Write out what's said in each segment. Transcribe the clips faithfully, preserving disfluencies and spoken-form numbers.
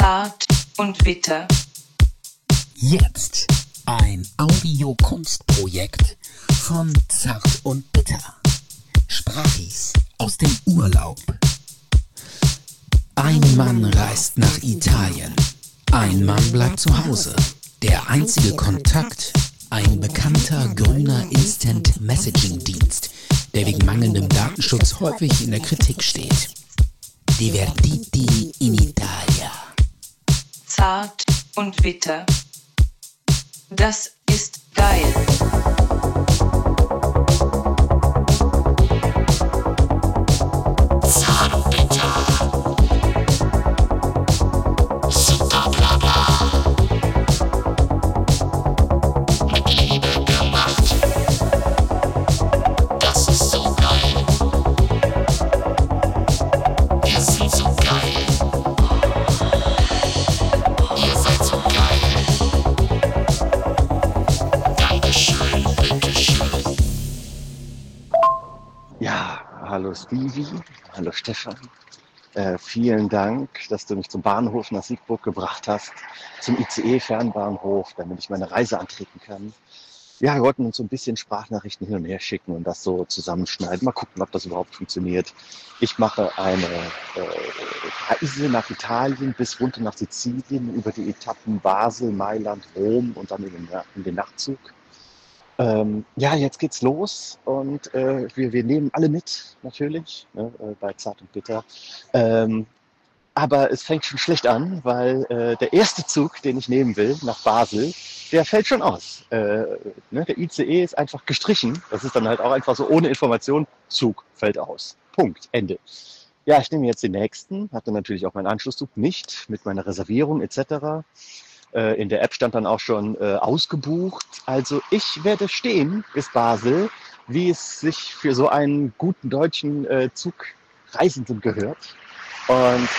Zart und bitter. Jetzt ein Audiokunstprojekt von Zart und bitter. Sprachis aus dem Urlaub. Ein Mann reist nach Italien. Ein Mann bleibt zu Hause. Der einzige Kontakt, ein bekannter grüner Instant-Messaging-Dienst, der wegen mangelndem Datenschutz häufig in der Kritik steht. Divertiti in Italia. Zart und bitter. Das ist geil. Zart und bitter. Super bla bla. Mit Liebe gemacht. Das ist so geil. Wir sind so geil. Ihr seid so geil. Dankeschön, bitteschön. Ja, hallo Stevie, hallo Stefan. Äh, vielen Dank, dass du mich zum Bahnhof nach Siegburg gebracht hast, zum I C E-Fernbahnhof, damit ich meine Reise antreten kann. Ja, wir wollten uns so ein bisschen Sprachnachrichten hin und her schicken und das so zusammenschneiden. Mal gucken, ob das überhaupt funktioniert. Ich mache eine äh, Reise nach Italien bis runter nach Sizilien über die Etappen Basel, Mailand, Rom und dann in den, in den Nachtzug. Ähm, ja, jetzt geht's los und äh, wir, wir nehmen alle mit, natürlich, ne, äh, bei Zart und Bitter. Ähm, aber es fängt schon schlecht an, weil äh, der erste Zug, den ich nehmen will, nach Basel, der fällt schon aus. Äh, ne, der I C E ist einfach gestrichen. Das ist dann halt auch einfach so ohne Information. Zug fällt aus. Punkt. Ende. Ja, ich nehme jetzt den nächsten. Hatte natürlich auch meinen Anschlusszug nicht mit meiner Reservierung et cetera. Äh, in der App stand dann auch schon äh, ausgebucht. Also ich werde stehen bis Basel, wie es sich für so einen guten deutschen äh, Zugreisenden gehört. Und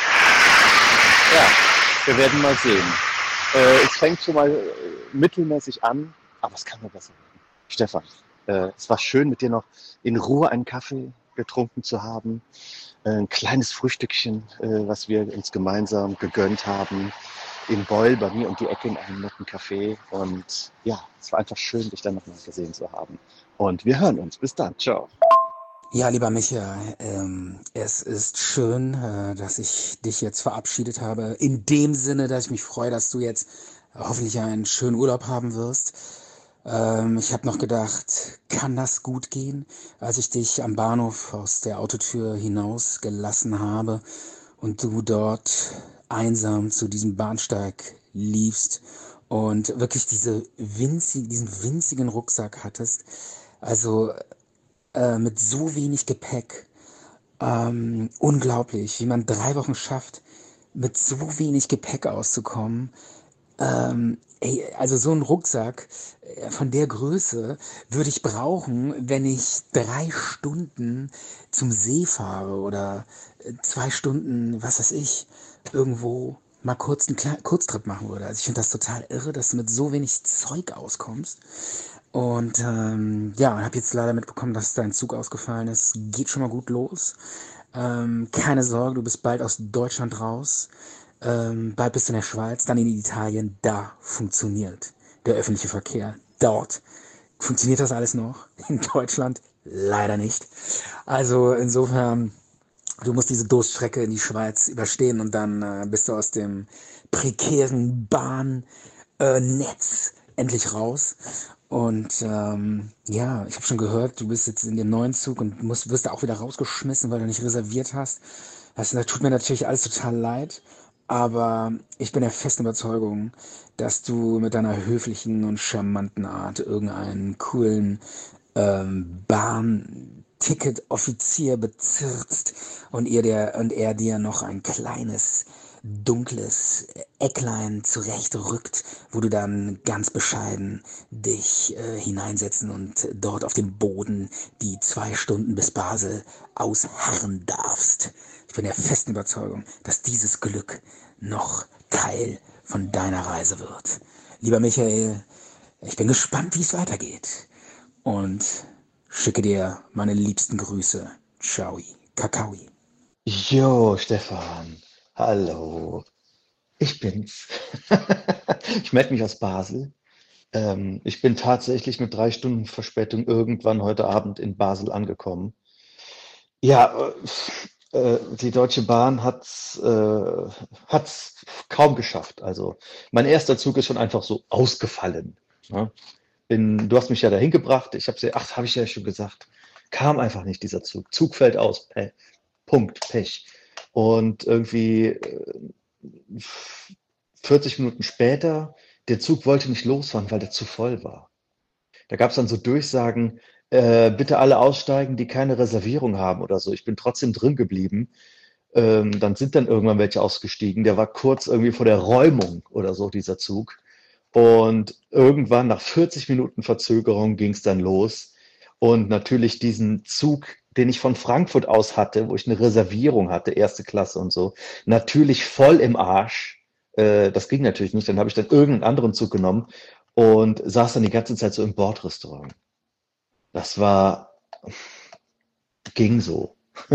ja, wir werden mal sehen. Äh, es fängt schon mal äh, mittelmäßig an, aber es kann nur besser werden. Stefan, äh, es war schön, mit dir noch in Ruhe einen Kaffee getrunken zu haben. Äh, ein kleines Frühstückchen, äh, was wir uns gemeinsam gegönnt haben. In Beul, bei mir um die Ecke in einem netten Café. Und ja, es war einfach schön, dich dann nochmal gesehen zu haben. Und wir hören uns. Bis dann. Ciao. Ja, lieber Micha, ähm, es ist schön, äh, dass ich dich jetzt verabschiedet habe. In dem Sinne, dass ich mich freue, dass du jetzt hoffentlich einen schönen Urlaub haben wirst. Ähm, ich habe noch gedacht, kann das gut gehen, als ich dich am Bahnhof aus der Autotür hinaus gelassen habe und du dort einsam zu diesem Bahnsteig liefst und wirklich diese winzig, diesen winzigen Rucksack hattest. Also äh, mit so wenig Gepäck. Ähm, unglaublich, wie man drei Wochen schafft, mit so wenig Gepäck auszukommen. Ähm, ey, also so ein Rucksack äh, von der Größe würde ich brauchen, wenn ich drei Stunden zum See fahre oder äh, zwei Stunden, was weiß ich, irgendwo mal kurz einen Kle- Kurztrip machen würde. Also ich finde das total irre, dass du mit so wenig Zeug auskommst. Und ähm, ja, habe jetzt leider mitbekommen, dass dein Zug ausgefallen ist. Geht schon mal gut los. Ähm, keine Sorge, du bist bald aus Deutschland raus. Ähm, bald bist du in der Schweiz, dann in Italien. Da funktioniert der öffentliche Verkehr. Dort funktioniert das alles noch. In Deutschland leider nicht. Also insofern, du musst diese Durststrecke in die Schweiz überstehen und dann äh, bist du aus dem prekären Bahnnetz äh, endlich raus. Und ähm, ja, ich habe schon gehört, du bist jetzt in dem neuen Zug und musst, wirst da auch wieder rausgeschmissen, weil du nicht reserviert hast. Das tut mir natürlich alles total leid, aber ich bin der festen Überzeugung, dass du mit deiner höflichen und charmanten Art irgendeinen coolen ähm, Bahnticket-Offizier bezirzt und ihr der und er dir noch ein kleines dunkles Ecklein zurechtrückt, wo du dann ganz bescheiden dich äh, hineinsetzen und dort auf dem Boden die zwei Stunden bis Basel ausharren darfst. Ich bin der festen Überzeugung, dass dieses Glück noch Teil von deiner Reise wird. Lieber Michael, ich bin gespannt, wie es weitergeht. Und schicke dir meine liebsten Grüße. Ciao, Kakaoi. Jo, Stefan. Hallo. Ich bin's. Ich melde mich aus Basel. Ähm, ich bin tatsächlich mit drei Stunden Verspätung irgendwann heute Abend in Basel angekommen. Ja, äh, äh, die Deutsche Bahn hat's, äh, hat's kaum geschafft. Also mein erster Zug ist schon einfach so ausgefallen. Ne? Bin, du hast mich ja dahin gebracht. Ich habe sie, ach, habe ich ja schon gesagt, kam einfach nicht dieser Zug. Zug fällt aus. Pe Punkt, Pech. Und irgendwie äh, vierzig Minuten später, der Zug wollte nicht losfahren, weil der zu voll war. Da gab es dann so Durchsagen, äh, bitte alle aussteigen, die keine Reservierung haben oder so. Ich bin trotzdem drin geblieben. Ähm, dann sind dann irgendwann welche ausgestiegen. Der war kurz irgendwie vor der Räumung oder so, dieser Zug. Und irgendwann nach vierzig Minuten Verzögerung ging es dann los. Und natürlich diesen Zug, den ich von Frankfurt aus hatte, wo ich eine Reservierung hatte, erste Klasse und so, natürlich voll im Arsch. Äh, das ging natürlich nicht. Dann habe ich dann irgendeinen anderen Zug genommen und saß dann die ganze Zeit so im Bordrestaurant. Das war, ging so.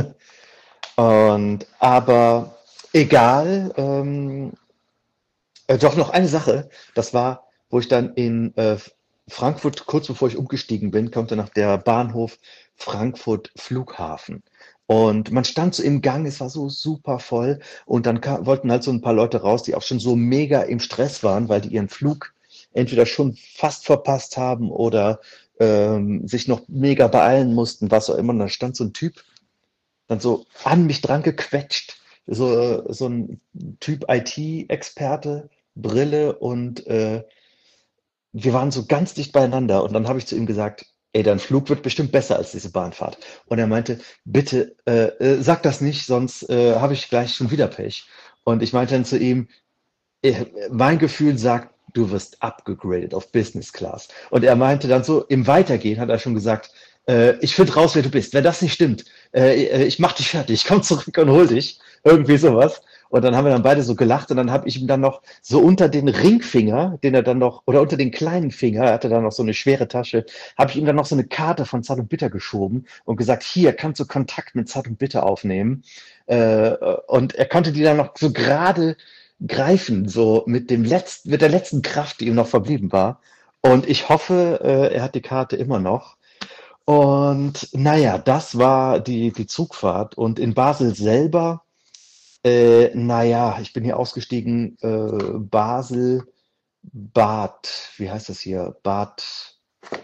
Und aber egal, ähm, äh, doch noch eine Sache, das war, wo ich dann in äh, Frankfurt, kurz bevor ich umgestiegen bin, kommt dann nach der Bahnhof Frankfurt Flughafen. Und man stand so im Gang, es war so super voll. Und dann ka- wollten halt so ein paar Leute raus, die auch schon so mega im Stress waren, weil die ihren Flug entweder schon fast verpasst haben oder ähm, sich noch mega beeilen mussten, was auch immer. Und dann stand so ein Typ dann so an mich dran gequetscht. So, so ein Typ I T-Experte, Brille und äh, wir waren so ganz dicht beieinander. Und dann habe ich zu ihm gesagt, ey, dein Flug wird bestimmt besser als diese Bahnfahrt. Und er meinte, bitte äh, äh, sag das nicht, sonst äh, habe ich gleich schon wieder Pech. Und ich meinte dann zu ihm, äh, mein Gefühl sagt, du wirst abgegradet auf Business Class. Und er meinte dann so, im Weitergehen hat er schon gesagt, äh, ich finde raus, wer du bist. Wenn das nicht stimmt, äh, äh, ich mach dich fertig, ich komm zurück und hol dich. Irgendwie sowas. Und dann haben wir dann beide so gelacht und dann habe ich ihm dann noch so unter den Ringfinger, den er dann noch, oder unter den kleinen Finger, er hatte dann noch so eine schwere Tasche, habe ich ihm dann noch so eine Karte von Zart und Bitter geschoben und gesagt, hier kannst du Kontakt mit Zart und Bitter aufnehmen. Äh, und er konnte die dann noch so gerade greifen, so mit dem letzten, mit der letzten Kraft, die ihm noch verblieben war. Und ich hoffe, äh, er hat die Karte immer noch. Und naja, das war die, die Zugfahrt. Und in Basel selber, äh, naja, ich bin hier ausgestiegen, äh, Basel, Bad, wie heißt das hier? Bad,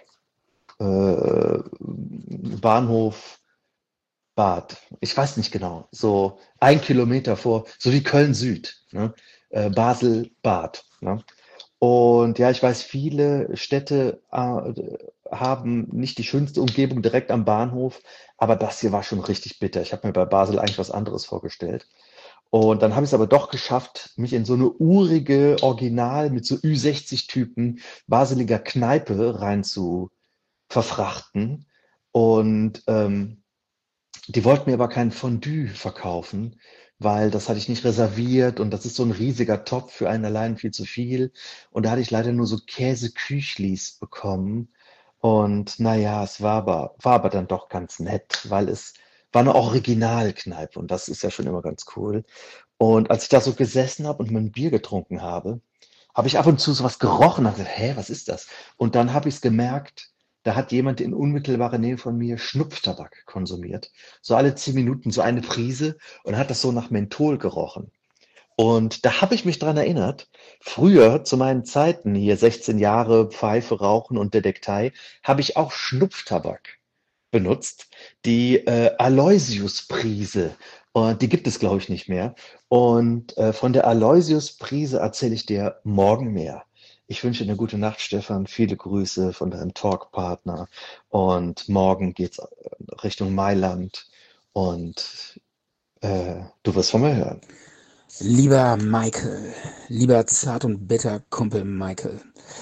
äh, Bahnhof, Bad. Ich weiß nicht genau. So ein Kilometer vor, so wie Köln Süd, ne? Äh, Basel, Bad. Ne? Und ja, ich weiß, viele Städte äh, haben nicht die schönste Umgebung direkt am Bahnhof, aber das hier war schon richtig bitter. Ich habe mir bei Basel eigentlich was anderes vorgestellt. Und dann habe ich es aber doch geschafft, mich in so eine urige, original mit so Ü sechzig-Typen Baseliger Kneipe rein zu verfrachten. Und ähm, die wollten mir aber kein Fondue verkaufen, weil das hatte ich nicht reserviert und das ist so ein riesiger Topf für einen allein viel zu viel. Und da hatte ich leider nur so Käse-Küchlis bekommen. Und naja, es war aber, war aber dann doch ganz nett, weil es war eine Originalkneipe und das ist ja schon immer ganz cool. Und als ich da so gesessen habe und mein Bier getrunken habe, habe ich ab und zu so was gerochen und gesagt, hä, was ist das? Und dann habe ich es gemerkt, da hat jemand in unmittelbarer Nähe von mir Schnupftabak konsumiert. So alle zehn Minuten so eine Prise und hat das so nach Menthol gerochen. Und da habe ich mich dran erinnert, früher zu meinen Zeiten, hier sechzehn Jahre Pfeife rauchen und Detektei, habe ich auch Schnupftabak benutzt, die äh, Aloysius-Prise. Und die gibt es, glaube ich, nicht mehr. Und äh, von der Aloysius-Prise erzähle ich dir morgen mehr. Ich wünsche dir eine gute Nacht, Stefan. Viele Grüße von deinem Talkpartner. Und morgen geht's Richtung Mailand. Und äh, du wirst von mir hören. Lieber Michael, lieber Zart und Bitter Kumpel Michael,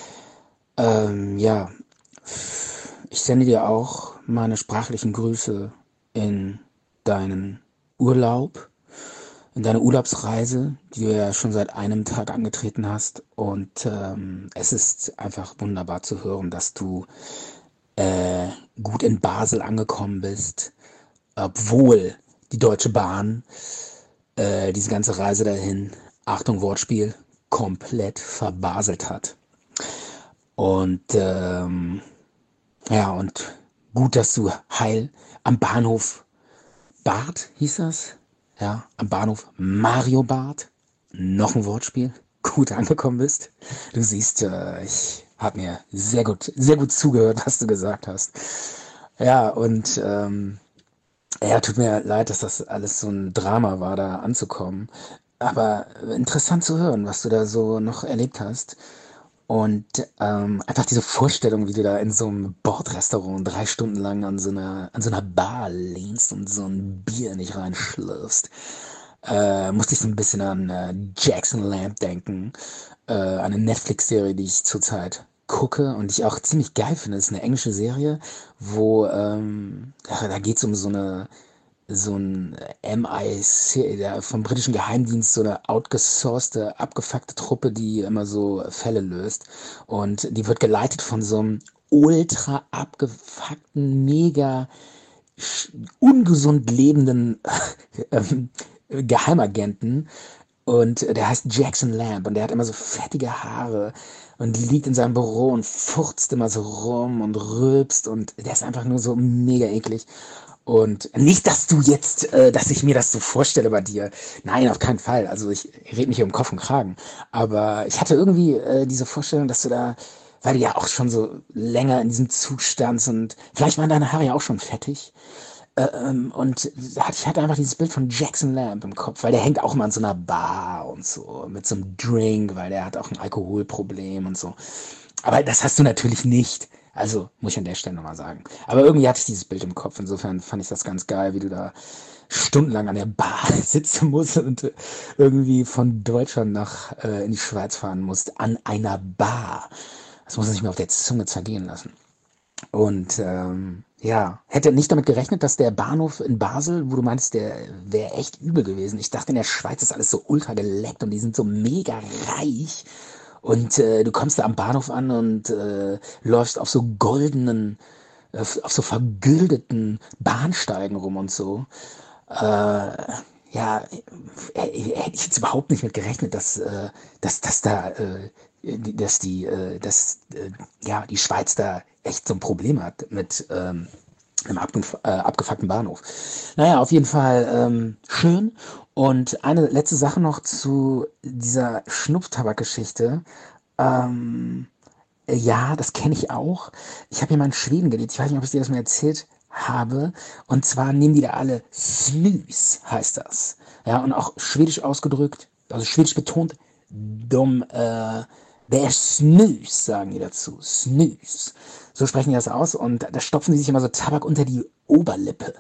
ähm, ja, ich sende dir auch meine sprachlichen Grüße in deinen Urlaub, in deine Urlaubsreise, die du ja schon seit einem Tag angetreten hast. Und ähm, es ist einfach wunderbar zu hören, dass du äh, gut in Basel angekommen bist, obwohl die Deutsche Bahn äh, diese ganze Reise dahin Achtung Wortspiel, komplett verbaselt hat. Und ähm, ja, und gut, dass du heil am Bahnhof Bad hieß das, ja, am Bahnhof Mario Bad, noch ein Wortspiel, gut angekommen bist. Du siehst, äh, ich habe mir sehr gut, sehr gut zugehört, was du gesagt hast. Ja, und ähm, ja, tut mir leid, dass das alles so ein Drama war, da anzukommen. Aber interessant zu hören, was du da so noch erlebt hast. Und ähm, einfach diese Vorstellung, wie du da in so einem Bordrestaurant drei Stunden lang an so einer, an so einer Bar lehnst und so ein Bier nicht reinschlürfst. Äh, musste ich so ein bisschen an äh, Jackson Lamb denken. Äh, eine Netflix-Serie, die ich zurzeit gucke und die ich auch ziemlich geil finde. Das ist eine englische Serie, wo ähm, ja, da geht es um so eine so ein M I C, der vom britischen Geheimdienst, so eine outgesourcete, abgefuckte Truppe, die immer so Fälle löst. Und die wird geleitet von so einem ultra abgefuckten, mega sch- ungesund lebenden ähm, Geheimagenten. Und der heißt Jackson Lamb und der hat immer so fettige Haare und liegt in seinem Büro und furzt immer so rum und rülpst und der ist einfach nur so mega eklig. Und nicht, dass du jetzt, äh, dass ich mir das so vorstelle bei dir. Nein, auf keinen Fall. Also ich rede mich hier um Kopf und Kragen. Aber ich hatte irgendwie äh, diese Vorstellung, dass du da, weil du ja auch schon so länger in diesem Zustand und vielleicht waren deine Haare ja auch schon fettig. Äh, ähm, und ich hatte einfach dieses Bild von Jackson Lamb im Kopf, weil der hängt auch immer an so einer Bar und so, mit so einem Drink, weil der hat auch ein Alkoholproblem und so. Aber das hast du natürlich nicht. Also, muss ich an der Stelle nochmal sagen. Aber irgendwie hatte ich dieses Bild im Kopf. Insofern fand ich das ganz geil, wie du da stundenlang an der Bar sitzen musst und äh, irgendwie von Deutschland nach äh, in die Schweiz fahren musst. An einer Bar. Das muss man sich mir auf der Zunge zergehen lassen. Und ähm, ja, hätte nicht damit gerechnet, dass der Bahnhof in Basel, wo du meinst, der wäre echt übel gewesen. Ich dachte, in der Schweiz ist alles so ultra geleckt und die sind so mega reich. Und äh, du kommst da am Bahnhof an und äh, läufst auf so goldenen, auf, auf so vergüldeten Bahnsteigen rum und so. Äh, ja, äh, äh, hätte ich jetzt überhaupt nicht mit gerechnet, dass, äh, dass, dass da, äh, die- dass die, äh, dass, äh, ja, die Schweiz da echt so ein Problem hat mit ähm, einem abgef äh, abgefuckten Bahnhof. Naja, auf jeden Fall ähm, schön. Und eine letzte Sache noch zu dieser Schnupftabak-Geschichte. Ähm, äh, ja, das kenne ich auch. Ich habe hier mal in Schweden gelebt. Ich weiß nicht, ob ich dir das mal erzählt habe. Und zwar nehmen die da alle Snus, heißt das. Ja, und auch schwedisch ausgedrückt, also schwedisch betont, dom, äh, der Snus, sagen die dazu. Snus. So sprechen die das aus. Und da stopfen die sich immer so Tabak unter die Oberlippe.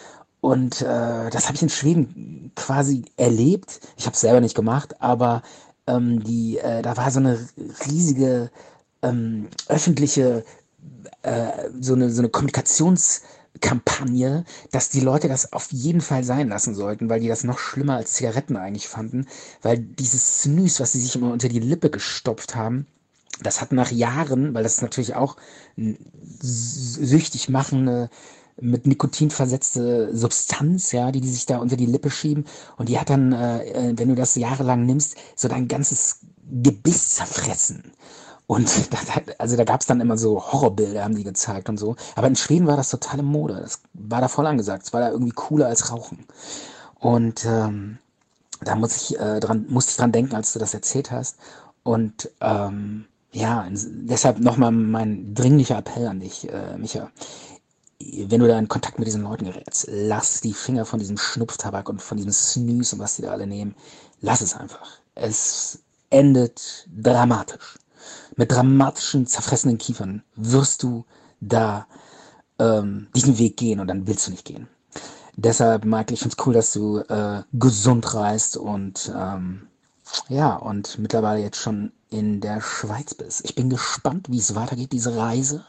Und äh, das habe ich in Schweden quasi erlebt. Ich habe es selber nicht gemacht, aber ähm, die, äh, da war so eine riesige ähm, öffentliche, äh, so eine, so eine Kommunikationskampagne, dass die Leute das auf jeden Fall sein lassen sollten, weil die das noch schlimmer als Zigaretten eigentlich fanden, weil dieses Snus, was sie sich immer unter die Lippe gestopft haben, das hat nach Jahren, weil das ist natürlich auch n- s- süchtig machende, mit Nikotin versetzte Substanz, ja, die die sich da unter die Lippe schieben. Und die hat dann, äh, äh, wenn du das jahrelang nimmst, so dein ganzes Gebiss zerfressen. Und das hat, also da gab es dann immer so Horrorbilder, haben die gezeigt und so. Aber in Schweden war das totale Mode. Das war da voll angesagt. Es war da irgendwie cooler als Rauchen. Und ähm, da muss ich, äh, dran, musste ich dran denken, als du das erzählt hast. Und ähm, ja, ins- deshalb nochmal mein dringlicher Appell an dich, äh, Micha. Wenn du da in Kontakt mit diesen Leuten gerätst, lass die Finger von diesem Schnupftabak und von diesem Snus und was die da alle nehmen. Lass es einfach. Es endet dramatisch. Mit dramatischen, zerfressenen Kiefern wirst du da ähm, diesen Weg gehen und dann willst du nicht gehen. Deshalb, Michael, ich finde es cool, dass du äh, gesund reist und ähm, ja, und mittlerweile jetzt schon in der Schweiz bist. Ich bin gespannt, wie es weitergeht, diese Reise.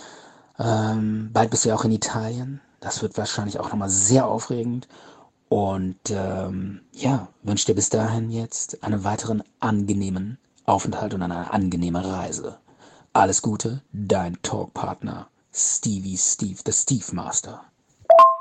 Ähm, bald bist du ja auch in Italien. Das wird wahrscheinlich auch nochmal sehr aufregend. Und ähm, ja, wünsche dir bis dahin jetzt einen weiteren angenehmen Aufenthalt und eine angenehme Reise. Alles Gute, dein Talkpartner Stevie Steve, the Steve Master.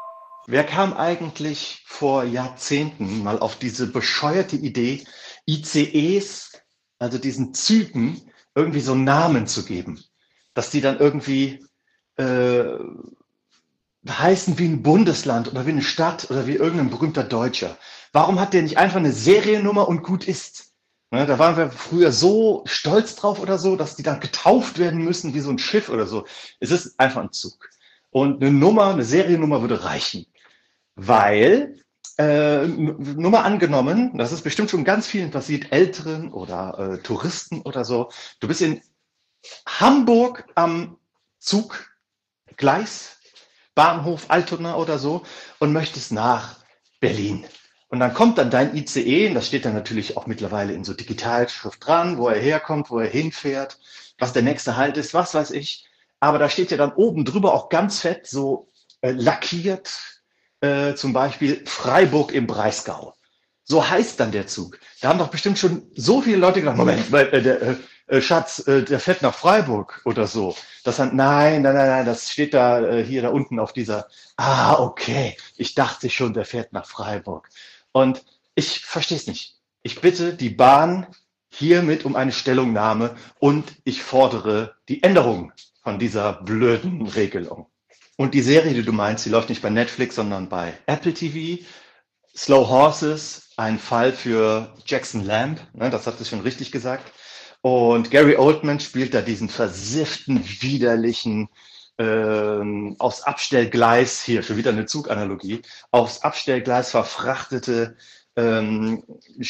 wer kam eigentlich vor Jahrzehnten mal auf diese bescheuerte Idee, I C Es, also diesen Zügen, irgendwie so Namen zu geben? Dass die dann irgendwie äh, heißen wie ein Bundesland oder wie eine Stadt oder wie irgendein berühmter Deutscher. Warum hat der nicht einfach eine Seriennummer und gut ist? Ne, da waren wir früher so stolz drauf oder so, dass die dann getauft werden müssen wie so ein Schiff oder so. Es ist einfach ein Zug. Und eine Nummer, eine Seriennummer würde reichen. Weil, äh, nur mal angenommen, das ist bestimmt schon ganz vielen passiert, Älteren oder äh, Touristen oder so. Du bist in Hamburg am Zuggleis, Bahnhof Altona oder so und möchtest nach Berlin. Und dann kommt dann dein I C E, und das steht dann natürlich auch mittlerweile in so Digitalschrift dran, wo er herkommt, wo er hinfährt, was der nächste Halt ist, was weiß ich. Aber da steht ja dann oben drüber auch ganz fett so äh, lackiert, äh, zum Beispiel Freiburg im Breisgau. So heißt dann der Zug. Da haben doch bestimmt schon so viele Leute gedacht, Moment, äh, der, äh, äh, Schatz, äh, der fährt nach Freiburg oder so. Das dann, nein, nein, nein, nein, das steht da äh, hier da unten auf dieser, ah, okay, ich dachte schon, der fährt nach Freiburg. Und ich verstehe es nicht. Ich bitte die Bahn hiermit um eine Stellungnahme und ich fordere die Änderung von dieser blöden Regelung. Und die Serie, die du meinst, die läuft nicht bei Netflix, sondern bei Apple T V. Slow Horses, ein Fall für Jackson Lamb, ne, das hat es schon richtig gesagt. Und Gary Oldman spielt da diesen versifften, widerlichen, ähm, aufs Abstellgleis, hier schon wieder eine Zuganalogie, aufs Abstellgleis verfrachtete ähm,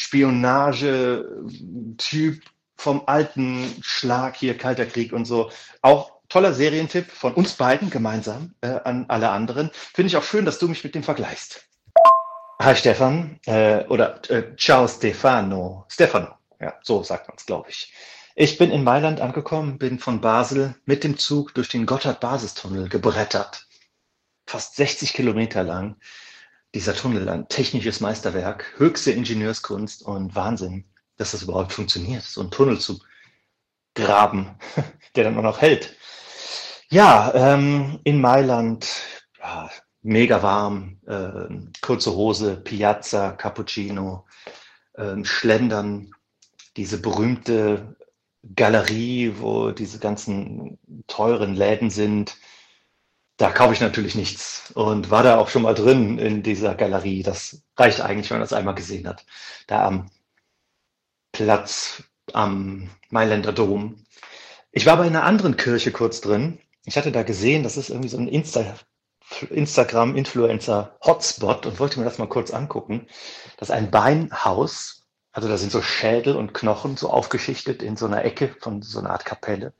Spionage-Typ vom alten Schlag, hier Kalter Krieg und so. Auch toller Serientipp von uns beiden gemeinsam äh, an alle anderen. Finde ich auch schön, dass du mich mit dem vergleichst. Hi Stefan, äh, oder äh, ciao Stefano. Stefano, ja, so sagt man es, glaube ich. Ich bin in Mailand angekommen, bin von Basel mit dem Zug durch den Gotthard-Basistunnel gebrettert. Fast sechzig Kilometer lang. Dieser Tunnel, ein technisches Meisterwerk, höchste Ingenieurskunst und Wahnsinn, dass das überhaupt funktioniert, so einen Tunnel zu graben, der dann auch noch hält. Ja, ähm, in Mailand, ja, mega warm, äh, kurze Hose, Piazza, Cappuccino, äh, Schlendern, diese berühmte Galerie, wo diese ganzen teuren Läden sind. Da kaufe ich natürlich nichts und war da auch schon mal drin in dieser Galerie. Das reicht eigentlich, wenn man das einmal gesehen hat. Da am Platz am Mailänder Dom. Ich war bei einer anderen Kirche kurz drin. Ich hatte da gesehen, das ist irgendwie so ein Insta Instagram-Influencer-Hotspot und wollte mir das mal kurz angucken. Das ist ein Beinhaus, also da sind so Schädel und Knochen so aufgeschichtet in so einer Ecke von so einer Art Kapelle.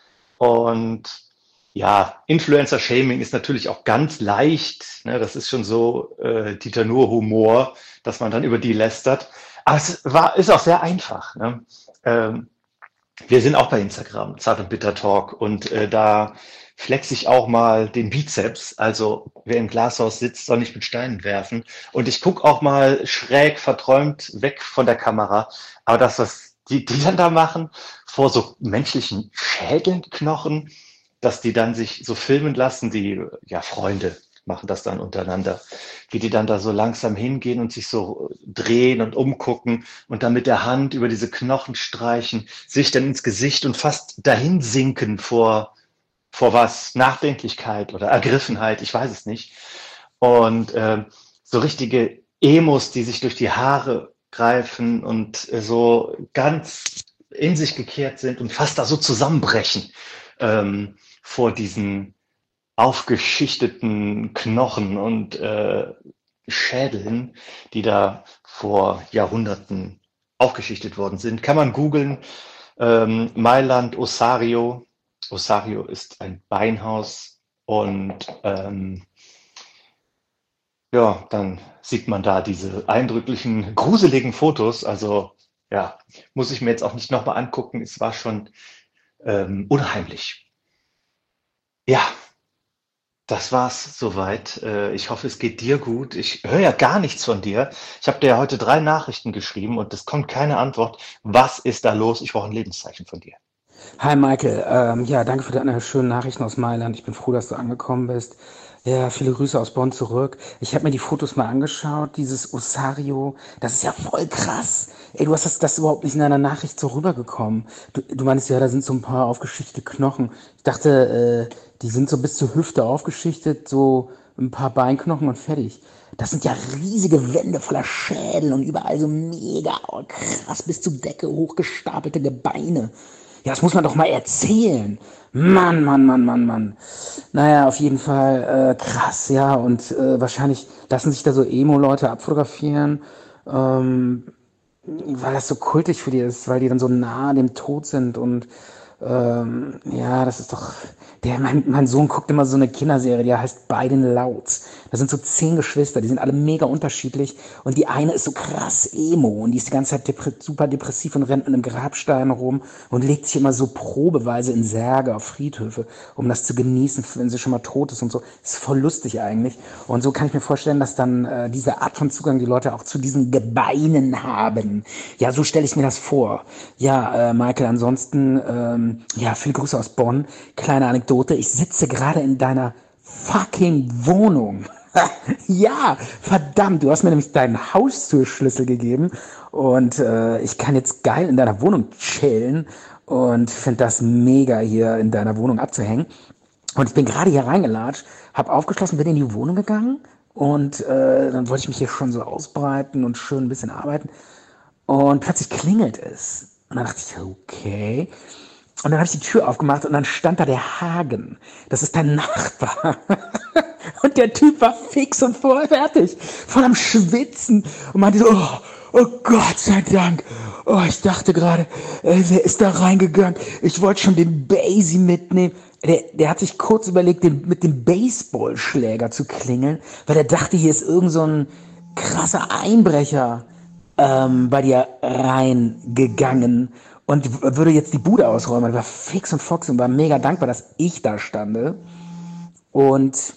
Und ja, Influencer-Shaming ist natürlich auch ganz leicht, ne? Das ist schon so äh, Dieter Nuhr-Humor, dass man dann über die lästert. Aber es war, ist auch sehr einfach. Ne? Ähm, wir sind auch bei Instagram, Zart und Bitter Talk, und äh, da flex ich auch mal den Bizeps. Also wer im Glashaus sitzt, soll nicht mit Steinen werfen. Und ich gucke auch mal schräg verträumt weg von der Kamera. Aber das, was die, die dann da machen, vor so menschlichen Schädelknochen, dass die dann sich so filmen lassen, die ja Freunde machen das dann untereinander, wie die dann da so langsam hingehen und sich so drehen und umgucken und dann mit der Hand über diese Knochen streichen, sich dann ins Gesicht und fast dahin sinken vor vor was? Nachdenklichkeit oder Ergriffenheit, ich weiß es nicht. Und äh, so richtige Emos, die sich durch die Haare greifen und äh, so ganz in sich gekehrt sind und fast da so zusammenbrechen ähm, vor diesen aufgeschichteten Knochen und äh, Schädeln, die da vor Jahrhunderten aufgeschichtet worden sind. Kann man googeln. Ähm, Mailand, Osario. Osario ist ein Beinhaus und ähm, ja, dann sieht man da diese eindrücklichen, gruseligen Fotos. Also ja, muss ich mir jetzt auch nicht nochmal angucken. Es war schon ähm, unheimlich. Ja, das war's soweit. Äh, ich hoffe, es geht dir gut. Ich höre ja gar nichts von dir. Ich habe dir ja heute drei Nachrichten geschrieben und es kommt keine Antwort. Was ist da los? Ich brauche ein Lebenszeichen von dir. Hi Michael, ähm, ja, danke für deine schönen Nachrichten aus Mailand. Ich bin froh, dass du angekommen bist. Ja, viele Grüße aus Bonn zurück. Ich habe mir die Fotos mal angeschaut, dieses Osario, das ist ja voll krass. Ey, du hast das, das überhaupt nicht in deiner Nachricht so rübergekommen. Du, du meinst ja, da sind so ein paar aufgeschichtete Knochen. Ich dachte, äh, die sind so bis zur Hüfte aufgeschichtet, so ein paar Beinknochen und fertig. Das sind ja riesige Wände voller Schädel und überall so mega oh, krass bis zur Decke hochgestapelte Gebeine. Ja, das muss man doch mal erzählen. Mann, Mann, Mann, Mann, Mann. Naja, auf jeden Fall äh, krass, ja. Und äh, wahrscheinlich lassen sich da so Emo-Leute abfotografieren, ähm, weil das so kultig für die ist, weil die dann so nah dem Tod sind und ähm, ja, das ist doch. Der, mein, mein Sohn guckt immer so eine Kinderserie, die heißt Bei den Louds. Da sind so zehn Geschwister, die sind alle mega unterschiedlich. Und die eine ist so krass emo und die ist die ganze Zeit depre super depressiv und rennt mit einem Grabstein rum und legt sich immer so probeweise in Särge auf Friedhöfe, um das zu genießen, wenn sie schon mal tot ist und so. Ist voll lustig eigentlich. Und so kann ich mir vorstellen, dass dann äh, diese Art von Zugang die Leute auch zu diesen Gebeinen haben. Ja, so stelle ich mir das vor. Ja, äh, Michael, ansonsten, ähm, ja, viele Grüße aus Bonn. Kleine Anekdote. Ich sitze gerade in deiner fucking Wohnung. Ja, verdammt, du hast mir nämlich deinen Haustürschlüssel gegeben und äh, ich kann jetzt geil in deiner Wohnung chillen und finde das mega hier in deiner Wohnung abzuhängen. Und ich bin gerade hier reingelatscht, habe aufgeschlossen, bin in die Wohnung gegangen und äh, dann wollte ich mich hier schon so ausbreiten und schön ein bisschen arbeiten. Und plötzlich klingelt es. Und dann dachte ich, okay. Und dann habe ich die Tür aufgemacht und dann stand da der Hagen. Das ist dein Nachbar. Und der Typ war fix und voll fertig. Voll am Schwitzen. Und meinte so, oh, oh Gott sei Dank. Oh, ich dachte gerade, äh, wer ist da reingegangen? Ich wollte schon den Basie mitnehmen. Der, der hat sich kurz überlegt, den, mit dem Baseballschläger zu klingeln, weil er dachte, hier ist irgend so ein krasser Einbrecher ähm, bei dir reingegangen und w- würde jetzt die Bude ausräumen. Er war fix und fox und war mega dankbar, dass ich da stande. Und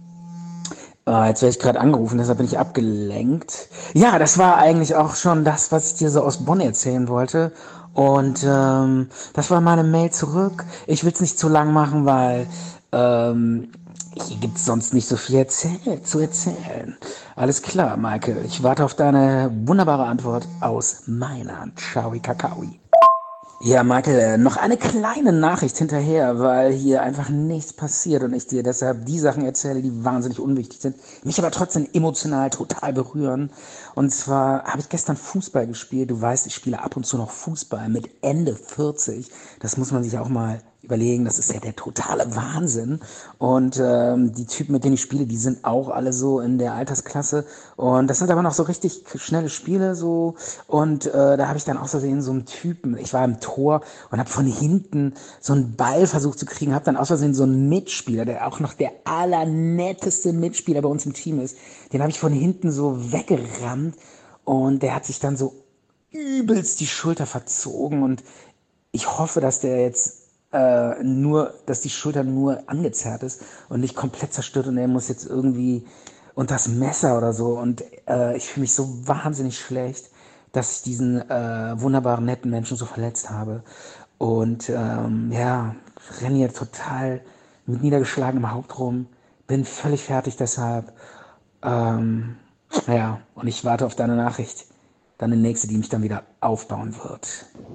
äh, jetzt werde ich gerade angerufen, deshalb bin ich abgelenkt. Ja, das war eigentlich auch schon das, was ich dir so aus Bonn erzählen wollte. Und ähm, das war meine Mail zurück. Ich will es nicht zu lang machen, weil ähm, hier gibt es sonst nicht so viel erzähl zu erzählen. Alles klar, Michael. Ich warte auf deine wunderbare Antwort aus Mailand. Ciao, Kakaoi. Ja, Michael, äh, noch eine kleine Nachricht hinterher, weil hier einfach nichts passiert und ich dir deshalb die Sachen erzähle, die wahnsinnig unwichtig sind, mich aber trotzdem emotional total berühren. Und zwar habe ich gestern Fußball gespielt. Du weißt, ich spiele ab und zu noch Fußball mit Ende vierzig. Das muss man sich auch mal überlegen. Das ist ja der totale Wahnsinn. Und ähm, die Typen, mit denen ich spiele, die sind auch alle so in der Altersklasse. Und das sind aber noch so richtig schnelle Spiele so. Und äh, da habe ich dann auch so gesehen, so einen Typen. Ich war im Tor und habe von hinten so einen Ball versucht zu kriegen. Habe dann aus Versehen so einen Mitspieler, der auch noch der allernetteste Mitspieler bei uns im Team ist. Den habe ich von hinten so weggerammt. Und der hat sich dann so übelst die Schulter verzogen. Und ich hoffe, dass der jetzt äh, nur, dass die Schulter nur angezerrt ist und nicht komplett zerstört und er muss jetzt irgendwie unter das Messer oder so. Und äh, ich fühle mich so wahnsinnig schlecht, dass ich diesen äh, wunderbaren, netten Menschen so verletzt habe. Und ähm, ja, renne hier total mit niedergeschlagenem Haupt rum, bin völlig fertig deshalb. Ähm, ja, und ich warte auf deine Nachricht, deine nächste, die mich dann wieder aufbauen wird.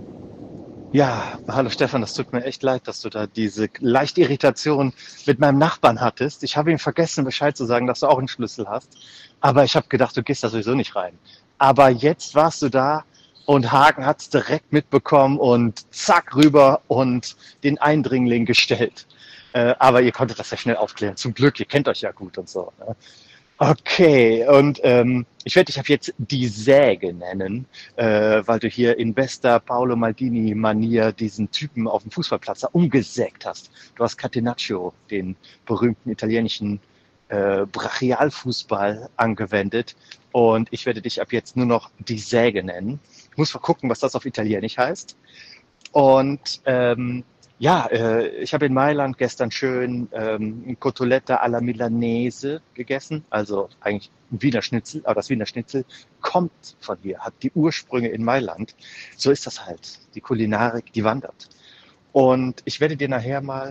Ja, hallo Stefan, das tut mir echt leid, dass du da diese leichte Irritation mit meinem Nachbarn hattest. Ich habe ihm vergessen, Bescheid zu sagen, dass du auch einen Schlüssel hast. Aber ich habe gedacht, du gehst da sowieso nicht rein. Aber jetzt warst du da und Hagen hat es direkt mitbekommen und zack rüber und den Eindringling gestellt. Äh, aber ihr konntet das ja schnell aufklären. Zum Glück, ihr kennt euch ja gut und so. Ne? Okay, und ähm, ich werde dich ab jetzt die Säge nennen, äh, weil du hier in bester Paolo Maldini-Manier diesen Typen auf dem Fußballplatz da umgesägt hast. Du hast Catenaccio, den berühmten italienischen äh, Brachialfußball, angewendet und ich werde dich ab jetzt nur noch die Säge nennen. Ich muss mal gucken, was das auf Italienisch heißt. Und ähm, ja, äh, ich habe in Mailand gestern schön ähm, Cotoletta alla Milanese gegessen, also eigentlich ein Wiener Schnitzel, aber das Wiener Schnitzel kommt von hier, hat die Ursprünge in Mailand. So ist das halt, die Kulinarik, die wandert. Und ich werde dir nachher mal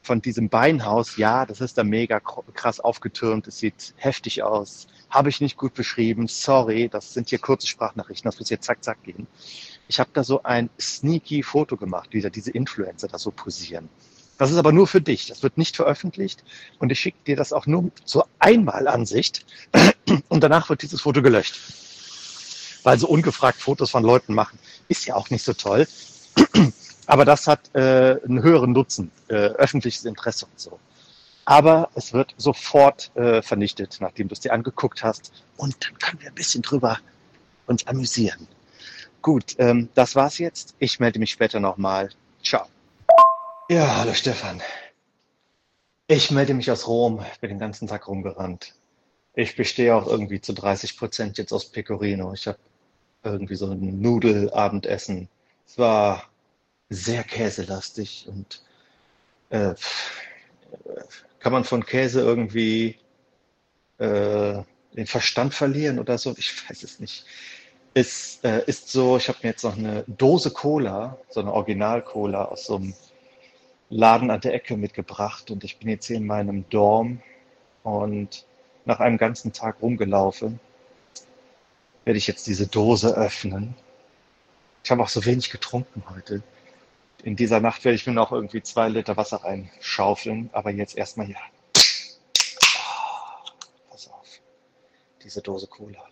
von diesem Beinhaus, ja, das ist da mega krass aufgetürmt, es sieht heftig aus, habe ich nicht gut beschrieben, sorry, das sind hier kurze Sprachnachrichten, das muss jetzt zack, zack gehen. Ich habe da so ein sneaky Foto gemacht, wie da diese Influencer da so posieren. Das ist aber nur für dich, das wird nicht veröffentlicht und ich schicke dir das auch nur zur Einmalansicht und danach wird dieses Foto gelöscht. Weil so ungefragt Fotos von Leuten machen, ist ja auch nicht so toll. Aber das hat äh, einen höheren Nutzen, äh, öffentliches Interesse und so. Aber es wird sofort äh, vernichtet, nachdem du es dir angeguckt hast. Und dann können wir ein bisschen drüber uns amüsieren. Gut, ähm, das war's jetzt. Ich melde mich später nochmal. Ciao. Ja, hallo Stefan. Ich melde mich aus Rom. Ich bin den ganzen Tag rumgerannt. Ich bestehe auch irgendwie zu dreißig Prozent jetzt aus Pecorino. Ich habe irgendwie so ein Nudelabendessen. Es war sehr käselastig und äh, kann man von Käse irgendwie äh, den Verstand verlieren oder so? Ich weiß es nicht. Es äh, ist so, ich habe mir jetzt noch eine Dose Cola, so eine Original-Cola aus so einem Laden an der Ecke mitgebracht und ich bin jetzt hier in meinem Dorm und nach einem ganzen Tag rumgelaufen, werde ich jetzt diese Dose öffnen. Ich habe auch so wenig getrunken heute. In dieser Nacht werde ich mir noch irgendwie zwei Liter Wasser reinschaufeln, aber jetzt erstmal hier. Oh, pass auf, diese Dose Cola.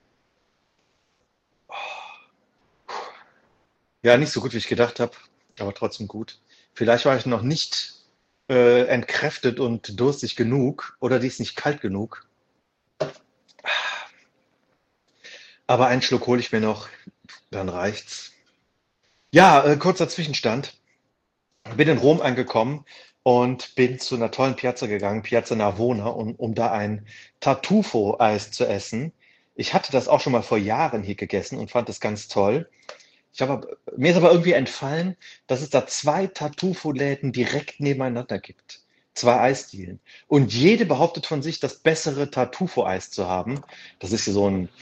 Oh. Ja, nicht so gut, wie ich gedacht habe, aber trotzdem gut. Vielleicht war ich noch nicht äh, entkräftet und durstig genug oder die ist nicht kalt genug. Aber einen Schluck hole ich mir noch, dann reicht's. Ja, äh, kurzer Zwischenstand. Bin in Rom angekommen und bin zu einer tollen Piazza gegangen, Piazza Navona, um, um da ein Tartufo-Eis zu essen. Ich hatte das auch schon mal vor Jahren hier gegessen und fand das ganz toll. Ich habe, mir ist aber irgendwie entfallen, dass es da zwei Tartufo-Läden direkt nebeneinander gibt. Zwei Eisdielen. Und jede behauptet von sich, das bessere Tartufo-Eis zu haben. Das ist hier so ein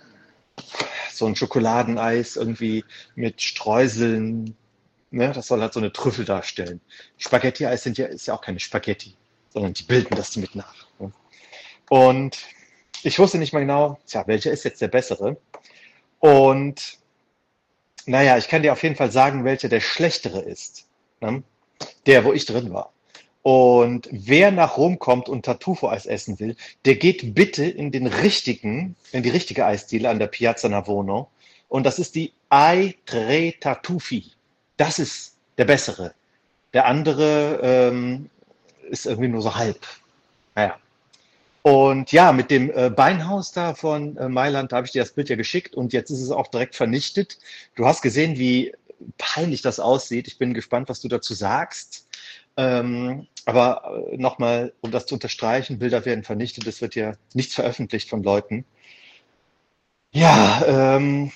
so ein Schokoladeneis irgendwie mit Streuseln, ne? Das soll halt so eine Trüffel darstellen. Spaghetti-Eis sind ja, ist ja auch keine Spaghetti, sondern die bilden das mit nach. Ne? Und ich wusste nicht mal genau, tja, welcher ist jetzt der bessere? Und naja, ich kann dir auf jeden Fall sagen, welcher der schlechtere ist. Ne? Der, wo ich drin war. Und wer nach Rom kommt und Tartufo-Eis essen will, der geht bitte in den richtigen, in die richtige Eisdiele an der Piazza Navona. Und das ist die Ai Tre Tartufi. Das ist der bessere. Der andere ähm, ist irgendwie nur so halb. Naja. Und ja, mit dem äh, Beinhaus da von äh, Mailand, da habe ich dir das Bild ja geschickt und jetzt ist es auch direkt vernichtet. Du hast gesehen, wie peinlich das aussieht. Ich bin gespannt, was du dazu sagst. Ähm, aber äh, nochmal, um das zu unterstreichen, Bilder werden vernichtet, es wird ja nichts veröffentlicht von Leuten. Ja, ähm,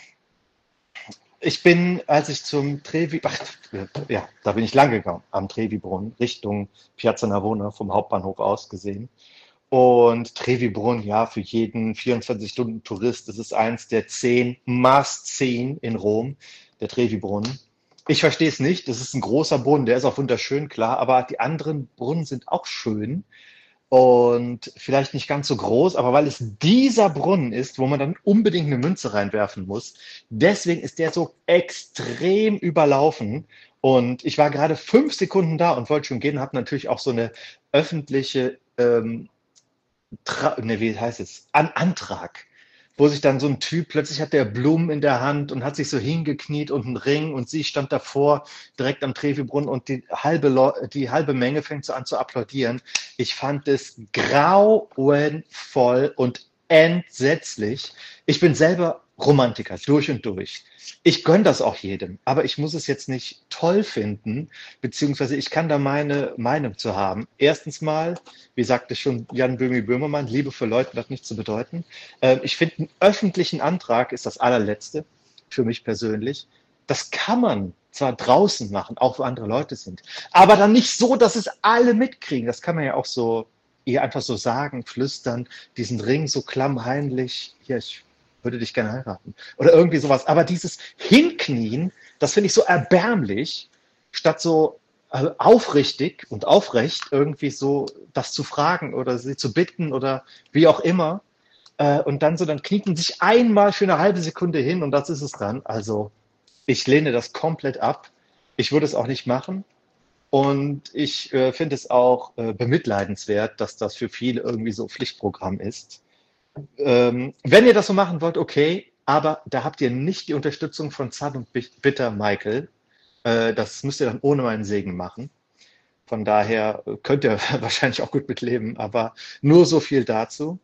ich bin, als ich zum Trevi, ach, ja, da bin ich lang gegangen, am Trevi-Brunnen, Richtung Piazza Navona, vom Hauptbahnhof aus gesehen. Und Trevi-Brunnen, ja, für jeden vierundzwanzig-Stunden-Tourist, das ist eins der zehn Must-Seen in Rom, der Trevi-Brunnen. Ich verstehe es nicht, das ist ein großer Brunnen, der ist auch wunderschön, klar, aber die anderen Brunnen sind auch schön und vielleicht nicht ganz so groß, aber weil es dieser Brunnen ist, wo man dann unbedingt eine Münze reinwerfen muss, deswegen ist der so extrem überlaufen und ich war gerade fünf Sekunden da und wollte schon gehen, habe natürlich auch so eine öffentliche, ähm, Tra ne, wie heißt es, An Antrag, wo sich dann so ein Typ, plötzlich hat der Blumen in der Hand und hat sich so hingekniet und einen Ring und sie stand davor, direkt am Trevi-Brunnen und die halbe, Leu die halbe Menge fängt so an zu applaudieren. Ich fand es grauenvoll und entsetzlich. Ich bin selber Romantiker, durch und durch. Ich gönne das auch jedem, aber ich muss es jetzt nicht toll finden, beziehungsweise ich kann da meine Meinung zu haben. Erstens mal, wie sagte schon Jan Böhmi-Böhmermann, Liebe für Leute hat nichts zu bedeuten. Ähm, ich finde, einen öffentlichen Antrag ist das allerletzte, für mich persönlich. Das kann man zwar draußen machen, auch wo andere Leute sind, aber dann nicht so, dass es alle mitkriegen. Das kann man ja auch so ihr einfach so sagen, flüstern, diesen Ring so klammheimlich, hier, ich würde dich gerne heiraten. Oder irgendwie sowas. Aber dieses Hinknien, das finde ich so erbärmlich, statt so äh, aufrichtig und aufrecht irgendwie so das zu fragen oder sie zu bitten oder wie auch immer. Äh, und dann so, dann kniet man sich einmal für eine halbe Sekunde hin und das ist es dann. Also ich lehne das komplett ab. Ich würde es auch nicht machen. Und ich äh, finde es auch äh, bemitleidenswert, dass das für viele irgendwie so Pflichtprogramm ist. Ähm, wenn ihr das so machen wollt, okay, aber da habt ihr nicht die Unterstützung von Zart und Bitter Michael. Äh, das müsst ihr dann ohne meinen Segen machen. Von daher könnt ihr wahrscheinlich auch gut mitleben, aber nur so viel dazu.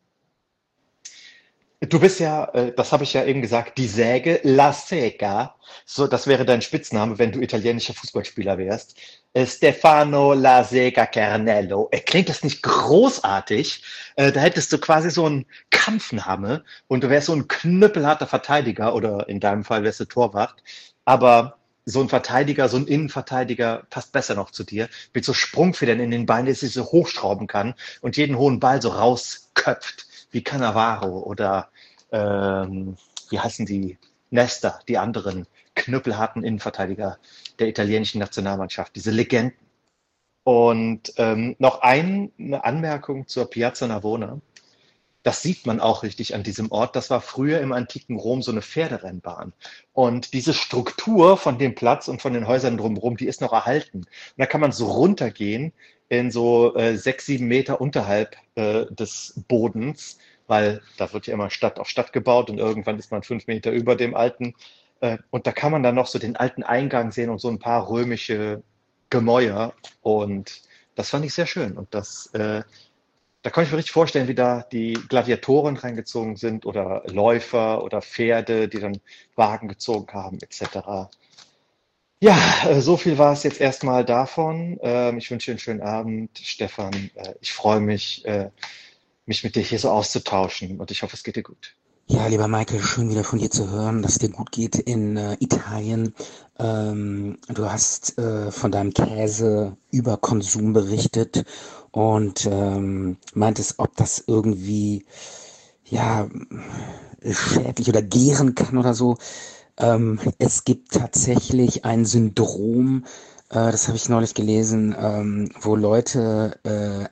Du bist ja, äh, das habe ich ja eben gesagt, die Säge, La Sega. So, das wäre dein Spitzname, wenn du italienischer Fußballspieler wärst. Äh, Stefano La Sega Carnello. Äh, Klingt das nicht großartig? Äh, Da hättest du quasi so einen Kampfname und du wärst so ein knüppelharter Verteidiger oder in deinem Fall wärst du Torwart. Aber so ein Verteidiger, so ein Innenverteidiger passt besser noch zu dir. Mit so Sprungfedern in den Beinen, dass sie so hochschrauben kann und jeden hohen Ball so rausköpft wie Cannavaro oder ähm, wie heißen die Nesta, die anderen knüppelharten Innenverteidiger der italienischen Nationalmannschaft, diese Legenden. Und ähm, noch ein, eine Anmerkung zur Piazza Navona. Das sieht man auch richtig an diesem Ort. Das war früher im antiken Rom so eine Pferderennbahn. Und diese Struktur von dem Platz und von den Häusern drumherum, die ist noch erhalten. Und da kann man so runtergehen in so äh, sechs, sieben Meter unterhalb äh, des Bodens, weil da wird ja immer Stadt auf Stadt gebaut und irgendwann ist man fünf Meter über dem alten. Äh, und da kann man dann noch so den alten Eingang sehen und so ein paar römische Gemäuer. Und das fand ich sehr schön. Und das äh, da kann ich mir richtig vorstellen, wie da die Gladiatoren reingezogen sind oder Läufer oder Pferde, die dann Wagen gezogen haben, et cetera. Ja, äh, so viel war es jetzt erstmal davon. Ähm, ich wünsche dir einen schönen Abend, Stefan. Äh, ich freue mich, äh, mich mit dir hier so auszutauschen und ich hoffe, es geht dir gut. Ja, lieber Michael, schön wieder von dir zu hören, dass es dir gut geht in äh, Italien. Ähm, du hast äh, von deinem Käse-Überkonsum berichtet und ähm, meintest, ob das irgendwie ja schädlich oder gären kann oder so. Ähm, es gibt tatsächlich ein Syndrom, äh, das habe ich neulich gelesen, ähm, wo Leute äh,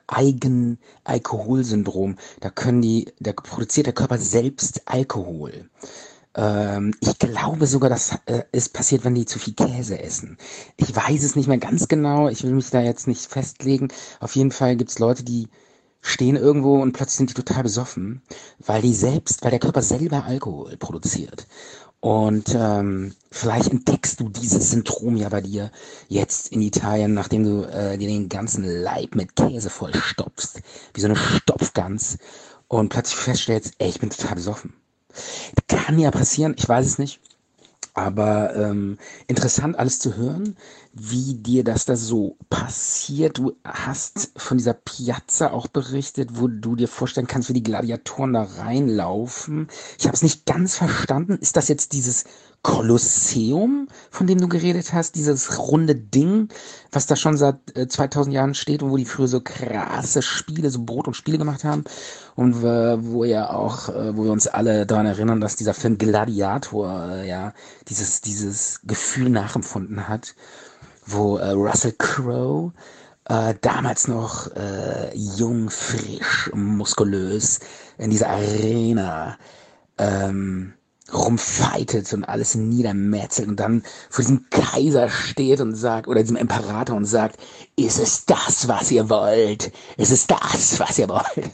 Eigenalkoholsyndrom, da können die, da produziert der Körper selbst Alkohol. Ähm, ich glaube sogar, das äh, ist passiert, wenn die zu viel Käse essen. Ich weiß es nicht mehr ganz genau, ich will mich da jetzt nicht festlegen. Auf jeden Fall gibt es Leute, die stehen irgendwo und plötzlich sind die total besoffen, weil die selbst, weil der Körper selber Alkohol produziert. Und ähm, vielleicht entdeckst du dieses Syndrom ja bei dir jetzt in Italien, nachdem du äh, dir den ganzen Leib mit Käse vollstopfst, wie so eine Stopfgans und plötzlich feststellst, ey, ich bin total besoffen. Kann ja passieren, ich weiß es nicht. Aber ähm, interessant alles zu hören, wie dir das da so passiert. Du hast von dieser Piazza auch berichtet, wo du dir vorstellen kannst, wie die Gladiatoren da reinlaufen. Ich habe es nicht ganz verstanden. Ist das jetzt dieses Kolosseum, von dem du geredet hast, dieses runde Ding, was da schon seit äh, zweitausend Jahren steht und wo die früher so krasse Spiele, so Brot und Spiele gemacht haben und äh, wo ja auch, äh, wo wir uns alle daran erinnern, dass dieser Film Gladiator äh, ja dieses dieses Gefühl nachempfunden hat, wo äh, Russell Crowe äh, damals noch äh, jung, frisch, muskulös in dieser Arena ähm, rumfightet und alles niedermetzelt und dann vor diesem Kaiser steht und sagt, oder diesem Imperator und sagt, ist es das, was ihr wollt? Ist es das, was ihr wollt?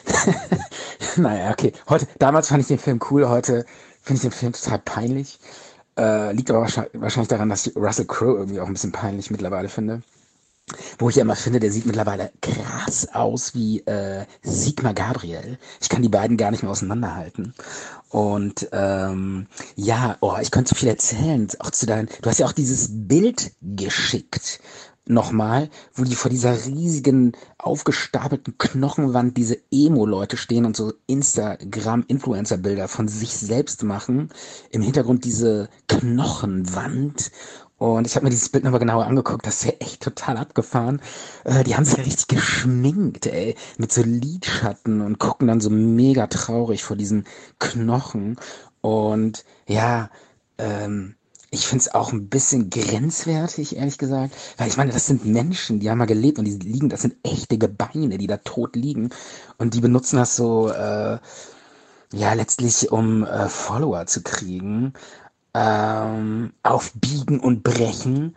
Naja, okay. Heute, damals fand ich den Film cool, heute finde ich den Film total peinlich. Äh, liegt aber wahrscheinlich, wahrscheinlich daran, dass ich Russell Crowe irgendwie auch ein bisschen peinlich mittlerweile finde. Wo ich ja immer finde, der sieht mittlerweile krass aus wie äh, Sigmar Gabriel. Ich kann die beiden gar nicht mehr auseinanderhalten. Und ähm, ja, oh, ich könnte so viel erzählen. Auch zu deinen, du hast ja auch dieses Bild geschickt. Nochmal, wo die vor dieser riesigen, aufgestapelten Knochenwand diese Emo-Leute stehen und so Instagram-Influencer-Bilder von sich selbst machen. Im Hintergrund diese Knochenwand. Und ich habe mir dieses Bild nochmal genauer angeguckt, das ist ja echt total abgefahren. Äh, die haben sich ja richtig geschminkt, ey, mit so Lidschatten und gucken dann so mega traurig vor diesen Knochen. Und ja, ähm, ich finde es auch ein bisschen grenzwertig, ehrlich gesagt. Weil ich meine, das sind Menschen, die haben mal gelebt und die liegen, das sind echte Gebeine, die da tot liegen. Und die benutzen das so, äh, ja, letztlich, um äh, Follower zu kriegen. Ähm, auf Biegen und Brechen.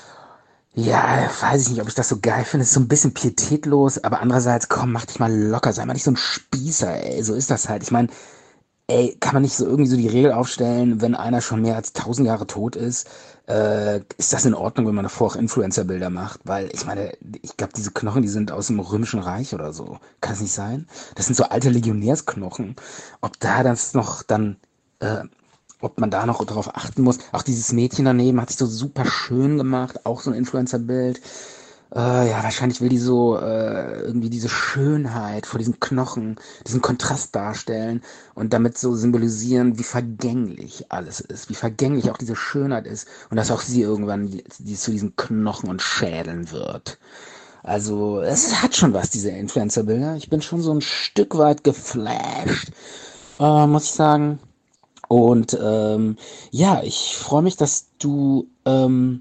Ja, weiß ich nicht, ob ich das so geil finde. Es ist so ein bisschen pietätlos, aber andererseits, komm, mach dich mal locker, sei mal nicht so ein Spießer, ey. So ist das halt. Ich meine, ey, kann man nicht so irgendwie so die Regel aufstellen, wenn einer schon mehr als tausend Jahre tot ist, äh, ist das in Ordnung, wenn man davor auch Influencer-Bilder macht? Weil ich meine, ich glaube, diese Knochen, die sind aus dem Römischen Reich oder so. Kann es nicht sein? Das sind so alte Legionärsknochen. Ob da das noch dann, äh, ob man da noch darauf achten muss. Auch dieses Mädchen daneben hat sich so super schön gemacht, auch so ein Influencer-Bild. Äh, ja, wahrscheinlich will die so äh, irgendwie diese Schönheit vor diesen Knochen, diesen Kontrast darstellen und damit so symbolisieren, wie vergänglich alles ist, wie vergänglich auch diese Schönheit ist und dass auch sie irgendwann die, die zu diesen Knochen und Schädeln wird. Also es hat schon was, diese Influencer-Bilder. Ich bin schon so ein Stück weit geflasht, äh, muss ich sagen. Und ähm, ja, ich freue mich, dass du ähm,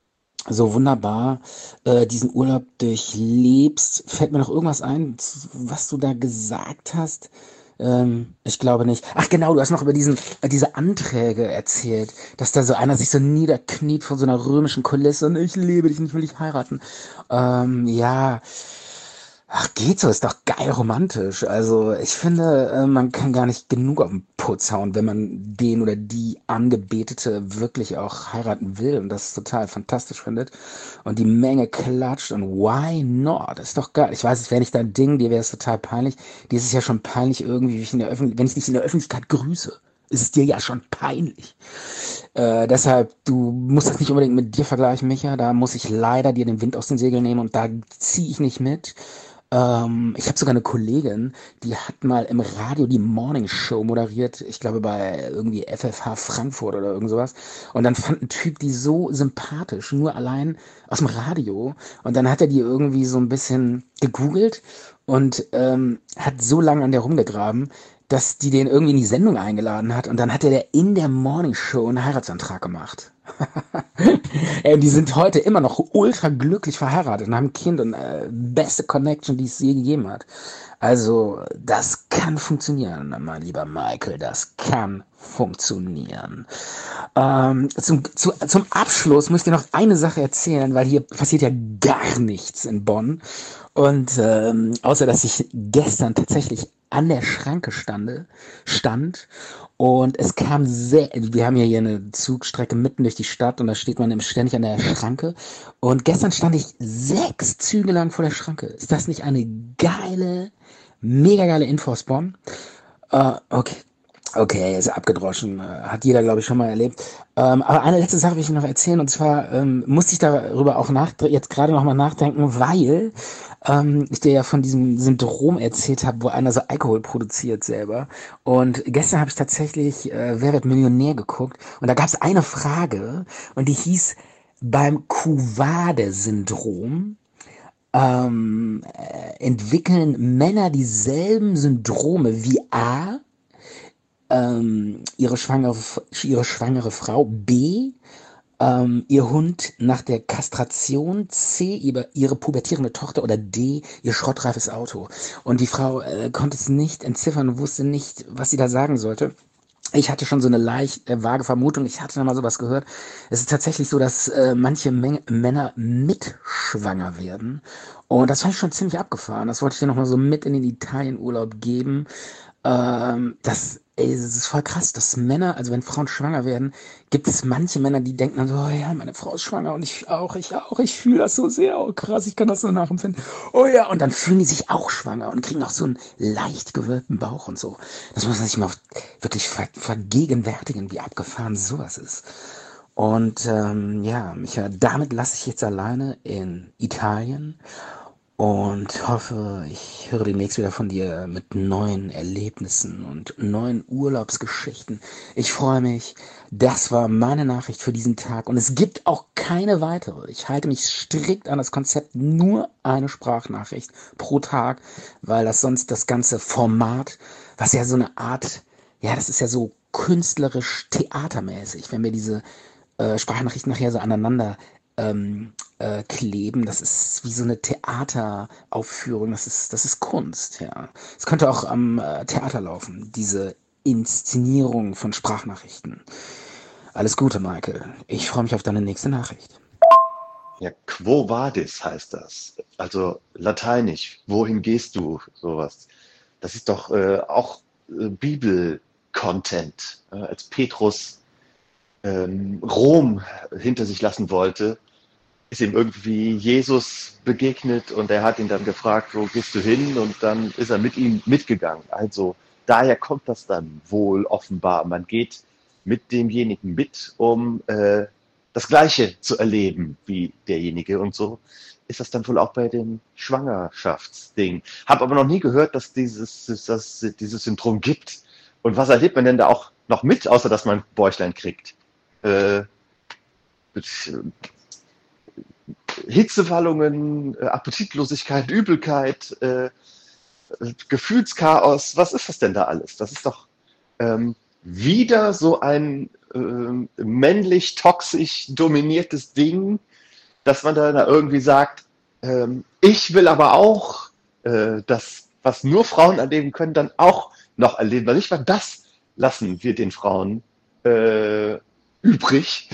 so wunderbar äh, diesen Urlaub durchlebst. Fällt mir noch irgendwas ein, was du da gesagt hast? Ähm, ich glaube nicht. Ach genau, du hast noch über diesen, äh, diese Anträge erzählt, dass da so einer sich so niederkniet vor so einer römischen Kulisse und ich liebe dich und ich will dich heiraten. Ähm, ja, ach, geht so, ist doch geil romantisch. Also ich finde, äh, man kann gar nicht genug auf den Putz hauen, wenn man den oder die Angebetete wirklich auch heiraten will und das total fantastisch findet. Und die Menge klatscht und why not? Ist doch geil. Ich weiß, es wäre nicht dein Ding, dir wäre es total peinlich. Dir ist es ja schon peinlich irgendwie, wie ich in der Öffentlich- wenn ich dich in der Öffentlichkeit grüße. Ist es dir ja schon peinlich. Äh, deshalb, du musst das nicht unbedingt mit dir vergleichen, Micha. Da muss ich leider dir den Wind aus den Segeln nehmen und da ziehe ich nicht mit. Ähm, ich habe sogar eine Kollegin, die hat mal im Radio die Morning Show moderiert, ich glaube bei irgendwie F F H Frankfurt oder irgend sowas. Und dann fand ein Typ die so sympathisch, nur allein aus dem Radio. Und dann hat er die irgendwie so ein bisschen gegoogelt und ähm, hat so lange an der rumgegraben, dass die den irgendwie in die Sendung eingeladen hat. Und dann hat er der in der Morning Show einen Heiratsantrag gemacht. Ey, die sind heute immer noch ultra glücklich verheiratet und haben ein Kind und äh, beste Connection, die es je gegeben hat. Also, das kann funktionieren, mein lieber Michael, das kann funktionieren. Ähm, zum, zu, zum Abschluss muss ich dir noch eine Sache erzählen, weil hier passiert ja gar nichts in Bonn. Und ähm, außer, dass ich gestern tatsächlich an der Schranke stande, stand und es kam sehr, wir haben ja hier eine Zugstrecke mitten durch die Stadt und da steht man ständig an der Schranke und gestern stand ich sechs Züge lang vor der Schranke. Ist das nicht eine geile, mega geile Info aus Bonn? Äh, okay. Okay, ist abgedroschen. äh, Hat jeder, glaube ich, schon mal erlebt. Ähm, aber eine letzte Sache will ich noch erzählen. Und zwar ähm, musste ich darüber auch nach, jetzt gerade noch mal nachdenken, weil ähm, ich dir ja von diesem Syndrom erzählt habe, wo einer so Alkohol produziert selber. Und gestern habe ich tatsächlich äh, Wer wird Millionär geguckt. Und da gab es eine Frage und die hieß beim Kuwade-Syndrom ähm, äh, entwickeln Männer dieselben Syndrome wie A, ähm, ihre schwangere, ihre schwangere Frau, B, ähm, ihr Hund nach der Kastration, C, ihre, ihre pubertierende Tochter oder D, ihr schrottreifes Auto. Und die Frau äh, konnte es nicht entziffern und wusste nicht, was sie da sagen sollte. Ich hatte schon so eine leicht äh, vage Vermutung, ich hatte da mal sowas gehört. Es ist tatsächlich so, dass äh, manche Menge, Männer mitschwanger werden. Und das fand ich schon ziemlich abgefahren. Das wollte ich dir nochmal so mit in den Italienurlaub geben. Ähm, das, ey, das ist voll krass, dass Männer, also wenn Frauen schwanger werden, gibt es manche Männer, die denken dann so, oh ja, meine Frau ist schwanger und ich auch, ich auch, ich fühle das so sehr, oh krass, ich kann das so nachempfinden. Oh ja, und dann fühlen die sich auch schwanger und kriegen auch so einen leicht gewölbten Bauch und so. Das muss man sich mal wirklich ver vergegenwärtigen, wie abgefahren sowas ist. Und ähm, ja, Micha, damit lasse ich jetzt alleine in Italien und hoffe, ich höre demnächst wieder von dir mit neuen Erlebnissen und neuen Urlaubsgeschichten. Ich freue mich. Das war meine Nachricht für diesen Tag und es gibt auch keine weitere. Ich halte mich strikt an das Konzept, nur eine Sprachnachricht pro Tag, weil das sonst das ganze Format, was ja so eine Art, ja, das ist ja so künstlerisch theatermäßig, wenn wir diese äh, Sprachnachrichten nachher so aneinander ähm, äh, kleben. Das ist wie so eine Theateraufführung. Das ist, das ist Kunst, ja. Es könnte auch am äh, Theater laufen, diese Inszenierung von Sprachnachrichten. Alles Gute, Michael. Ich freue mich auf deine nächste Nachricht. Ja, quo vadis heißt das. Also lateinisch, wohin gehst du? Sowas. Das ist doch äh, auch äh, Bibel-Content. Äh, als Petrus ähm, Rom hinter sich lassen wollte, ist ihm irgendwie Jesus begegnet und er hat ihn dann gefragt, wo gehst du hin? Und dann ist er mit ihm mitgegangen. Also daher kommt das dann wohl offenbar. Man geht mit demjenigen mit, um äh, das Gleiche zu erleben wie derjenige. Und so ist das dann wohl auch bei dem Schwangerschaftsding. Habe aber noch nie gehört, dass dieses, dass dieses Syndrom gibt. Und was erlebt man denn da auch noch mit, außer dass man Bäuchlein kriegt? Äh, Hitzewallungen, äh, Appetitlosigkeit, Übelkeit, äh, Gefühlschaos, was ist das denn da alles? Das ist doch ähm, wieder so ein ähm, männlich toxisch dominiertes Ding, dass man da irgendwie sagt, ähm, ich will aber auch äh, das, was nur Frauen erleben können, dann auch noch erleben. Weil nicht mal das lassen wir den Frauen äh, übrig.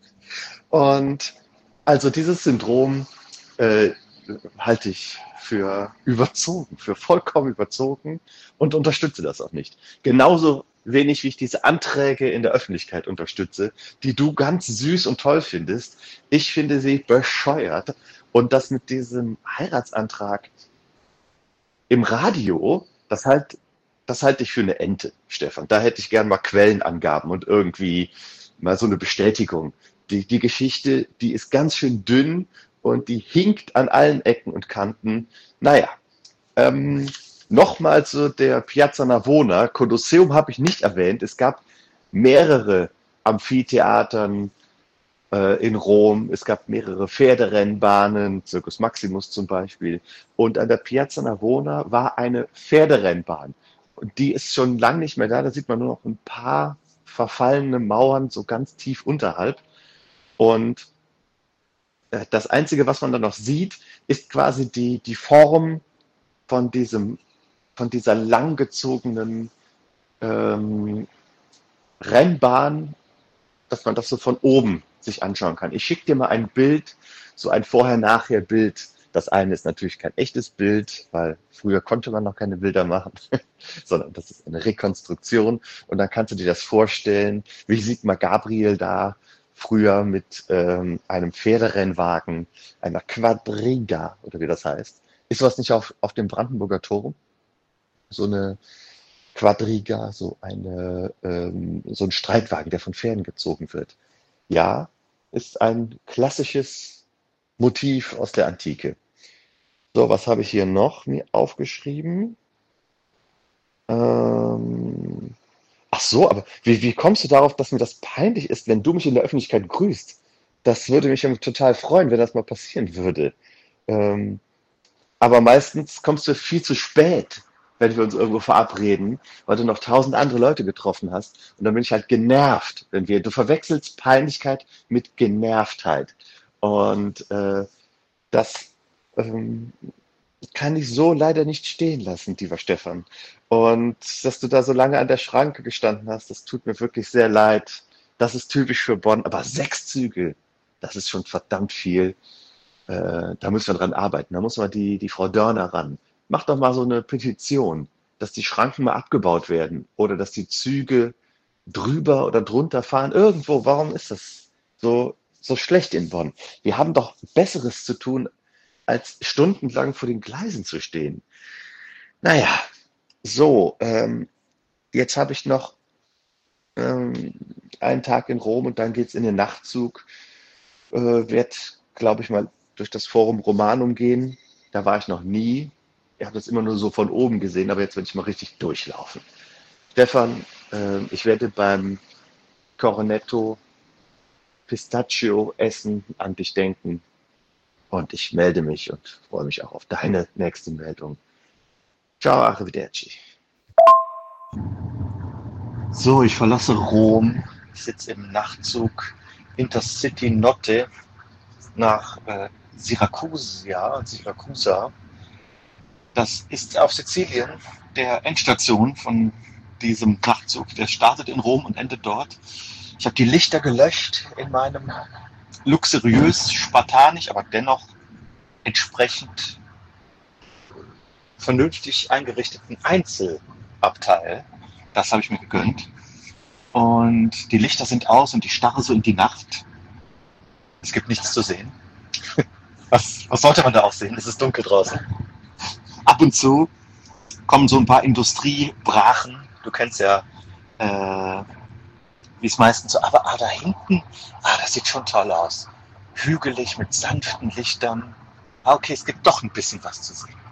Und also dieses Syndrom äh, halte ich für überzogen, für vollkommen überzogen und unterstütze das auch nicht. Genauso wenig wie ich diese Anträge in der Öffentlichkeit unterstütze, die du ganz süß und toll findest. Ich finde sie bescheuert. Und das mit diesem Heiratsantrag im Radio, das halt, das halte ich für eine Ente, Stefan. Da hätte ich gern mal Quellenangaben und irgendwie mal so eine Bestätigung. Die, die Geschichte, die ist ganz schön dünn und die hinkt an allen Ecken und Kanten. Naja, ähm, nochmal zu der Piazza Navona. Kolosseum habe ich nicht erwähnt. Es gab mehrere Amphitheatern äh, in Rom. Es gab mehrere Pferderennbahnen, Circus Maximus zum Beispiel. Und an der Piazza Navona war eine Pferderennbahn. Und die ist schon lange nicht mehr da. Da sieht man nur noch ein paar verfallene Mauern so ganz tief unterhalb. Und äh, das Einzige, was man da noch sieht, ist quasi die, die Form von, diesem, von dieser langgezogenen ähm, Rennbahn, dass man das so von oben sich anschauen kann. Ich schicke dir mal ein Bild, so ein Vorher-Nachher-Bild. Das eine ist natürlich kein echtes Bild, weil früher konnte man noch keine Bilder machen, sondern das ist eine Rekonstruktion. Und dann kannst du dir das vorstellen, wie sieht man Gabriel da früher mit ähm, einem Pferderennwagen, einer Quadriga oder wie das heißt. Ist sowas nicht auf, auf dem Brandenburger Tor? So eine Quadriga, so, eine, ähm, so ein Streitwagen, der von Pferden gezogen wird. Ja, ist ein klassisches Motiv aus der Antike. So, was habe ich hier noch mir aufgeschrieben? Ähm, ach so, aber wie, wie kommst du darauf, dass mir das peinlich ist, wenn du mich in der Öffentlichkeit grüßt? Das würde mich ja total freuen, wenn das mal passieren würde. Ähm, aber meistens kommst du viel zu spät, wenn wir uns irgendwo verabreden, weil du noch tausend andere Leute getroffen hast. Und dann bin ich halt genervt, wenn wir, du verwechselst Peinlichkeit mit Genervtheit. Und äh, das ähm, kann ich so leider nicht stehen lassen, lieber Stefan. Und dass du da so lange an der Schranke gestanden hast, das tut mir wirklich sehr leid. Das ist typisch für Bonn. Aber sechs Züge, das ist schon verdammt viel. Äh, da müssen wir dran arbeiten. Da muss mal die, die Frau Dörner ran. Mach doch mal so eine Petition, dass die Schranken mal abgebaut werden oder dass die Züge drüber oder drunter fahren. Irgendwo, warum ist das so, so schlecht in Bonn? Wir haben doch Besseres zu tun, als stundenlang vor den Gleisen zu stehen. Naja, so, ähm, jetzt habe ich noch ähm, einen Tag in Rom und dann geht's in den Nachtzug. Äh, werd, glaube ich, mal durch das Forum Romanum gehen. Da war ich noch nie. Ich habe das immer nur so von oben gesehen, aber jetzt werde ich mal richtig durchlaufen. Stefan, äh, ich werde beim Cornetto Pistachio essen an dich denken und ich melde mich und freue mich auch auf deine nächste Meldung. Ciao, arrivederci. So, ich verlasse Rom, ich sitze im Nachtzug Intercity Notte nach äh, Syracusa, Syracusa. Das ist auf Sizilien der Endstation von diesem Nachtzug. Der startet in Rom und endet dort. Ich habe die Lichter gelöscht in meinem luxuriös, spartanisch, aber dennoch entsprechend vernünftig eingerichteten Einzelabteil. Das habe ich mir gegönnt. Und die Lichter sind aus und ich starre so in die Nacht. Es gibt nichts zu sehen. Was, was sollte man da auch sehen? Es ist dunkel draußen. Ab und zu kommen so ein paar Industriebrachen. Du kennst ja, äh, wie es meistens so, aber ah, da hinten, ah, das sieht schon toll aus. Hügelig mit sanften Lichtern. Ah, okay, es gibt doch ein bisschen was zu sehen.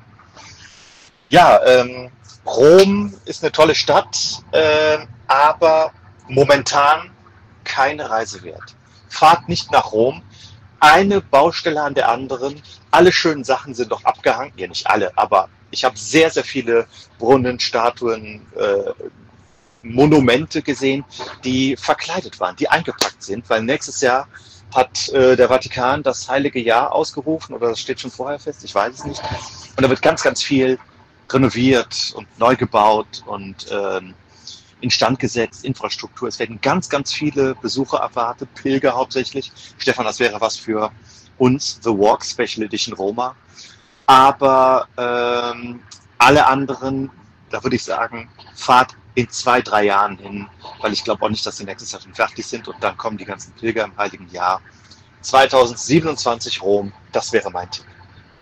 Ja, ähm, Rom ist eine tolle Stadt, äh, aber momentan keine Reise wert. Fahrt nicht nach Rom. Eine Baustelle an der anderen. Alle schönen Sachen sind doch abgehangen. Ja, nicht alle, aber ich habe sehr, sehr viele Brunnen, Statuen, äh, Monumente gesehen, die verkleidet waren, die eingepackt sind, weil nächstes Jahr hat äh, der Vatikan das Heilige Jahr ausgerufen, oder das steht schon vorher fest, ich weiß es nicht. Und da wird ganz, ganz viel renoviert und neu gebaut und ähm, instand gesetzt, Infrastruktur. Es werden ganz, ganz viele Besucher erwartet, Pilger hauptsächlich. Stefan, das wäre was für uns, The Walk Special Edition Roma. Aber ähm, alle anderen, da würde ich sagen, fahrt in zwei, drei Jahren hin, weil ich glaube auch nicht, dass sie nächstes Jahr schon fertig sind und dann kommen die ganzen Pilger im Heiligen Jahr. zweitausendsiebenundzwanzig Rom, das wäre mein Tipp.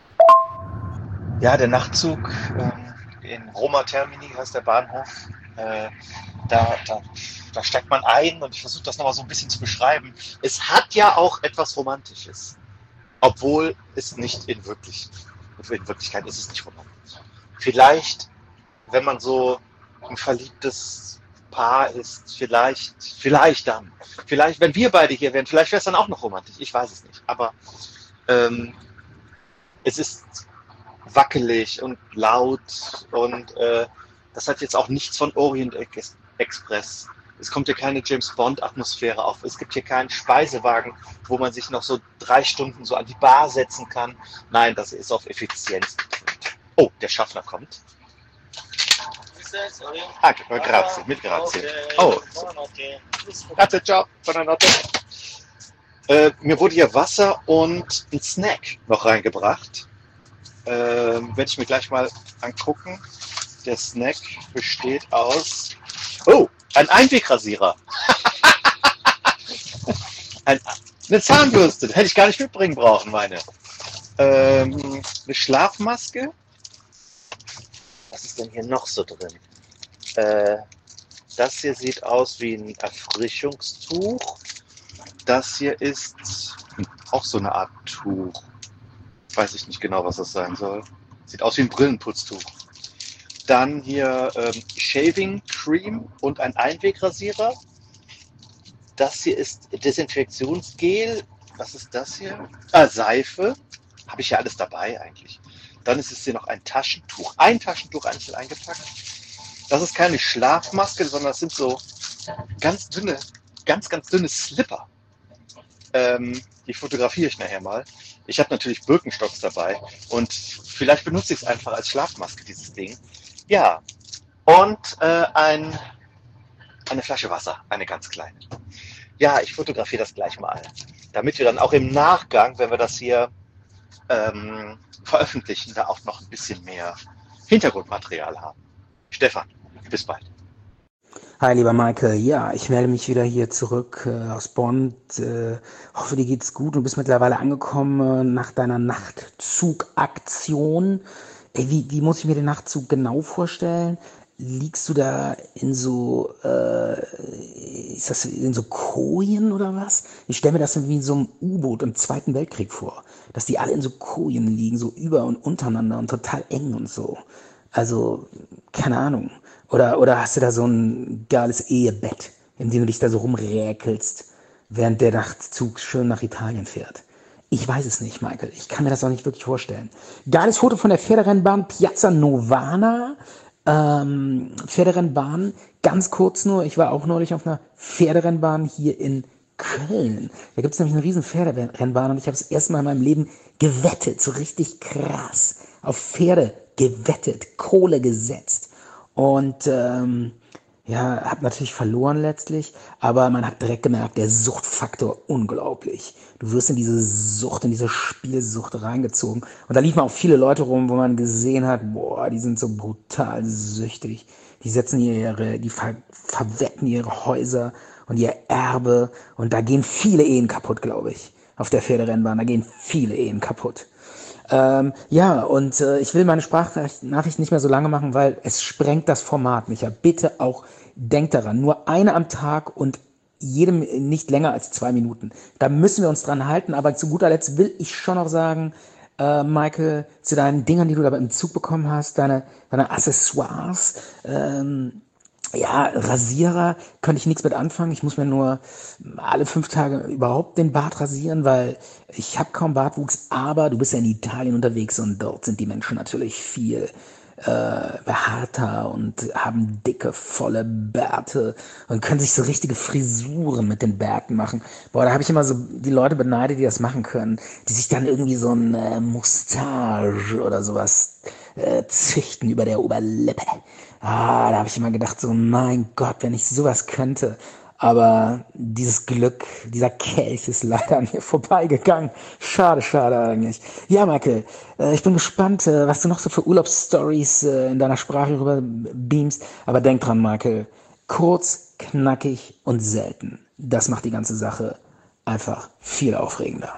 Ja, der Nachtzug ähm, in Roma Termini heißt der Bahnhof. Äh, da, da, da steigt man ein und ich versuche das nochmal so ein bisschen zu beschreiben. Es hat ja auch etwas Romantisches, obwohl es nicht in, wirklich, in Wirklichkeit ist es nicht romantisch. Vielleicht, wenn man so ein verliebtes Paar ist, vielleicht, vielleicht dann. Vielleicht, wenn wir beide hier wären, vielleicht wäre es dann auch noch romantisch. Ich weiß es nicht. Aber ähm, es ist wackelig und laut und äh, das hat jetzt auch nichts von Orient Express. Es kommt hier keine James-Bond-Atmosphäre auf. Es gibt hier keinen Speisewagen, wo man sich noch so drei Stunden so an die Bar setzen kann. Nein, das ist auf Effizienz. Oh, der Schaffner kommt. Ah, grazie, mit grazie. Oh, grazie, ciao, buonanotte. Äh, mir wurde hier Wasser und ein Snack noch reingebracht. Äh, werde ich mir gleich mal angucken. Der Snack besteht aus... Oh, ein Einwegrasierer. ein, eine Zahnbürste, hätte ich gar nicht mitbringen brauchen, meine. Ähm, eine Schlafmaske. Was ist denn hier noch so drin? Äh, das hier sieht aus wie ein Erfrischungstuch. Das hier ist hm, auch so eine Art Tuch. Weiß ich nicht genau, was das sein soll. Sieht aus wie ein Brillenputztuch. Dann hier ähm, Shaving Cream und ein Einwegrasierer. Das hier ist Desinfektionsgel. Was ist das hier? Ah, Seife. Habe ich ja alles dabei eigentlich. Dann ist es hier noch ein Taschentuch. Ein Taschentuch einzeln eingepackt. Das ist keine Schlafmaske, sondern das sind so ganz dünne, ganz, ganz dünne Slipper. Ähm, die fotografiere ich nachher mal. Ich habe natürlich Birkenstocks dabei und vielleicht benutze ich es einfach als Schlafmaske, dieses Ding. Ja, und äh, ein, eine Flasche Wasser, eine ganz kleine. Ja, ich fotografiere das gleich mal, damit wir dann auch im Nachgang, wenn wir das hier ähm, veröffentlichen, da auch noch ein bisschen mehr Hintergrundmaterial haben. Stefan, bis bald. Hi, lieber Michael. Ja, ich melde mich wieder hier zurück äh, aus Bonn. Äh, hoffe, dir geht's gut. Du bist mittlerweile angekommen äh, nach deiner Nachtzugaktion. Ey, wie, wie muss ich mir den Nachtzug genau vorstellen? Liegst du da in so, äh, ist das in so Kojen oder was? Ich stelle mir das wie in so einem U-Boot im Zweiten Weltkrieg vor, dass die alle in so Kojen liegen, so über und untereinander und total eng und so. Also, keine Ahnung. Oder, oder hast du da so ein geiles Ehebett, in dem du dich da so rumräkelst, während der Nachtzug schön nach Italien fährt? Ich weiß es nicht, Michael. Ich kann mir das auch nicht wirklich vorstellen. Geiles Foto von der Pferderennbahn Piazza Novana. Ähm, Pferderennbahn, ganz kurz nur. Ich war auch neulich auf einer Pferderennbahn hier in Köln. Da gibt es nämlich eine riesen Pferderennbahn und ich habe das erste Mal in meinem Leben gewettet, so richtig krass. Auf Pferde gewettet, Kohle gesetzt. Und ähm, ja, habe natürlich verloren letztlich, aber man hat direkt gemerkt, der Suchtfaktor unglaublich. Du wirst in diese Sucht, in diese Spielsucht reingezogen. Und da liefen auch viele Leute rum, wo man gesehen hat, boah, die sind so brutal süchtig. Die setzen ihre, die ver, verwetten ihre Häuser und ihr Erbe. Und da gehen viele Ehen kaputt, glaube ich. Auf der Pferderennbahn, da gehen viele Ehen kaputt. Ähm, ja, und äh, ich will meine Sprachnachricht nicht mehr so lange machen, weil es sprengt das Format, Micha. Bitte auch, denk daran, nur eine am Tag und jedem nicht länger als zwei Minuten. Da müssen wir uns dran halten, aber zu guter Letzt will ich schon noch sagen, äh, Michael, zu deinen Dingern, die du da im Zug bekommen hast, deine, deine Accessoires, ähm, ja, Rasierer könnte ich nichts mit anfangen. Ich muss mir nur alle fünf Tage überhaupt den Bart rasieren, weil ich habe kaum Bartwuchs, aber du bist ja in Italien unterwegs und dort sind die Menschen natürlich viel äh, behaarter und haben dicke, volle Bärte und können sich so richtige Frisuren mit den Bärten machen. Boah, da habe ich immer so die Leute beneidet, die das machen können, die sich dann irgendwie so ein äh, Moustache oder sowas äh, züchten über der Oberlippe. Ah, da habe ich immer gedacht, so mein Gott, wenn ich sowas könnte. Aber dieses Glück, dieser Kelch ist leider an mir vorbeigegangen. Schade, schade eigentlich. Ja, Michael, äh, ich bin gespannt, äh, was du noch so für Urlaubsstories äh, in deiner Sprache rüber beamst. Aber denk dran, Michael, kurz, knackig und selten. Das macht die ganze Sache einfach viel aufregender.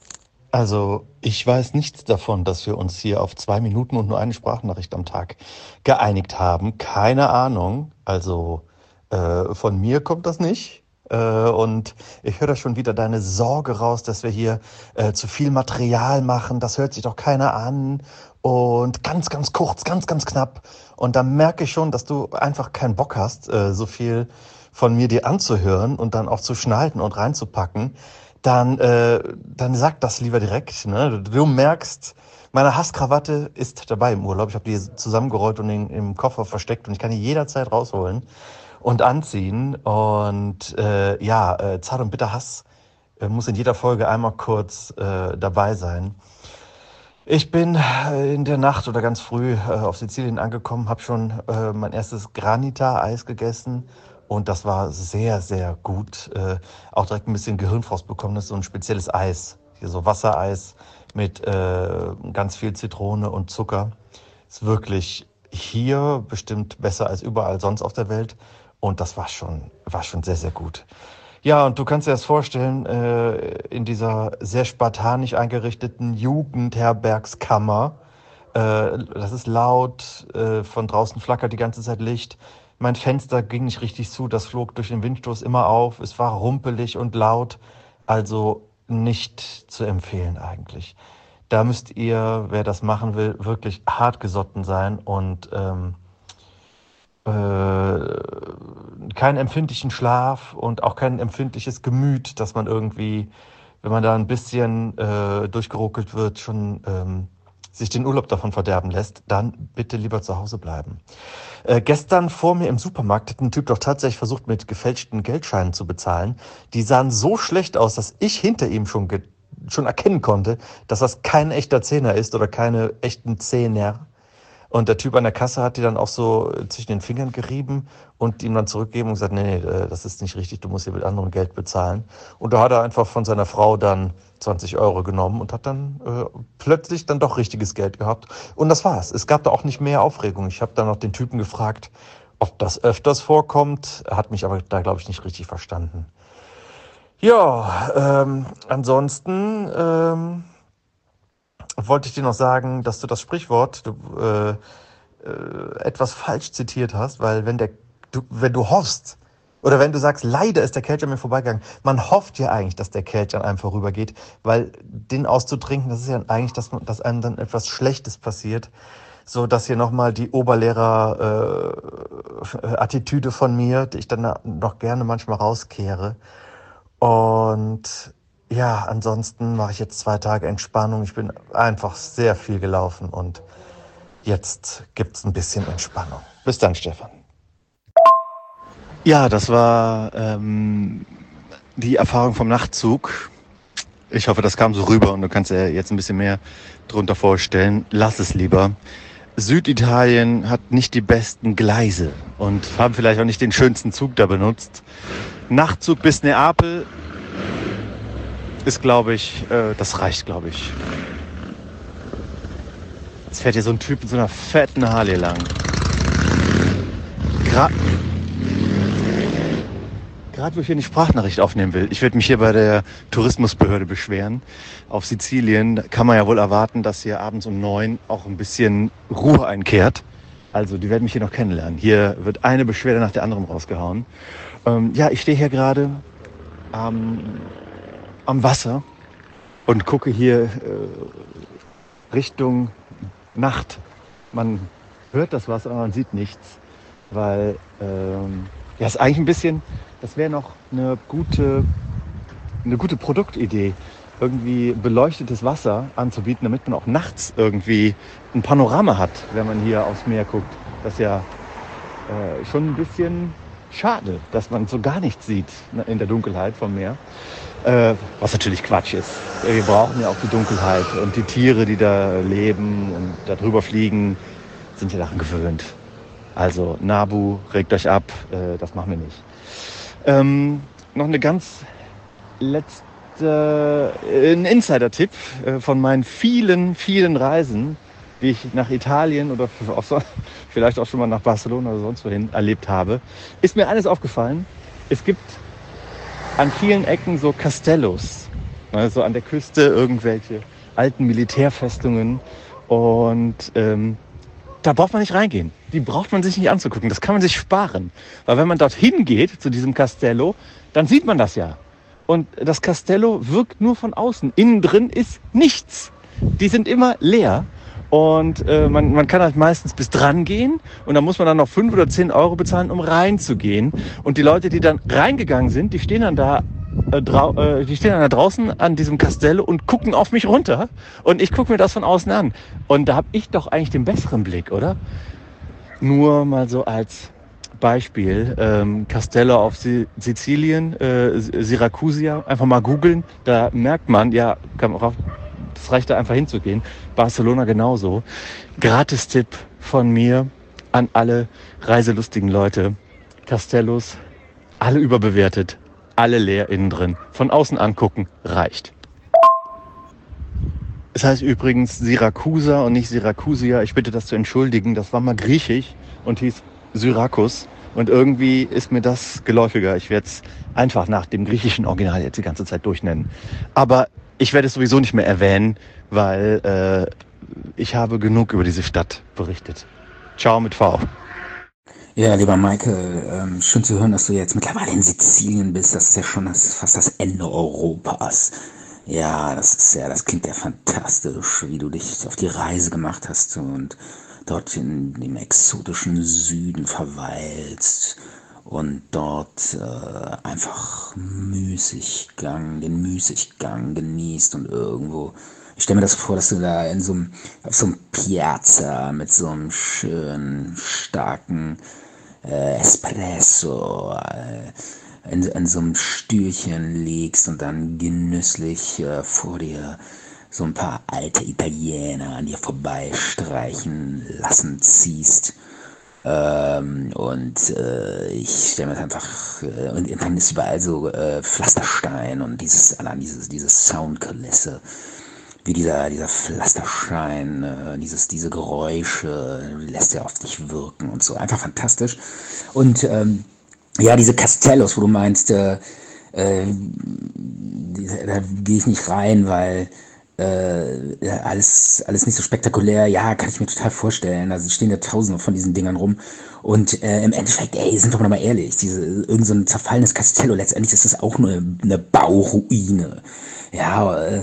Also, ich weiß nichts davon, dass wir uns hier auf zwei Minuten und nur eine Sprachnachricht am Tag geeinigt haben. Keine Ahnung. Also, äh, von mir kommt das nicht. Äh, und ich höre da schon wieder deine Sorge raus, dass wir hier äh, zu viel Material machen. Das hört sich doch keiner an. Und ganz, ganz kurz, ganz, ganz knapp. Und da merke ich schon, dass du einfach keinen Bock hast, äh, so viel von mir dir anzuhören und dann auch zu schneiden und reinzupacken. Dann, äh, dann sag das lieber direkt. Ne? Du merkst, meine Hasskrawatte ist dabei im Urlaub. Ich habe die zusammengerollt und in, im Koffer versteckt und ich kann die jederzeit rausholen und anziehen. Und äh, ja, äh, Zart und Bitter Hass äh, muss in jeder Folge einmal kurz äh, dabei sein. Ich bin äh, in der Nacht oder ganz früh äh, auf Sizilien angekommen, habe schon äh, mein erstes Granita-Eis gegessen. Und das war sehr, sehr gut. Äh, auch direkt ein bisschen Gehirnfrost bekommen. Das ist so ein spezielles Eis. Hier so Wassereis mit äh, ganz viel Zitrone und Zucker. Ist wirklich hier bestimmt besser als überall sonst auf der Welt. Und das war schon, war schon sehr, sehr gut. Ja, und du kannst dir das vorstellen, äh, in dieser sehr spartanisch eingerichteten Jugendherbergskammer. Äh, das ist laut, äh, von draußen flackert die ganze Zeit Licht. Mein Fenster ging nicht richtig zu, das flog durch den Windstoß immer auf. Es war rumpelig und laut, also nicht zu empfehlen eigentlich. Da müsst ihr, wer das machen will, wirklich hartgesotten sein und ähm, äh, keinen empfindlichen Schlaf und auch kein empfindliches Gemüt, dass man irgendwie, wenn man da ein bisschen äh, durchgeruckelt wird, schon ähm, sich den Urlaub davon verderben lässt, dann bitte lieber zu Hause bleiben. Äh, gestern vor mir im Supermarkt hat ein Typ doch tatsächlich versucht, mit gefälschten Geldscheinen zu bezahlen. Die sahen so schlecht aus, dass ich hinter ihm schon, ge- schon erkennen konnte, dass das kein echter Zehner ist oder keine echten Zehner. Und der Typ an der Kasse hat die dann auch so zwischen den Fingern gerieben und ihm dann zurückgegeben und gesagt, nee, nee, das ist nicht richtig, du musst hier mit anderem Geld bezahlen. Und da hat er einfach von seiner Frau dann zwanzig Euro genommen und hat dann äh, plötzlich dann doch richtiges Geld gehabt. Und das war's. Es gab da auch nicht mehr Aufregung. Ich habe dann noch den Typen gefragt, ob das öfters vorkommt. Er hat mich aber da, glaube ich, nicht richtig verstanden. Ja, ähm, ansonsten ähm, wollte ich dir noch sagen, dass du das Sprichwort du, äh, äh, etwas falsch zitiert hast, weil wenn der, du, wenn du hoffst, oder wenn du sagst, leider ist der Kelch an mir vorbeigegangen, man hofft ja eigentlich, dass der Kelch an einem vorübergeht, weil den auszutrinken, das ist ja eigentlich, dass, man, dass einem dann etwas Schlechtes passiert, so dass hier nochmal die Oberlehrer-Attitüde äh, von mir, die ich dann noch gerne manchmal rauskehre. Und ja, ansonsten mache ich jetzt zwei Tage Entspannung. Ich bin einfach sehr viel gelaufen und jetzt gibt's ein bisschen Entspannung. Bis dann, Stefan. Ja, das war ähm, die Erfahrung vom Nachtzug. Ich hoffe, das kam so rüber und du kannst dir jetzt ein bisschen mehr drunter vorstellen. Lass es lieber. Süditalien hat nicht die besten Gleise und haben vielleicht auch nicht den schönsten Zug da benutzt. Nachtzug bis Neapel ist, glaube ich, äh, das reicht, glaube ich. Jetzt fährt hier so ein Typ mit so einer fetten Harley lang. Gra- Gerade wo ich hier eine Sprachnachricht aufnehmen will, ich werde mich hier bei der Tourismusbehörde beschweren. Auf Sizilien kann man ja wohl erwarten, dass hier abends um neun auch ein bisschen Ruhe einkehrt. Also die werden mich hier noch kennenlernen. Hier wird eine Beschwerde nach der anderen rausgehauen. Ähm, ja, ich stehe hier gerade ähm, am Wasser und gucke hier äh, Richtung Nacht. Man hört das Wasser, aber man sieht nichts, weil ähm, ja, ist eigentlich ein bisschen, das wäre noch eine gute, eine gute Produktidee, irgendwie beleuchtetes Wasser anzubieten, damit man auch nachts irgendwie ein Panorama hat, wenn man hier aufs Meer guckt. Das ist ja äh, schon ein bisschen schade, dass man so gar nichts sieht in der Dunkelheit vom Meer. Äh, was natürlich Quatsch ist. Wir brauchen ja auch die Dunkelheit und die Tiere, die da leben und da drüber fliegen, sind ja daran gewöhnt. Also Nabu, regt euch ab, äh, das machen wir nicht. Ähm, noch eine ganz letzte, äh, ein Insider-Tipp äh, von meinen vielen, vielen Reisen, die ich nach Italien oder auch so, vielleicht auch schon mal nach Barcelona oder sonst wohin erlebt habe, ist mir eines aufgefallen. Es gibt an vielen Ecken so Castellos, also an der Küste irgendwelche alten Militärfestungen und ähm, da braucht man nicht reingehen. Die braucht man sich nicht anzugucken. Das kann man sich sparen. Weil wenn man dorthin geht, zu diesem Castello, dann sieht man das ja. Und das Castello wirkt nur von außen. Innen drin ist nichts. Die sind immer leer. Und äh, man, man kann halt meistens bis dran gehen. Und dann muss man dann noch fünf oder zehn Euro bezahlen, um reinzugehen. Und die Leute, die dann reingegangen sind, die stehen dann da Äh, drau- äh, die stehen dann da draußen an diesem Castello und gucken auf mich runter und ich gucke mir das von außen an. Und da habe ich doch eigentlich den besseren Blick, oder? Nur mal so als Beispiel, ähm, Castello auf Si- Sizilien, äh, Syracusia, einfach mal googeln, da merkt man, ja, kann man auch, das reicht da einfach hinzugehen. Barcelona genauso. Gratis-Tipp von mir an alle reiselustigen Leute. Castellos, alle überbewertet. Alle leer innen drin. Von außen angucken reicht. Es heißt übrigens Syrakusa und nicht Syrakusia. Ich bitte das zu entschuldigen. Das war mal griechisch und hieß Syrakus. Und irgendwie ist mir das geläufiger. Ich werde es einfach nach dem griechischen Original jetzt die ganze Zeit durchnennen. Aber ich werde es sowieso nicht mehr erwähnen, weil äh, ich habe genug über diese Stadt berichtet. Ciao mit V. Ja, lieber Michael, ähm, schön zu hören, dass du jetzt mittlerweile in Sizilien bist. Das ist ja schon das, fast das Ende Europas. Ja, das ist ja, das klingt ja fantastisch, wie du dich auf die Reise gemacht hast und dort in dem exotischen Süden verweilst und dort äh, einfach Müßiggang, den Müßiggang genießt und irgendwo. Ich stelle mir das vor, dass du da in so einem, auf so einem Piazza mit so einem schönen, starken äh, Espresso äh, in, in so einem Stühlchen liegst und dann genüsslich äh, vor dir so ein paar alte Italiener an dir vorbeistreichen lassen ziehst. Ähm, und äh, ich stelle mir das einfach, äh, und dann ist überall so äh, Pflasterstein und dieses, allein dieses, diese Soundkulisse. Wie dieser, dieser Pflasterstein, äh, dieses, diese Geräusche lässt er auf dich wirken und so. Einfach fantastisch. Und ähm, ja, diese Castellos, wo du meinst, äh, äh, die, da gehe ich nicht rein, weil äh, alles, alles nicht so spektakulär. Ja, kann ich mir total vorstellen. Also stehen ja tausende von diesen Dingern rum. Und äh, im Endeffekt, ey, sind wir doch mal ehrlich, diese, irgend so ein zerfallenes Castello, letztendlich ist das auch nur eine, eine Bauruine. Ja, äh,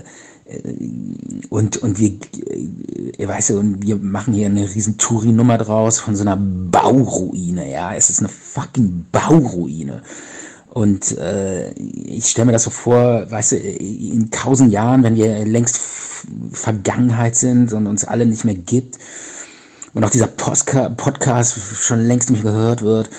Und, und wir, ihr weißt ja, und wir machen hier eine riesen Touri-Nummer draus von so einer Bauruine, ja. Es ist eine fucking Bauruine. Und äh, ich stelle mir das so vor, weißt du, in tausend Jahren, wenn wir längst Vergangenheit sind und uns alle nicht mehr gibt und auch dieser Postka- Podcast schon längst nicht mehr gehört wird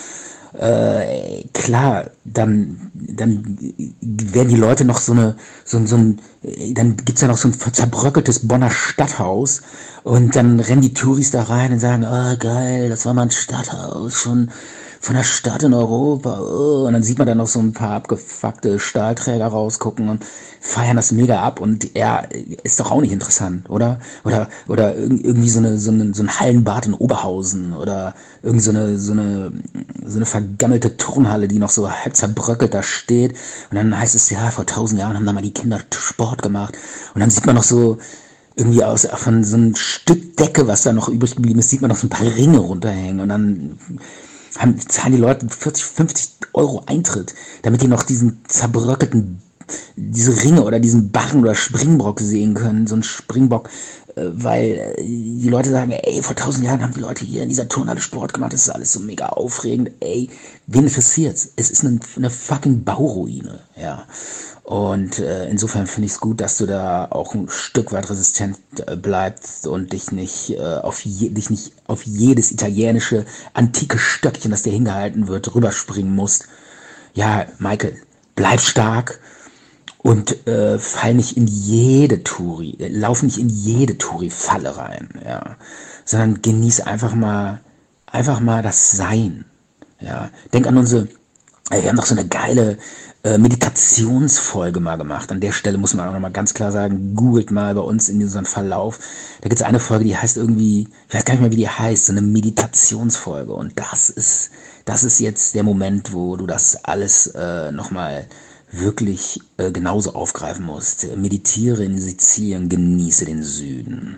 äh, klar, dann, dann werden die Leute noch so eine, so, ein- so ein, äh, dann gibt's ja noch so ein zerbröckeltes Bonner Stadthaus und dann rennen die Touris da rein und sagen, ah geil, das war mal ein Stadthaus von, von der Stadt in Europa. Oh. Und dann sieht man da noch so ein paar abgefuckte Stahlträger rausgucken und feiern das mega ab und er ist doch auch nicht interessant, oder? Oder oder irg- irgendwie so eine so eine so ein Hallenbad in Oberhausen oder irgend so eine so eine so eine vergammelte Turnhalle, die noch so halb zerbröckelt da steht und dann heißt es ja, vor tausend Jahren haben da mal die Kinder Sport gemacht und dann sieht man noch so irgendwie aus von so einem Stück Decke, was da noch übrig geblieben ist, sieht man noch so ein paar Ringe runterhängen und dann haben, zahlen die Leute vierzig, fünfzig Euro Eintritt, damit die noch diesen zerbröckelten, diese Ringe oder diesen Barren oder Springbrock sehen können, so ein Springbock, äh, weil äh, die Leute sagen, ey, vor tausend Jahren haben die Leute hier in dieser Turnhalle Sport gemacht, das ist alles so mega aufregend, ey, wen interessiert's? Es ist eine, eine fucking Bauruine, ja. Und äh, insofern finde ich es gut, dass du da auch ein Stück weit resistent äh, bleibst und dich nicht, äh, auf je, dich nicht auf jedes italienische antike Stöckchen, das dir hingehalten wird, rüberspringen musst. Ja, Michael, bleib stark und äh, fall nicht in jede Touri, äh, lauf nicht in jede Touri-Falle rein, ja, sondern genieß einfach mal, einfach mal das Sein, ja. Denk an unsere Ey, wir haben doch so eine geile äh, Meditationsfolge mal gemacht. An der Stelle muss man auch noch mal ganz klar sagen, googelt mal bei uns in unseren Verlauf. Da gibt es eine Folge, die heißt irgendwie, ich weiß gar nicht mehr, wie die heißt, so eine Meditationsfolge. Und das ist, das ist jetzt der Moment, wo du das alles äh, nochmal wirklich äh, genauso aufgreifen musst. Meditiere in Sizilien, genieße den Süden.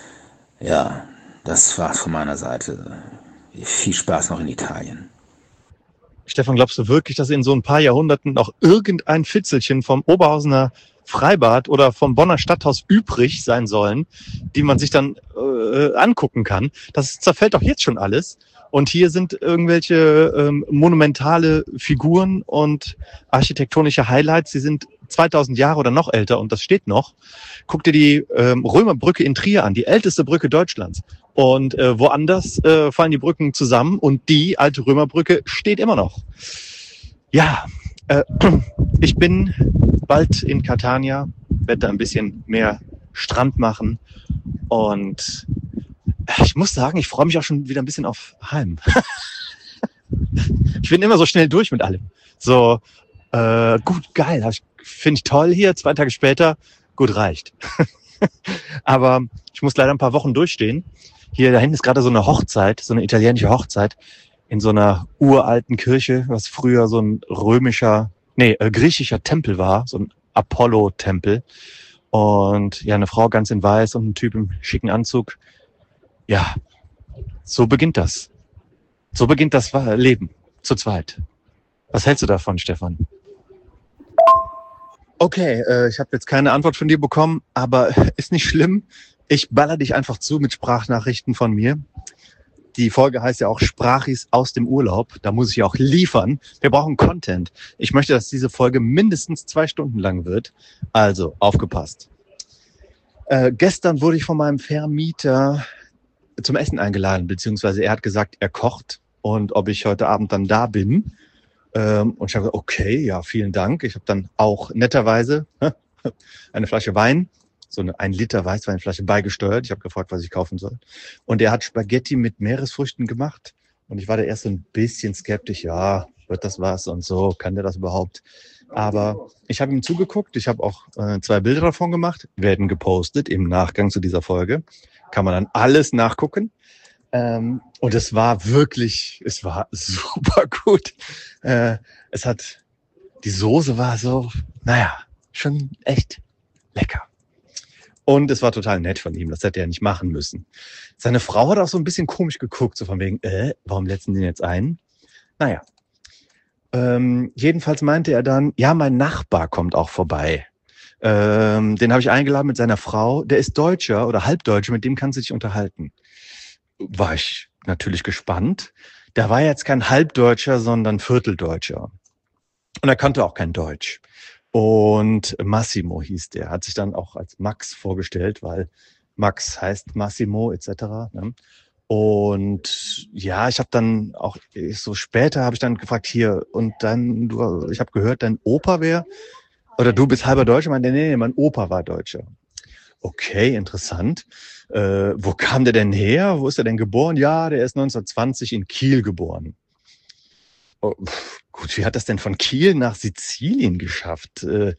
Ja, das war's von meiner Seite. Viel Spaß noch in Italien. Stefan, glaubst du wirklich, dass in so ein paar Jahrhunderten noch irgendein Fitzelchen vom Oberhausener Freibad oder vom Bonner Stadthaus übrig sein sollen, die man sich dann äh, angucken kann? Das zerfällt doch jetzt schon alles. Und hier sind irgendwelche ähm, monumentale Figuren und architektonische Highlights. Sie sind zweitausend Jahre oder noch älter und das steht noch. Guck dir die ähm, Römerbrücke in Trier an, die älteste Brücke Deutschlands. Und äh, woanders äh, fallen die Brücken zusammen und die alte Römerbrücke steht immer noch. Ja, äh, ich bin bald in Catania, werde da ein bisschen mehr Strand machen und ich muss sagen, ich freue mich auch schon wieder ein bisschen auf Heim. Ich bin immer so schnell durch mit allem. So, äh, gut, geil, finde ich toll hier, zwei Tage später, gut, reicht. Aber ich muss leider ein paar Wochen durchstehen. Hier, da hinten ist gerade so eine Hochzeit, so eine italienische Hochzeit in so einer uralten Kirche, was früher so ein römischer, nee, äh, griechischer Tempel war, so ein Apollo-Tempel. Und ja, eine Frau ganz in weiß und ein Typ im schicken Anzug. Ja, so beginnt das. So beginnt das Leben, zu zweit. Was hältst du davon, Stefan? Okay, äh, ich habe jetzt keine Antwort von dir bekommen, aber ist nicht schlimm. Ich baller dich einfach zu mit Sprachnachrichten von mir. Die Folge heißt ja auch Sprachis aus dem Urlaub. Da muss ich auch liefern. Wir brauchen Content. Ich möchte, dass diese Folge mindestens zwei Stunden lang wird. Also, aufgepasst. Äh, gestern wurde ich von meinem Vermieter zum Essen eingeladen, beziehungsweise er hat gesagt, er kocht und ob ich heute Abend dann da bin. Ähm, und ich habe gesagt, okay, ja, vielen Dank. Ich habe dann auch netterweise eine Flasche Wein, so eine ein Liter Weißweinflasche beigesteuert. Ich habe gefragt, was ich kaufen soll. Und er hat Spaghetti mit Meeresfrüchten gemacht. Und ich war da erst so ein bisschen skeptisch. Ja, wird das was und so? Kann der das überhaupt? Aber ich habe ihm zugeguckt. Ich habe auch äh, zwei Bilder davon gemacht, werden gepostet im Nachgang zu dieser Folge. Kann man dann alles nachgucken. Ähm, und es war wirklich, es war super gut. Äh, es hat, die Soße war so, naja, schon echt lecker. Und es war total nett von ihm, das hätte er nicht machen müssen. Seine Frau hat auch so ein bisschen komisch geguckt, so von wegen, äh, warum letzen die den jetzt ein? Naja, ähm, jedenfalls meinte er dann, ja, mein Nachbar kommt auch vorbei. Ähm, den habe ich eingeladen mit seiner Frau. Der ist Deutscher oder Halbdeutscher, mit dem kannst du dich unterhalten. War ich natürlich gespannt. Der war jetzt kein Halbdeutscher, sondern Vierteldeutscher. Und er kannte auch kein Deutsch. Und Massimo hieß der. Hat sich dann auch als Max vorgestellt, weil Max heißt Massimo et cetera. Ne? Und ja, ich habe dann auch so später habe ich dann gefragt, hier, und dann, du, ich habe gehört, dein Opa wäre, oder du bist halber Deutscher? Ich meinte, nee, nee, mein Opa war Deutscher. Okay, interessant. Äh, wo kam der denn her? Wo ist er denn geboren? Ja, der ist neunzehnhundertzwanzig in Kiel geboren. Oh, pff, gut, wie hat das denn von Kiel nach Sizilien geschafft? Äh,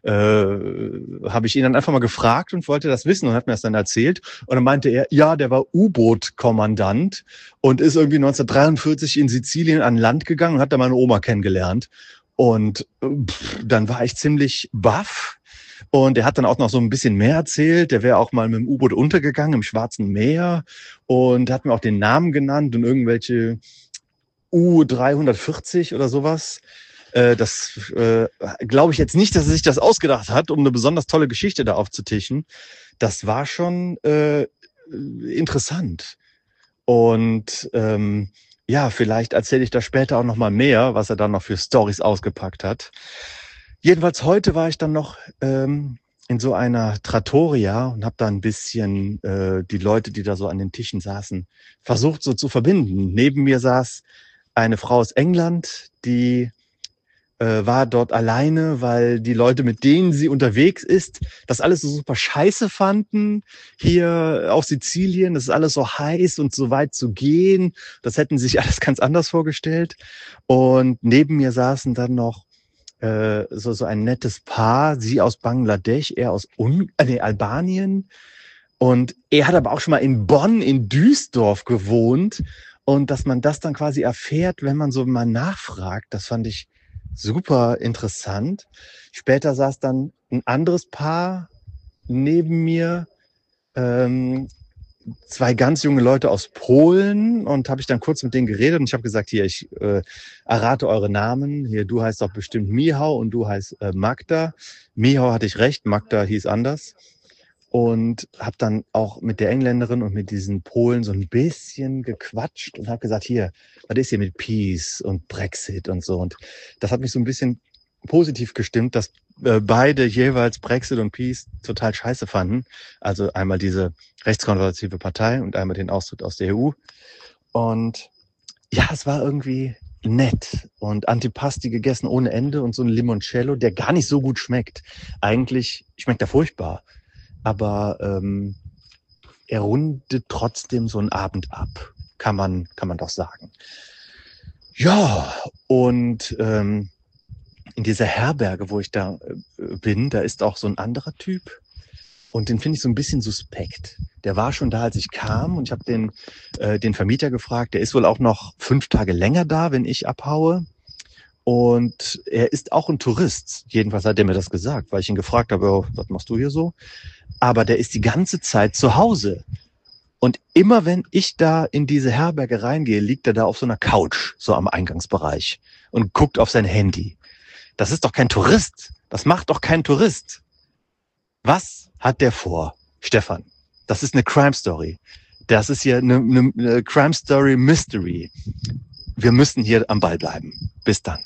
äh, habe ich ihn dann einfach mal gefragt und wollte das wissen und hat mir das dann erzählt. Und dann meinte er, ja, der war U-Boot-Kommandant und ist irgendwie neunzehnhundertdreiundvierzig in Sizilien an Land gegangen und hat da meine Oma kennengelernt. Und äh, pff, dann war ich ziemlich baff. Und er hat dann auch noch so ein bisschen mehr erzählt. Der wäre auch mal mit dem U-Boot untergegangen im Schwarzen Meer und hat mir auch den Namen genannt und irgendwelche U dreihundertvierzig oder sowas. Äh, das äh, glaube ich jetzt nicht, dass er sich das ausgedacht hat, um eine besonders tolle Geschichte da aufzutischen. Das war schon äh, interessant. Und ähm, ja, vielleicht erzähle ich da später auch noch mal mehr, was er dann noch für Storys ausgepackt hat. Jedenfalls heute war ich dann noch ähm, in so einer Trattoria und habe da ein bisschen äh, die Leute, die da so an den Tischen saßen, versucht so zu verbinden. Neben mir saß eine Frau aus England, die äh, war dort alleine, weil die Leute, mit denen sie unterwegs ist, das alles so super scheiße fanden. Hier auf Sizilien, das ist alles so heiß und so weit zu gehen. Das hätten sie sich alles ganz anders vorgestellt. Und neben mir saßen dann noch äh, so, so ein nettes Paar, sie aus Bangladesch, er aus Un- äh, nee, Albanien. Und er hat aber auch schon mal in Bonn, in Duisdorf gewohnt. Und dass man das dann quasi erfährt, wenn man so mal nachfragt, das fand ich super interessant. Später saß dann ein anderes Paar neben mir, ähm, zwei ganz junge Leute aus Polen, und habe ich dann kurz mit denen geredet und ich habe gesagt, hier, ich äh, errate eure Namen. Hier, du heißt doch bestimmt Michał und du heißt äh, Magda. Michał hatte ich recht, Magda hieß anders. Und habe dann auch mit der Engländerin und mit diesen Polen so ein bisschen gequatscht und habe gesagt, hier, was ist hier mit Peace und Brexit und so. Und das hat mich so ein bisschen positiv gestimmt, dass äh, beide jeweils Brexit und Peace total scheiße fanden. Also einmal diese rechtskonservative Partei und einmal den Austritt aus der E U. Und ja, es war irgendwie nett und Antipasti gegessen ohne Ende und so ein Limoncello, der gar nicht so gut schmeckt. Eigentlich schmeckt er furchtbar. Aber ähm, er rundet trotzdem so einen Abend ab, kann man kann man doch sagen. Ja, und ähm, in dieser Herberge, wo ich da äh, bin, da ist auch so ein anderer Typ. Und den finde ich so ein bisschen suspekt. Der war schon da, als ich kam, und ich habe den, äh, den Vermieter gefragt. Der ist wohl auch noch fünf Tage länger da, wenn ich abhaue. Und er ist auch ein Tourist. Jedenfalls hat er mir das gesagt, weil ich ihn gefragt habe, oh, was machst du hier so? Aber der ist die ganze Zeit zu Hause. Und immer wenn ich da in diese Herberge reingehe, liegt er da auf so einer Couch, so am Eingangsbereich, und guckt auf sein Handy. Das ist doch kein Tourist. Das macht doch kein Tourist. Was hat der vor, Stefan? Das ist eine Crime Story. Das ist hier eine, eine, eine Crime Story Mystery. Wir müssen hier am Ball bleiben. Bis dann.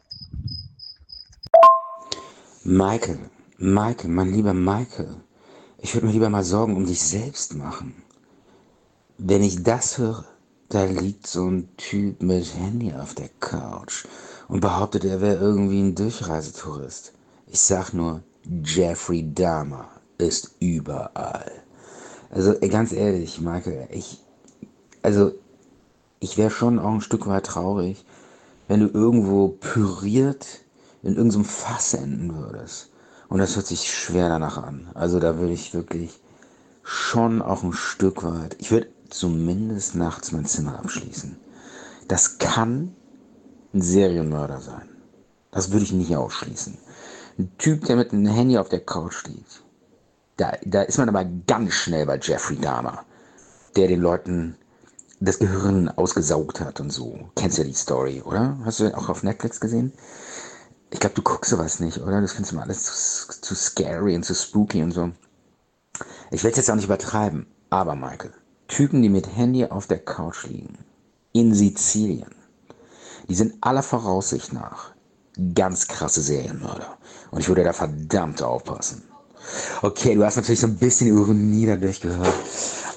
Michael, Michael, mein lieber Michael, ich würde mir lieber mal Sorgen um dich selbst machen. Wenn ich das höre, da liegt so ein Typ mit Handy auf der Couch und behauptet, er wäre irgendwie ein Durchreisetourist. Ich sag nur, Jeffrey Dahmer ist überall. Also ganz ehrlich, Michael, ich, also ich wäre schon auch ein Stück weit traurig, wenn du irgendwo püriert in irgendeinem Fass enden würdest. Und das hört sich schwer danach an. Also da würde ich wirklich schon auch ein Stück weit, ich würde zumindest nachts mein Zimmer abschließen. Das kann ein Serienmörder sein. Das würde ich nicht ausschließen. Ein Typ, der mit einem Handy auf der Couch liegt. Da, da ist man aber ganz schnell bei Jeffrey Dahmer, der den Leuten das Gehirn ausgesaugt hat und so. Kennst ja die Story, oder? Hast du den auch auf Netflix gesehen? Ich glaube, du guckst sowas nicht, oder? Das findest du mal alles zu, zu scary und zu spooky und so. Ich will es jetzt auch nicht übertreiben, aber Michael, Typen, die mit Handy auf der Couch liegen, in Sizilien, die sind aller Voraussicht nach ganz krasse Serienmörder. Und ich würde da verdammt aufpassen. Okay, du hast natürlich so ein bisschen Ironie dadurch gehört,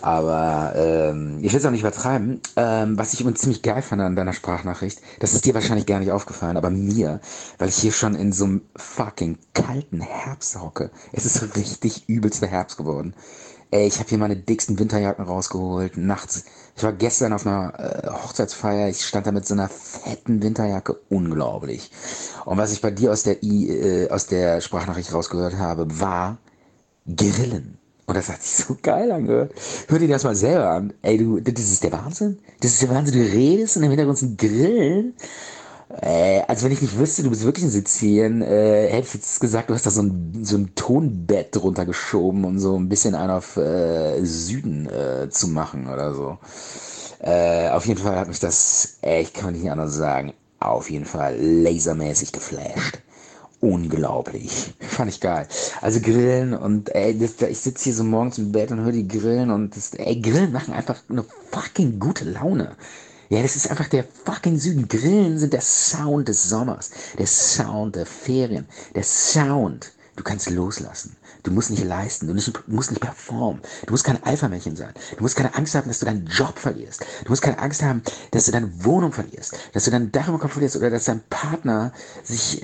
Aber ähm, ich will es auch nicht übertreiben. Ähm, was ich übrigens ziemlich geil fand an deiner Sprachnachricht, das ist dir wahrscheinlich gar nicht aufgefallen, aber mir, weil ich hier schon in so einem fucking kalten Herbst hocke. Es ist so richtig übelster Herbst geworden. Ey, ich habe hier meine dicksten Winterjacken rausgeholt. Nachts, ich war gestern auf einer äh, Hochzeitsfeier, ich stand da mit so einer fetten Winterjacke. Unglaublich. Und was ich bei dir aus der, I, äh, aus der Sprachnachricht rausgehört habe, war Grillen. Und das hat sich so geil angehört. Hör dir das mal selber an. Ey, du, das ist der Wahnsinn. Das ist der Wahnsinn. Du redest und im Hintergrund sind Grillen. Äh, als wenn ich nicht wüsste, du bist wirklich in Sizilien, äh, hätte ich jetzt gesagt, du hast da so ein, so ein Tonbett drunter geschoben, um so ein bisschen einen auf äh, Süden äh, zu machen oder so. Äh, auf jeden Fall hat mich das, äh, ich kann nicht anders sagen, auf jeden Fall lasermäßig geflasht. Unglaublich. Fand ich geil. Also Grillen und ey, das, ich sitze hier so morgens im Bett und höre die Grillen und das, ey, Grillen machen einfach eine fucking gute Laune. Ja, das ist einfach der fucking Süden. Grillen sind der Sound des Sommers, der Sound der Ferien, der Sound. Du kannst loslassen. Du musst nicht leisten, du nicht, musst nicht performen. Du musst kein Alpha-Männchen sein. Du musst keine Angst haben, dass du deinen Job verlierst. Du musst keine Angst haben, dass du deine Wohnung verlierst, dass du dein Dach über Kopf verlierst oder dass dein Partner sich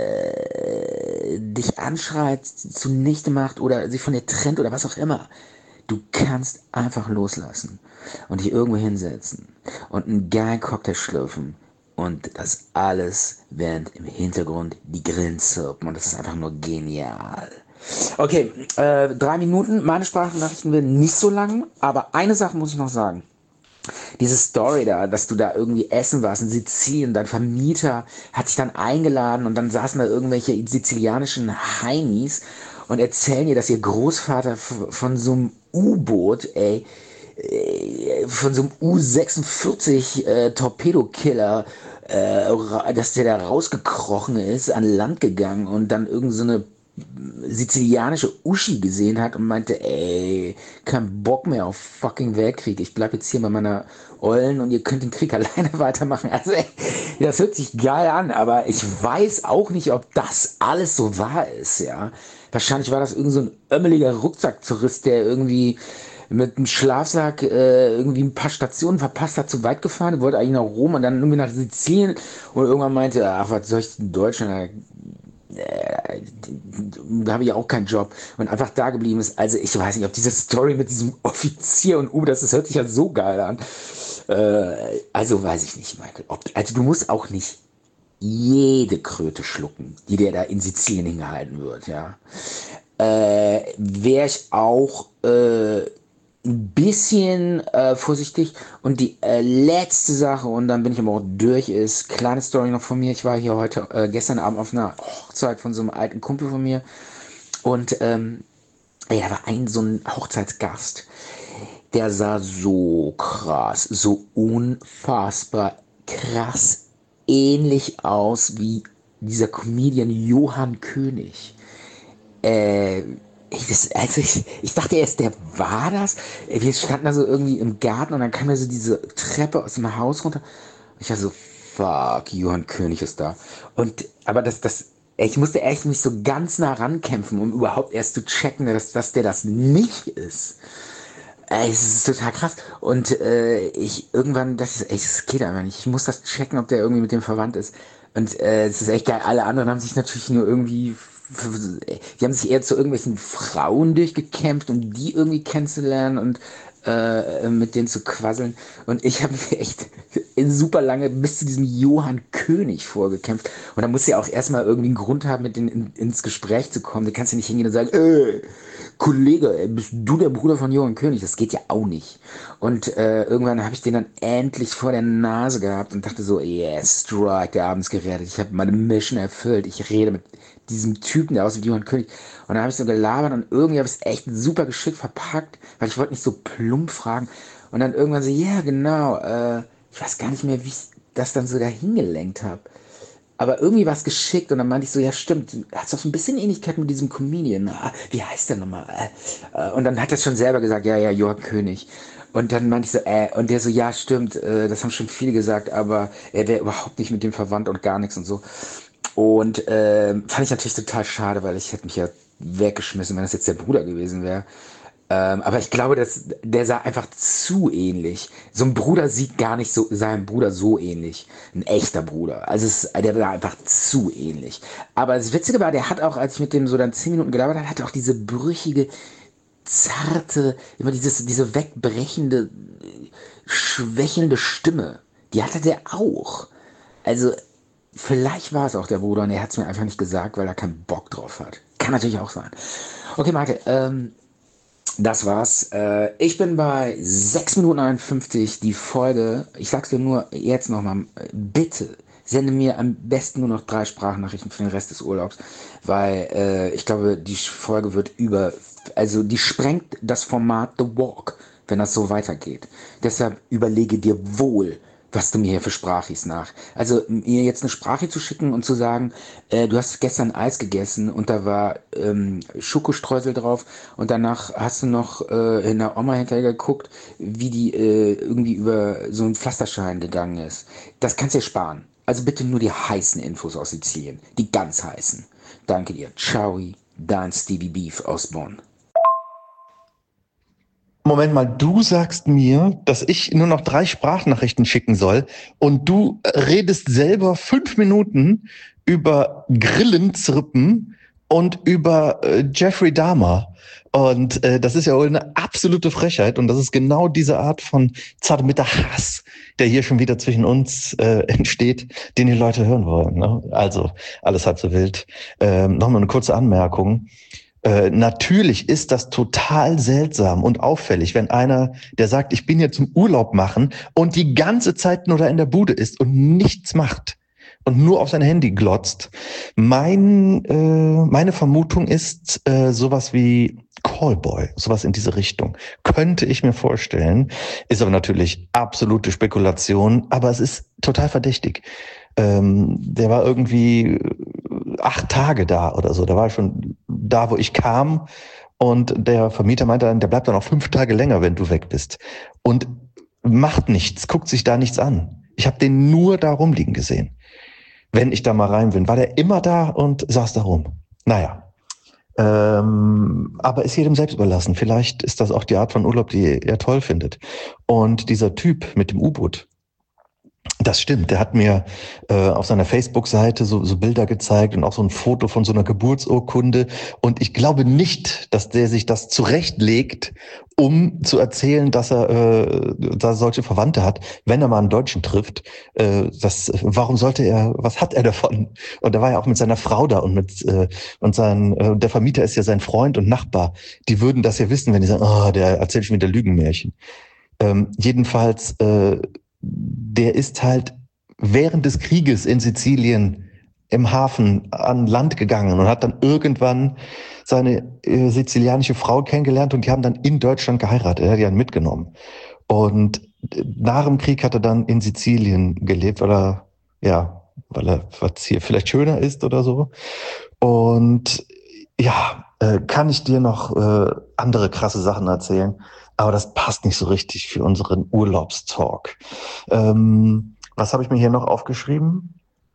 äh, dich anschreit, zunichte macht oder sich von dir trennt oder was auch immer. Du kannst einfach loslassen und dich irgendwo hinsetzen und einen geilen Cocktail schlürfen und das alles, während im Hintergrund die Grillen zirpen und das ist einfach nur genial. Okay, äh, drei Minuten, meine Sprachnachrichten werden nicht so lang, aber eine Sache muss ich noch sagen. Diese Story da, dass du da irgendwie essen warst in Sizilien, dein Vermieter hat dich dann eingeladen und dann saßen da irgendwelche sizilianischen Heinis und erzählen dir, dass ihr Großvater f- von so einem U-Boot, ey, äh, von so einem U sechsundvierzig äh, Torpedokiller, äh, ra- dass der da rausgekrochen ist, an Land gegangen und dann irgend so eine sizilianische Uschi gesehen hat und meinte, ey, kein Bock mehr auf fucking Weltkrieg. Ich bleib jetzt hier bei meiner Ollen und ihr könnt den Krieg alleine weitermachen. Also, ey, das hört sich geil an, aber ich weiß auch nicht, ob das alles so wahr ist, ja. Wahrscheinlich war das irgend so ein ömmeliger Rucksacktourist, der irgendwie mit einem Schlafsack äh, irgendwie ein paar Stationen verpasst hat, zu weit gefahren, wollte eigentlich nach Rom und dann irgendwie nach Sizilien und irgendwann meinte, ach, was soll ich in Deutschland, äh, da habe ich auch keinen Job und einfach da geblieben ist. Also ich weiß nicht, ob diese Story mit diesem Offizier und U, das, das hört sich ja so geil an. Äh, also weiß ich nicht, Michael. Ob, also du musst auch nicht jede Kröte schlucken, die dir da in Sizilien hingehalten wird, ja. Äh, wäre ich auch äh, ein bisschen äh, vorsichtig. Und die äh, letzte Sache, und dann bin ich aber auch durch, ist, kleine Story noch von mir. Ich war hier heute, äh, gestern Abend auf einer Hochzeit von so einem alten Kumpel von mir. Und ähm, ey, da war ein so ein Hochzeitsgast. Der sah so krass, so unfassbar krass ähnlich aus wie dieser Comedian Johann König. Äh, ich, das, also ich, ich dachte erst, der war das. Wir standen da so irgendwie im Garten und dann kam da so diese Treppe aus dem Haus runter. Und ich war so, fuck, Johann König ist da. Und, aber das, das, ich musste echt mich so ganz nah rankämpfen, um überhaupt erst zu checken, dass, dass der das nicht ist. Ey, es ist total krass. Und äh, ich irgendwann, das ist echt, das geht einfach nicht. Ich muss das checken, ob der irgendwie mit dem verwandt ist. Und äh, es ist echt geil. Alle anderen haben sich natürlich nur irgendwie, die haben sich eher zu irgendwelchen Frauen durchgekämpft, um die irgendwie kennenzulernen und äh, mit denen zu quasseln. Und ich habe mich echt super lange bis zu diesem Johann König vorgekämpft. Und da musst du ja auch erstmal irgendwie einen Grund haben, mit denen in, ins Gespräch zu kommen. Du kannst ja nicht hingehen und sagen, äh, Kollege, ey, bist du der Bruder von Johann König? Das geht ja auch nicht. Und äh, irgendwann habe ich den dann endlich vor der Nase gehabt und dachte so, yes, Strike, der Abend ist gerettet. Ich habe meine Mission erfüllt. Ich rede mit diesem Typen, der aussieht wie Johann König. Und dann habe ich so gelabert und irgendwie habe ich es echt super geschickt verpackt, weil ich wollte nicht so plump fragen. Und dann irgendwann so, ja, yeah, genau, äh, ich weiß gar nicht mehr, wie ich das dann so dahin gelenkt habe. Aber irgendwie war es geschickt und dann meinte ich so, ja stimmt, hat doch so ein bisschen Ähnlichkeit mit diesem Comedian. Ah, wie heißt der nochmal? Äh, äh, und dann hat er schon selber gesagt, ja, ja, Johann König. Und dann meinte ich so, äh, und der so, ja stimmt, äh, das haben schon viele gesagt, aber er wäre überhaupt nicht mit dem verwandt und gar nichts und so. Und äh, fand ich natürlich total schade, weil ich hätte mich ja weggeschmissen, wenn das jetzt der Bruder gewesen wäre. Ähm, aber ich glaube, dass der sah einfach zu ähnlich. So ein Bruder sieht gar nicht so seinem Bruder so ähnlich. Ein echter Bruder. Also es, der war einfach zu ähnlich. Aber das Witzige war, der hat auch, als ich mit dem so dann zehn Minuten gelabert habe, hat er auch diese brüchige, zarte, immer dieses, diese wegbrechende, schwächelnde Stimme. Die hatte der auch. Also vielleicht war es auch der Bruder und er hat es mir einfach nicht gesagt, weil er keinen Bock drauf hat. Kann natürlich auch sein. Okay, Marke, ähm, das war's. Äh, ich bin bei sechs Minuten einundfünfzig. Die Folge, ich sag's dir nur jetzt nochmal, bitte sende mir am besten nur noch drei Sprachnachrichten für den Rest des Urlaubs, weil äh, ich glaube, die Folge wird über, also die sprengt das Format The Walk, wenn das so weitergeht. Deshalb überlege dir wohl, was du mir hier für Sprachis nach. Also mir jetzt eine Sprache zu schicken und zu sagen, äh, du hast gestern Eis gegessen und da war ähm, Schokostreusel drauf und danach hast du noch äh, in der Oma hinterher geguckt, wie die äh, irgendwie über so einen Pflasterstein gegangen ist. Das kannst du dir sparen. Also bitte nur die heißen Infos aus Sizilien. Die ganz heißen. Danke dir. Ciao, dein Stevie Beef aus Bonn. Moment mal, du sagst mir, dass ich nur noch drei Sprachnachrichten schicken soll und du redest selber fünf Minuten über Grillenzirpen und über äh, Jeffrey Dahmer. Und äh, das ist ja wohl eine absolute Frechheit und das ist genau diese Art von zartmitter Hass, der hier schon wieder zwischen uns äh, entsteht, den die Leute hören wollen. Ne? Also alles halb so wild. Ähm, Nochmal eine kurze Anmerkung. Äh, natürlich ist das total seltsam und auffällig, wenn einer, der sagt, ich bin hier zum Urlaub machen und die ganze Zeit nur da in der Bude ist und nichts macht und nur auf sein Handy glotzt. Mein, äh, meine Vermutung ist äh, sowas wie Callboy, sowas in diese Richtung. Könnte ich mir vorstellen, ist aber natürlich absolute Spekulation, aber es ist total verdächtig. Ähm, der war irgendwie acht Tage da oder so. Da war ich schon da, wo ich kam. Und der Vermieter meinte dann, der bleibt dann auch fünf Tage länger, wenn du weg bist. Und macht nichts, guckt sich da nichts an. Ich habe den nur da rumliegen gesehen. Wenn ich da mal rein bin, war der immer da und saß da rum. Naja. Ähm, aber ist jedem selbst überlassen. Vielleicht ist das auch die Art von Urlaub, die er toll findet. Und dieser Typ mit dem U-Boot, das stimmt, der hat mir äh, auf seiner Facebook-Seite so, so Bilder gezeigt und auch so ein Foto von so einer Geburtsurkunde. Und ich glaube nicht, dass der sich das zurechtlegt, um zu erzählen, dass er, äh, dass er solche Verwandte hat, wenn er mal einen Deutschen trifft. Äh, das, warum sollte er, was hat er davon? Und er war ja auch mit seiner Frau da und mit äh, und sein, äh, der Vermieter ist ja sein Freund und Nachbar. Die würden das ja wissen, wenn die sagen, oh, der erzählt schon wieder Lügenmärchen. Ähm, jedenfalls äh, der ist halt während des Krieges in Sizilien im Hafen an Land gegangen und hat dann irgendwann seine äh, sizilianische Frau kennengelernt und die haben dann in Deutschland geheiratet. Er hat die dann mitgenommen. Und nach dem Krieg hat er dann in Sizilien gelebt, weil er, ja, weil er was hier vielleicht schöner ist oder so. Und ja, äh, kann ich dir noch äh, andere krasse Sachen erzählen? Aber das passt nicht so richtig für unseren Urlaubstalk. Ähm, was habe ich mir hier noch aufgeschrieben?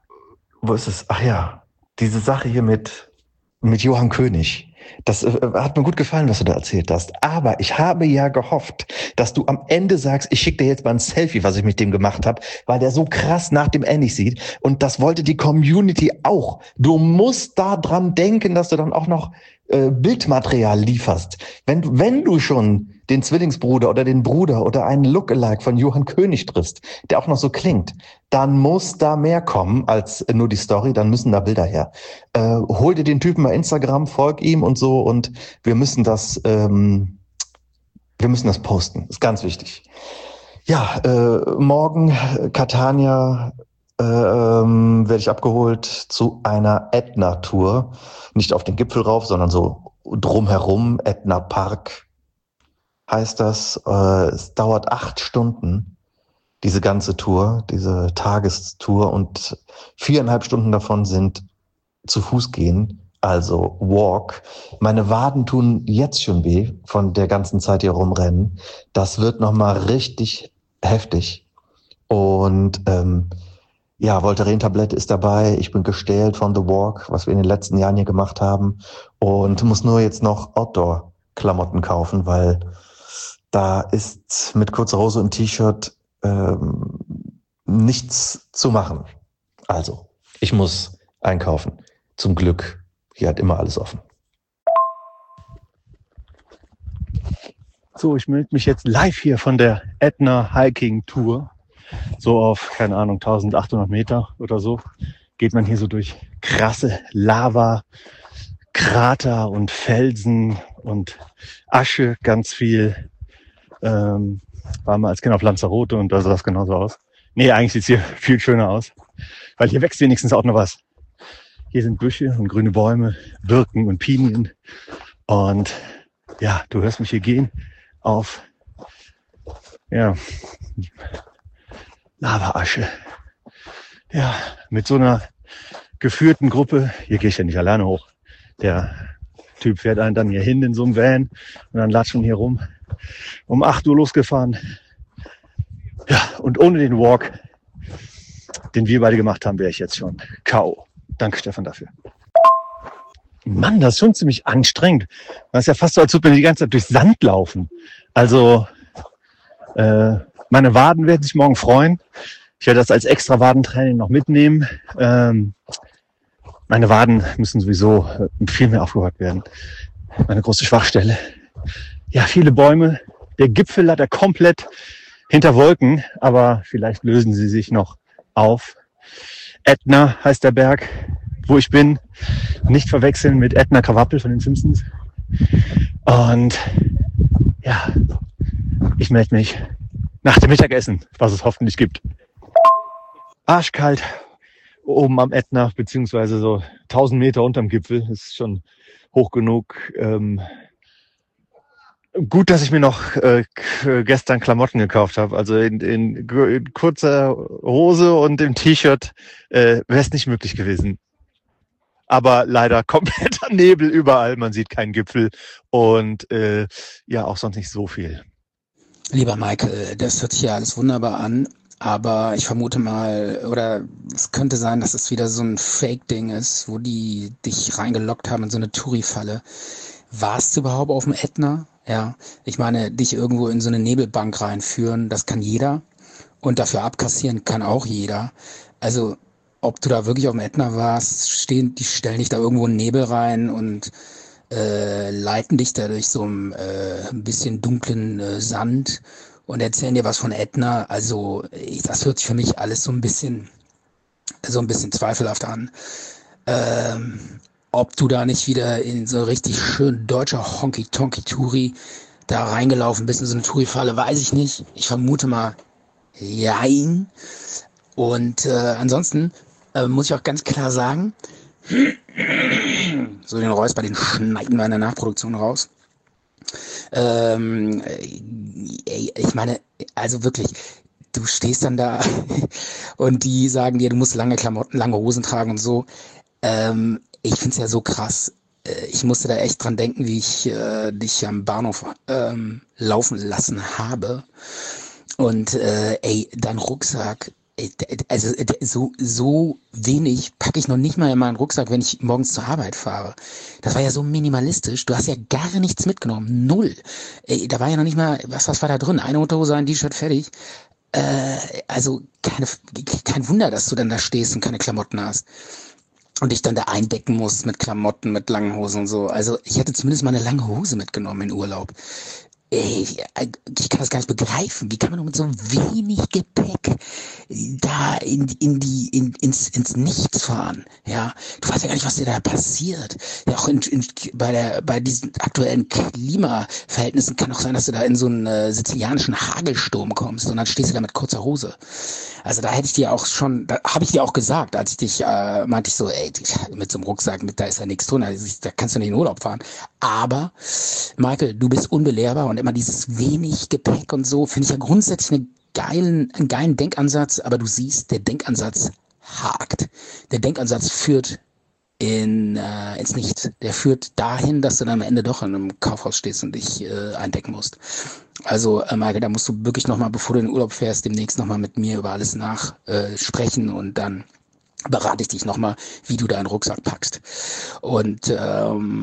Wo ist es? Ach ja, diese Sache hier mit, mit Johann König. Das äh, hat mir gut gefallen, was du da erzählt hast. Aber ich habe ja gehofft, dass du am Ende sagst, ich schicke dir jetzt mal ein Selfie, was ich mit dem gemacht habe, weil der so krass nach dem Annie sieht. Und das wollte die Community auch. Du musst da dran denken, dass du dann auch noch äh, Bildmaterial lieferst. Wenn, wenn du schon den Zwillingsbruder oder den Bruder oder einen Lookalike von Johann König triffst, der auch noch so klingt, dann muss da mehr kommen als nur die Story, dann müssen da Bilder her. Äh, hol dir den Typen bei Instagram, folg ihm und so und wir müssen das, ähm, wir müssen das posten. Ist ganz wichtig. Ja, äh, morgen Catania äh, ähm, werde ich abgeholt zu einer Ätna-Tour. Nicht auf den Gipfel rauf, sondern so drumherum, Ätna Park heißt das. Äh, es dauert acht Stunden, diese ganze Tour, diese Tagestour und viereinhalb Stunden davon sind zu Fuß gehen, also Walk. Meine Waden tun jetzt schon weh von der ganzen Zeit hier rumrennen. Das wird nochmal richtig heftig. Und ähm, ja, Voltaren-Tablette ist dabei. Ich bin gestählt von The Walk, was wir in den letzten Jahren hier gemacht haben. Und muss nur jetzt noch Outdoor Klamotten kaufen, weil da ist mit kurzer Hose und T-Shirt ähm, nichts zu machen. Also, ich muss einkaufen. Zum Glück, hier hat immer alles offen. So, ich melde mich jetzt live hier von der Ätna Hiking Tour. So auf, keine Ahnung, eintausendachthundert Meter oder so geht man hier so durch krasse Lava, Krater und Felsen und Asche, ganz viel. Ähm, war mal als Kind auf Lanzarote und da sah das genauso aus. Nee, eigentlich sieht es hier viel schöner aus, weil hier wächst wenigstens auch noch was. Hier sind Büsche und grüne Bäume, Birken und Pinien. Und ja, du hörst mich hier gehen auf ja, Lavaasche. Ja, mit so einer geführten Gruppe. Hier gehe ich ja nicht alleine hoch. Der Typ fährt einen dann hier hin in so einem Van und dann latschen wir hier rum. Um acht Uhr losgefahren. Ja, und ohne den Walk, den wir beide gemacht haben, wäre ich jetzt schon K O. Danke, Stefan, dafür. Mann, das ist schon ziemlich anstrengend. Das ist ja fast so, als würde man die ganze Zeit durch Sand laufen. Also, äh, meine Waden werden sich morgen freuen. Ich werde das als extra Wadentraining noch mitnehmen. Ähm, meine Waden müssen sowieso viel mehr aufgehört werden. Meine große Schwachstelle. Ja, viele Bäume. Der Gipfel hat er komplett hinter Wolken, aber vielleicht lösen sie sich noch auf. Ätna heißt der Berg, wo ich bin. Nicht verwechseln mit Ätna Krawappel von den Simpsons. Und ja, ich melde mich nach dem Mittagessen, was es hoffentlich gibt. Arschkalt oben am Ätna, beziehungsweise so tausend Meter unterm Gipfel. Das ist schon hoch genug. Ähm, gut, dass ich mir noch äh, gestern Klamotten gekauft habe. Also in, in, in kurzer Hose und im T-Shirt äh, wäre es nicht möglich gewesen. Aber leider kompletter Nebel überall. Man sieht keinen Gipfel und äh, ja, auch sonst nicht so viel. Lieber Michael, das hört sich ja alles wunderbar an, aber ich vermute mal, oder es könnte sein, dass es wieder so ein Fake-Ding ist, wo die dich reingelockt haben in so eine Touri-Falle. Warst du überhaupt auf dem Ätna? Ja, ich meine, dich irgendwo in so eine Nebelbank reinführen, das kann jeder und dafür abkassieren kann auch jeder. Also, ob du da wirklich auf dem Ätna warst, stehen, die stellen dich da irgendwo in den Nebel rein und äh, leiten dich da durch so ein, äh, ein bisschen dunklen äh, Sand und erzählen dir was von Ätna. Also ich, das hört sich für mich alles so ein bisschen so ein bisschen zweifelhaft an. Ähm, ob du da nicht wieder in so richtig schön deutscher Honky-Tonky-Touri da reingelaufen bist in so eine Touri-Falle, weiß ich nicht. Ich vermute mal, jein. Und äh, ansonsten äh, muss ich auch ganz klar sagen, so den Räusper, den schneiden wir in der Nachproduktion raus. Ähm, ey, ich meine, also wirklich, du stehst dann da und die sagen dir, du musst lange Klamotten, lange Hosen tragen und so. Ähm, ich find's ja so krass. Äh, Ich musste da echt dran denken, wie ich äh, dich am Bahnhof ähm, laufen lassen habe. Und äh, ey, dein Rucksack, ey, d- d- also d- so so wenig packe ich noch nicht mal in meinen Rucksack, wenn ich morgens zur Arbeit fahre. Das war ja so minimalistisch. Du hast ja gar nichts mitgenommen, null. Ey, da war ja noch nicht mal, was was war da drin? Eine Unterhose, ein T-Shirt, fertig. Äh, also keine, kein Wunder, dass du dann da stehst und keine Klamotten hast und dich dann da eindecken musst mit Klamotten, mit langen Hosen und so. Also ich hätte zumindest mal eine lange Hose mitgenommen in Urlaub. Ey, ich kann das gar nicht begreifen. Wie kann man nur mit so wenig Gepäck da in, in die, in, ins, ins Nichts fahren? Ja, du weißt ja gar nicht, was dir da passiert. Ja, auch in, in, bei der, bei diesen aktuellen Klimaverhältnissen kann auch sein, dass du da in so einen äh, sizilianischen Hagelsturm kommst und dann stehst du da mit kurzer Hose. Also da hätte ich dir auch schon, da habe ich dir auch gesagt, als ich dich, äh, meinte ich so, ey, mit so einem Rucksack, mit, da ist ja nichts drin, also, da kannst du nicht in Urlaub fahren. Aber, Michael, du bist unbelehrbar und immer dieses wenig Gepäck und so, finde ich ja grundsätzlich einen geilen, einen geilen Denkansatz, aber du siehst, der Denkansatz hakt. Der Denkansatz führt in, äh, ins Nichts. Der führt dahin, dass du dann am Ende doch in einem Kaufhaus stehst und dich äh, eindecken musst. Also, äh, Michael, da musst du wirklich nochmal, bevor du in den Urlaub fährst, demnächst nochmal mit mir über alles nach äh, sprechen und dann berate ich dich nochmal, wie du deinen Rucksack packst. Und ähm,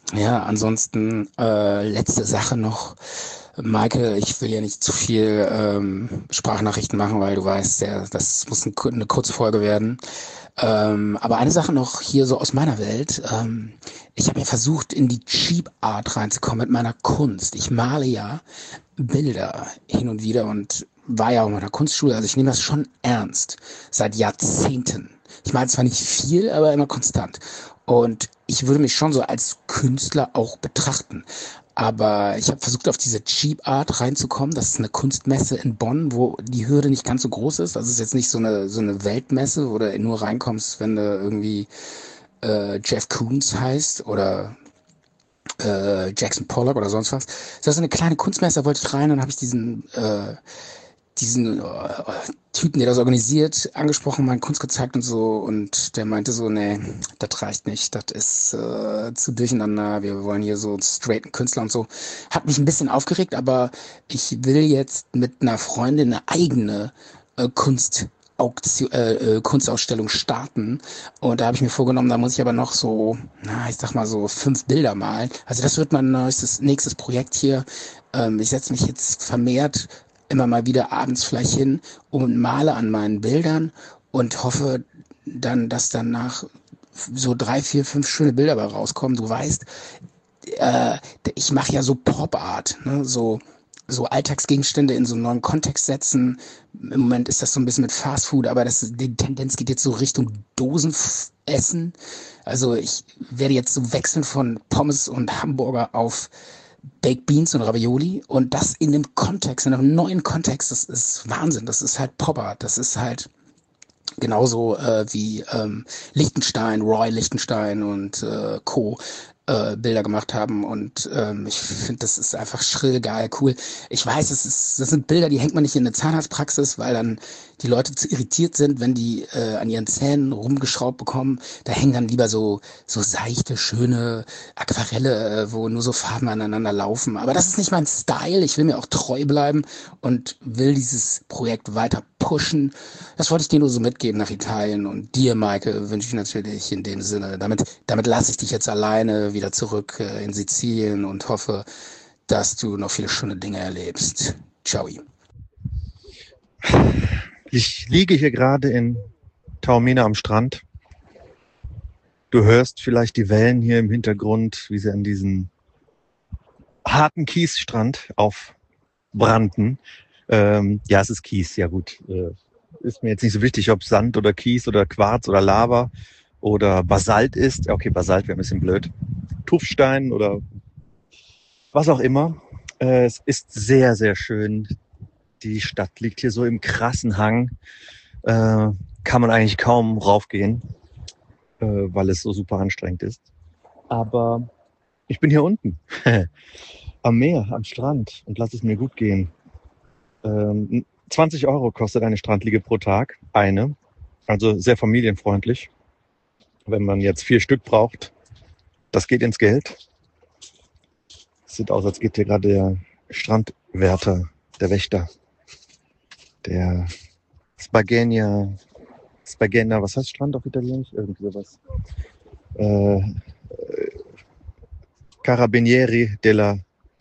Ja, ansonsten äh, letzte Sache noch. Michael, ich will ja nicht zu viel ähm, Sprachnachrichten machen, weil du weißt, ja, das muss ein, kur- eine kurze Folge werden. Ähm, aber eine Sache noch hier so aus meiner Welt. Ähm, ich habe ja versucht, in die Cheap Art reinzukommen mit meiner Kunst. Ich male ja Bilder hin und wieder und war ja auch in der Kunstschule. Also ich nehme das schon ernst. Seit Jahrzehnten. Ich male zwar nicht viel, aber immer konstant. Und ich würde mich schon so als Künstler auch betrachten. Aber ich habe versucht, auf diese Cheap Art reinzukommen. Das ist eine Kunstmesse in Bonn, wo die Hürde nicht ganz so groß ist. Also es ist jetzt nicht so eine so eine Weltmesse, wo du nur reinkommst, wenn du irgendwie äh, Jeff Koons heißt oder äh, Jackson Pollock oder sonst was. Das ist so eine kleine Kunstmesse, da wollte ich rein und dann habe ich diesen äh, diesen äh, Typen, der das organisiert, angesprochen, meine Kunst gezeigt und so. Und der meinte so, nee, das reicht nicht. Das ist äh, zu durcheinander. Wir wollen hier so straighten Künstler und so. Hat mich ein bisschen aufgeregt, aber ich will jetzt mit einer Freundin eine eigene äh, Kunst Auktion, äh, äh, Kunstausstellung starten. Und da habe ich mir vorgenommen, da muss ich aber noch so, na, ich sag mal so fünf Bilder malen. Also das wird mein nächstes, nächstes Projekt hier. Ähm, ich setze mich jetzt vermehrt immer mal wieder abends vielleicht hin und male an meinen Bildern und hoffe dann, dass danach so drei, vier, fünf schöne Bilder dabei rauskommen. Du weißt, äh, ich mache ja so Pop-Art, ne? so so Alltagsgegenstände in so einen neuen Kontext setzen. Im Moment ist das so ein bisschen mit Fast Food, aber das, die Tendenz geht jetzt so Richtung Dosenessen. Also ich werde jetzt so wechseln von Pommes und Hamburger auf Baked Beans und Ravioli und das in einem Kontext, in einem neuen Kontext, das ist Wahnsinn. Das ist halt Pop-Art. Das ist halt genauso äh, wie ähm, Liechtenstein, Roy Liechtenstein und äh, Co. Äh, Bilder gemacht haben und ähm, ich finde, das ist einfach schrill, geil, cool. Ich weiß, es ist, das sind Bilder, die hängt man nicht in eine Zahnarztpraxis, weil dann die Leute zu irritiert sind, wenn die äh, an ihren Zähnen rumgeschraubt bekommen. Da hängen dann lieber so so seichte, schöne Aquarelle, äh, wo nur so Farben aneinander laufen. Aber das ist nicht mein Style. Ich will mir auch treu bleiben und will dieses Projekt weiter pushen. Das wollte ich dir nur so mitgeben nach Italien und dir, Maike, wünsche ich natürlich in dem Sinne. Damit, damit lasse ich dich jetzt alleine wieder zurück äh, in Sizilien und hoffe, dass du noch viele schöne Dinge erlebst. Ciao. Ich liege hier gerade in Taormina am Strand. Du hörst vielleicht die Wellen hier im Hintergrund, wie sie an diesen harten Kiesstrand aufbrannten. Ähm, ja, es ist Kies, ja gut. Äh, ist mir jetzt nicht so wichtig, ob Sand oder Kies oder Quarz oder Lava oder Basalt ist. Okay, Basalt wäre ein bisschen blöd. Tuffstein oder was auch immer. Äh, es ist sehr, sehr schön. Die Stadt liegt hier so im krassen Hang. Äh, kann man eigentlich kaum raufgehen, äh, weil es so super anstrengend ist. Aber ich bin hier unten, am Meer, am Strand und lass es mir gut gehen. Ähm, zwanzig Euro kostet eine Strandliege pro Tag, eine. Also sehr familienfreundlich. Wenn man jetzt vier Stück braucht, das geht ins Geld. Sieht aus, als geht hier gerade der Strandwärter, der Wächter, der Spaghetti, Spaghetti, was heißt Strand auf Italienisch? Irgendwie sowas. Äh, Carabinieri della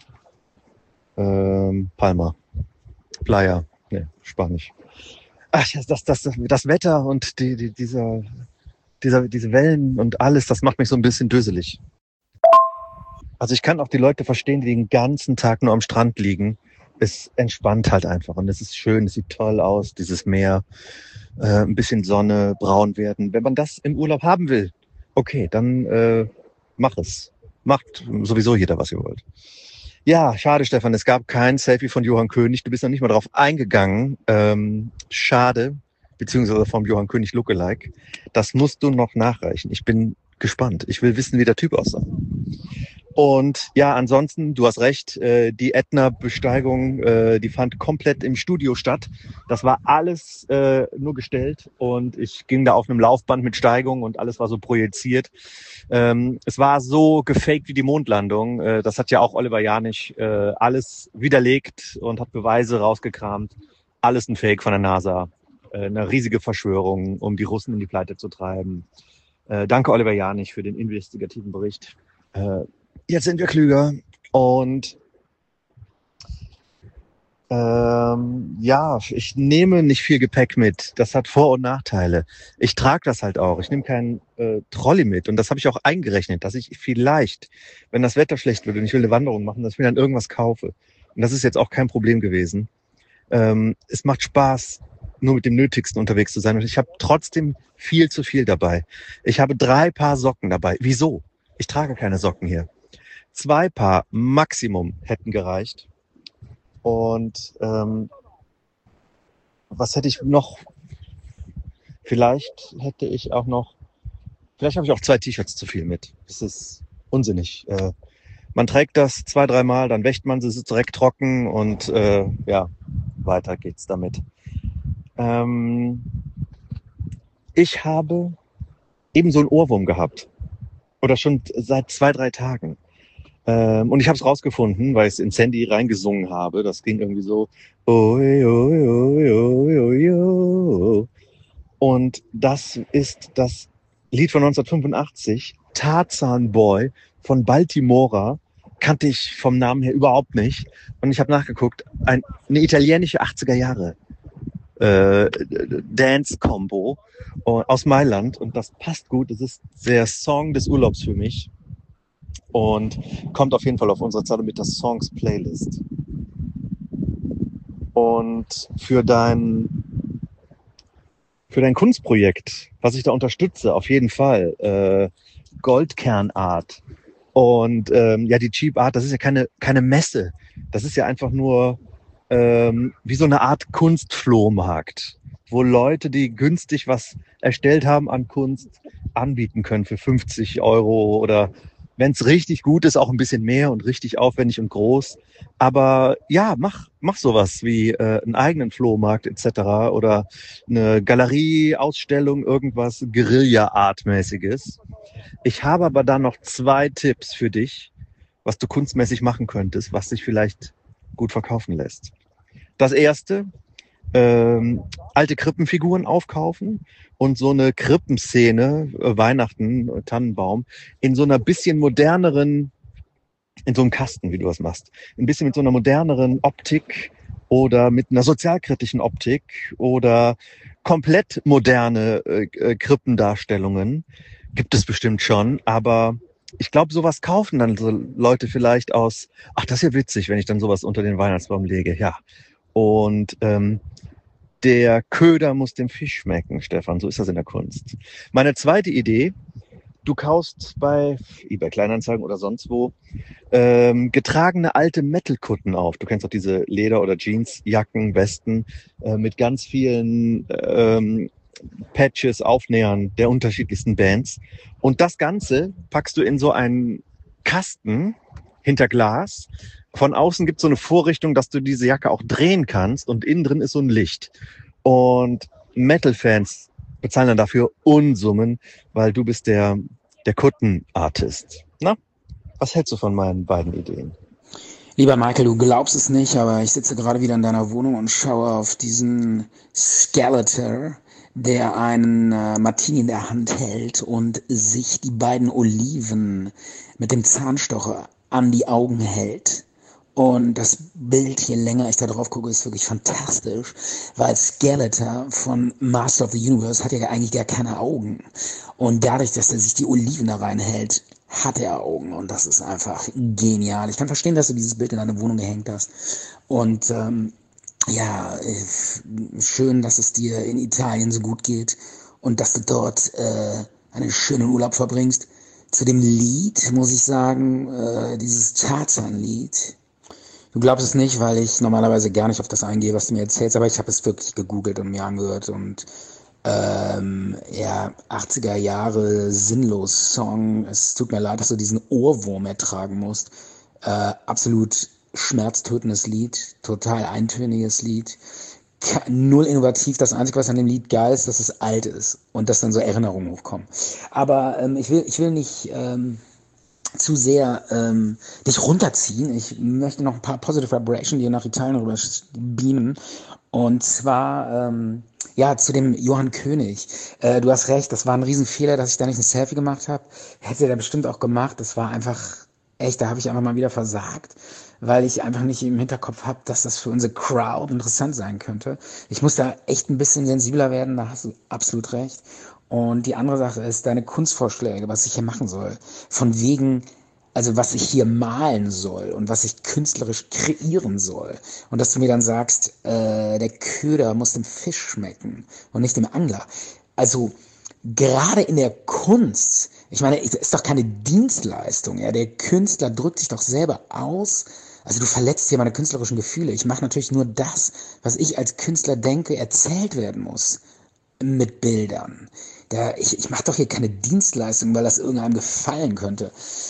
ähm, Palma. Playa, ne, Spanisch. Ach, das, das, das, das Wetter und die, die, dieser, dieser, diese Wellen und alles, das macht mich so ein bisschen döselig. Also ich kann auch die Leute verstehen, die den ganzen Tag nur am Strand liegen. Es entspannt halt einfach und es ist schön, es sieht toll aus, dieses Meer, äh, ein bisschen Sonne, braun werden. Wenn man das im Urlaub haben will, okay, dann äh, mach es. Macht sowieso jeder, was ihr wollt. Ja, schade, Stefan, es gab kein Selfie von Johann König. Du bist noch nicht mal drauf eingegangen. Ähm, schade, beziehungsweise vom Johann König Lookalike. Das musst du noch nachreichen. Ich bin gespannt. Ich will wissen, wie der Typ aussah. Und ja, ansonsten, du hast recht, äh, die Ätna-Besteigung, äh, die fand komplett im Studio statt. Das war alles äh, nur gestellt und ich ging da auf einem Laufband mit Steigung und alles war so projiziert. Ähm, es war so gefaked wie die Mondlandung. Äh, das hat ja auch Oliver Janich äh, alles widerlegt und hat Beweise rausgekramt. Alles ein Fake von der NASA. Äh, eine riesige Verschwörung, um die Russen in die Pleite zu treiben. Äh, danke Oliver Janich für den investigativen Bericht. Äh, jetzt sind wir klüger und ähm, ja, ich nehme nicht viel Gepäck mit. Das hat Vor- und Nachteile. Ich trage das halt auch. Ich nehme keinen äh, Trolley mit und das habe ich auch eingerechnet, dass ich vielleicht, wenn das Wetter schlecht wird und ich will eine Wanderung machen, dass ich mir dann irgendwas kaufe. Und das ist jetzt auch kein Problem gewesen. Ähm, es macht Spaß, nur mit dem Nötigsten unterwegs zu sein. Und ich habe trotzdem viel zu viel dabei. Ich habe drei Paar Socken dabei. Wieso? Ich trage keine Socken hier. Zwei Paar Maximum hätten gereicht. Und ähm, was hätte ich noch? Vielleicht hätte ich auch noch, vielleicht habe ich auch zwei T-Shirts zu viel mit. Das ist unsinnig. Äh, man trägt das zwei, dreimal, dann wäscht man sie, es ist direkt trocken und äh, ja, weiter geht's damit. Ähm, ich habe eben so einen Ohrwurm gehabt. Oder schon seit zwei, drei Tagen. Ähm, und ich habe es rausgefunden, weil ich es in Sandy reingesungen habe. Das ging irgendwie so. Oi, oi, oi, oi, oi, oi. Und das ist das Lied von neunzehnhundertfünfundachtzig, Tarzan Boy von Baltimora. Kannte ich vom Namen her überhaupt nicht. Und ich habe nachgeguckt, ein, eine italienische achtziger Jahre äh, Dance-Combo aus Mailand. Und das passt gut. Das ist der Song des Urlaubs für mich. Und kommt auf jeden Fall auf unsere Zalometer Songs Playlist. Und für dein, für dein Kunstprojekt, was ich da unterstütze, auf jeden Fall, äh, Goldkernart. Und ähm, ja, die Cheap Art, das ist ja keine, keine Messe. Das ist ja einfach nur ähm, wie so eine Art Kunstflohmarkt, wo Leute, die günstig was erstellt haben an Kunst, anbieten können für fünfzig Euro oder wenn es richtig gut ist, auch ein bisschen mehr und richtig aufwendig und groß. Aber ja, mach mach sowas wie äh, einen eigenen Flohmarkt et cetera oder eine Galerieausstellung, irgendwas Guerilla-Art-mäßiges. Ich habe aber da noch zwei Tipps für dich, was du kunstmäßig machen könntest, was sich vielleicht gut verkaufen lässt. Das erste, ähm, alte Krippenfiguren aufkaufen und so eine Krippenszene, äh, Weihnachten, äh, Tannenbaum, in so einer bisschen moderneren, in so einem Kasten, wie du das machst, ein bisschen mit so einer moderneren Optik oder mit einer sozialkritischen Optik oder komplett moderne äh, äh, Krippendarstellungen, gibt es bestimmt schon, aber ich glaube, sowas kaufen dann so Leute vielleicht aus, ach, das ist ja witzig, wenn ich dann sowas unter den Weihnachtsbaum lege, ja. Und ähm, der Köder muss dem Fisch schmecken, Stefan, so ist das in der Kunst. Meine zweite Idee, du kaufst bei eBay Kleinanzeigen oder sonst wo ähm, getragene alte Metal-Kutten auf. Du kennst doch diese Leder- oder Jeansjacken, Westen äh, mit ganz vielen ähm, Patches, Aufnähern der unterschiedlichsten Bands. Und das Ganze packst du in so einen Kasten hinter Glas. Von außen gibt es so eine Vorrichtung, dass du diese Jacke auch drehen kannst und innen drin ist so ein Licht. Und Metal-Fans bezahlen dann dafür Unsummen, weil du bist der, der Kutten-Artist. Na, was hältst du von meinen beiden Ideen? Lieber Michael, du glaubst es nicht, aber ich sitze gerade wieder in deiner Wohnung und schaue auf diesen Skeletor, der einen äh, Martini in der Hand hält und sich die beiden Oliven mit dem Zahnstocher an die Augen hält. Und das Bild, je länger ich da drauf gucke, ist wirklich fantastisch, weil Skeletor von Master of the Universe hat ja eigentlich gar keine Augen. Und dadurch, dass er sich die Oliven da reinhält, hat er Augen. Und das ist einfach genial. Ich kann verstehen, dass du dieses Bild in deine Wohnung gehängt hast. Und ähm, ja, äh, schön, dass es dir in Italien so gut geht und dass du dort äh, einen schönen Urlaub verbringst. Zu dem Lied muss ich sagen, äh, dieses Tarzan-Lied. Du glaubst es nicht, weil ich normalerweise gar nicht auf das eingehe, was du mir erzählst, aber ich habe es wirklich gegoogelt und mir angehört und ähm, ja, achtziger Jahre sinnlos Song. Es tut mir leid, dass du diesen Ohrwurm ertragen musst. Äh, absolut schmerztötendes Lied, total eintöniges Lied. Null innovativ. Das Einzige, was an dem Lied geil ist, dass es alt ist und dass dann so Erinnerungen hochkommen. Aber ähm, ich will, ich will nicht ähm, zu sehr ähm, dich runterziehen. Ich möchte noch ein paar Positive Vibration dir nach Italien rüber beamen. Und zwar ähm, ja zu dem Johann König. Äh, du hast recht, das war ein Riesenfehler, dass ich da nicht ein Selfie gemacht habe. Hätte er bestimmt auch gemacht. Das war einfach echt, da habe ich einfach mal wieder versagt, weil ich einfach nicht im Hinterkopf habe, dass das für unsere Crowd interessant sein könnte. Ich muss da echt ein bisschen sensibler werden, da hast du absolut recht. Und die andere Sache ist deine Kunstvorschläge, was ich hier machen soll. Von wegen, also was ich hier malen soll und was ich künstlerisch kreieren soll. Und dass du mir dann sagst, äh, der Köder muss dem Fisch schmecken und nicht dem Angler. Also gerade in der Kunst, ich meine, es ist doch keine Dienstleistung, ja. Der Künstler drückt sich doch selber aus. Also du verletzt hier meine künstlerischen Gefühle. Ich mache natürlich nur das, was ich als Künstler denke, erzählt werden muss mit Bildern. Da, ich ich mache doch hier keine Dienstleistung, weil das irgendeinem gefallen könnte.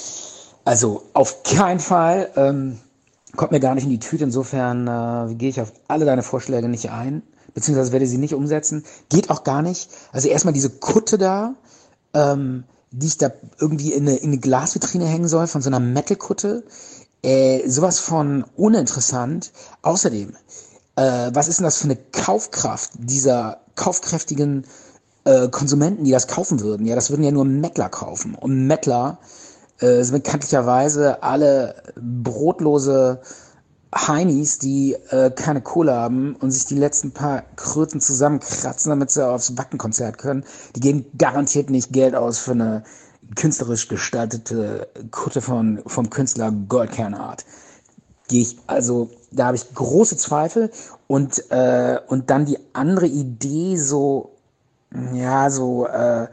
Also auf keinen Fall, ähm, kommt mir gar nicht in die Tüte. Insofern äh, gehe ich auf alle deine Vorschläge nicht ein, beziehungsweise werde sie nicht umsetzen. Geht auch gar nicht. Also erstmal diese Kutte da, ähm, die ich da irgendwie in eine, in eine Glasvitrine hängen soll, von so einer Metal-Kutte. Äh, sowas von uninteressant. Außerdem, äh, was ist denn das für eine Kaufkraft dieser kaufkräftigen äh, Konsumenten, die das kaufen würden? Ja, das würden ja nur Mettler kaufen. Und Mettler äh, sind bekanntlicherweise alle brotlose Heinis, die äh, keine Kohle haben und sich die letzten paar Kröten zusammenkratzen, damit sie aufs Wackenkonzert können. Die geben garantiert nicht Geld aus für eine künstlerisch gestaltete Kutte von, vom Künstler Goldkernart. Gehe ich, also da habe ich große Zweifel. Und, äh, und dann die andere Idee, so, ja, so äh,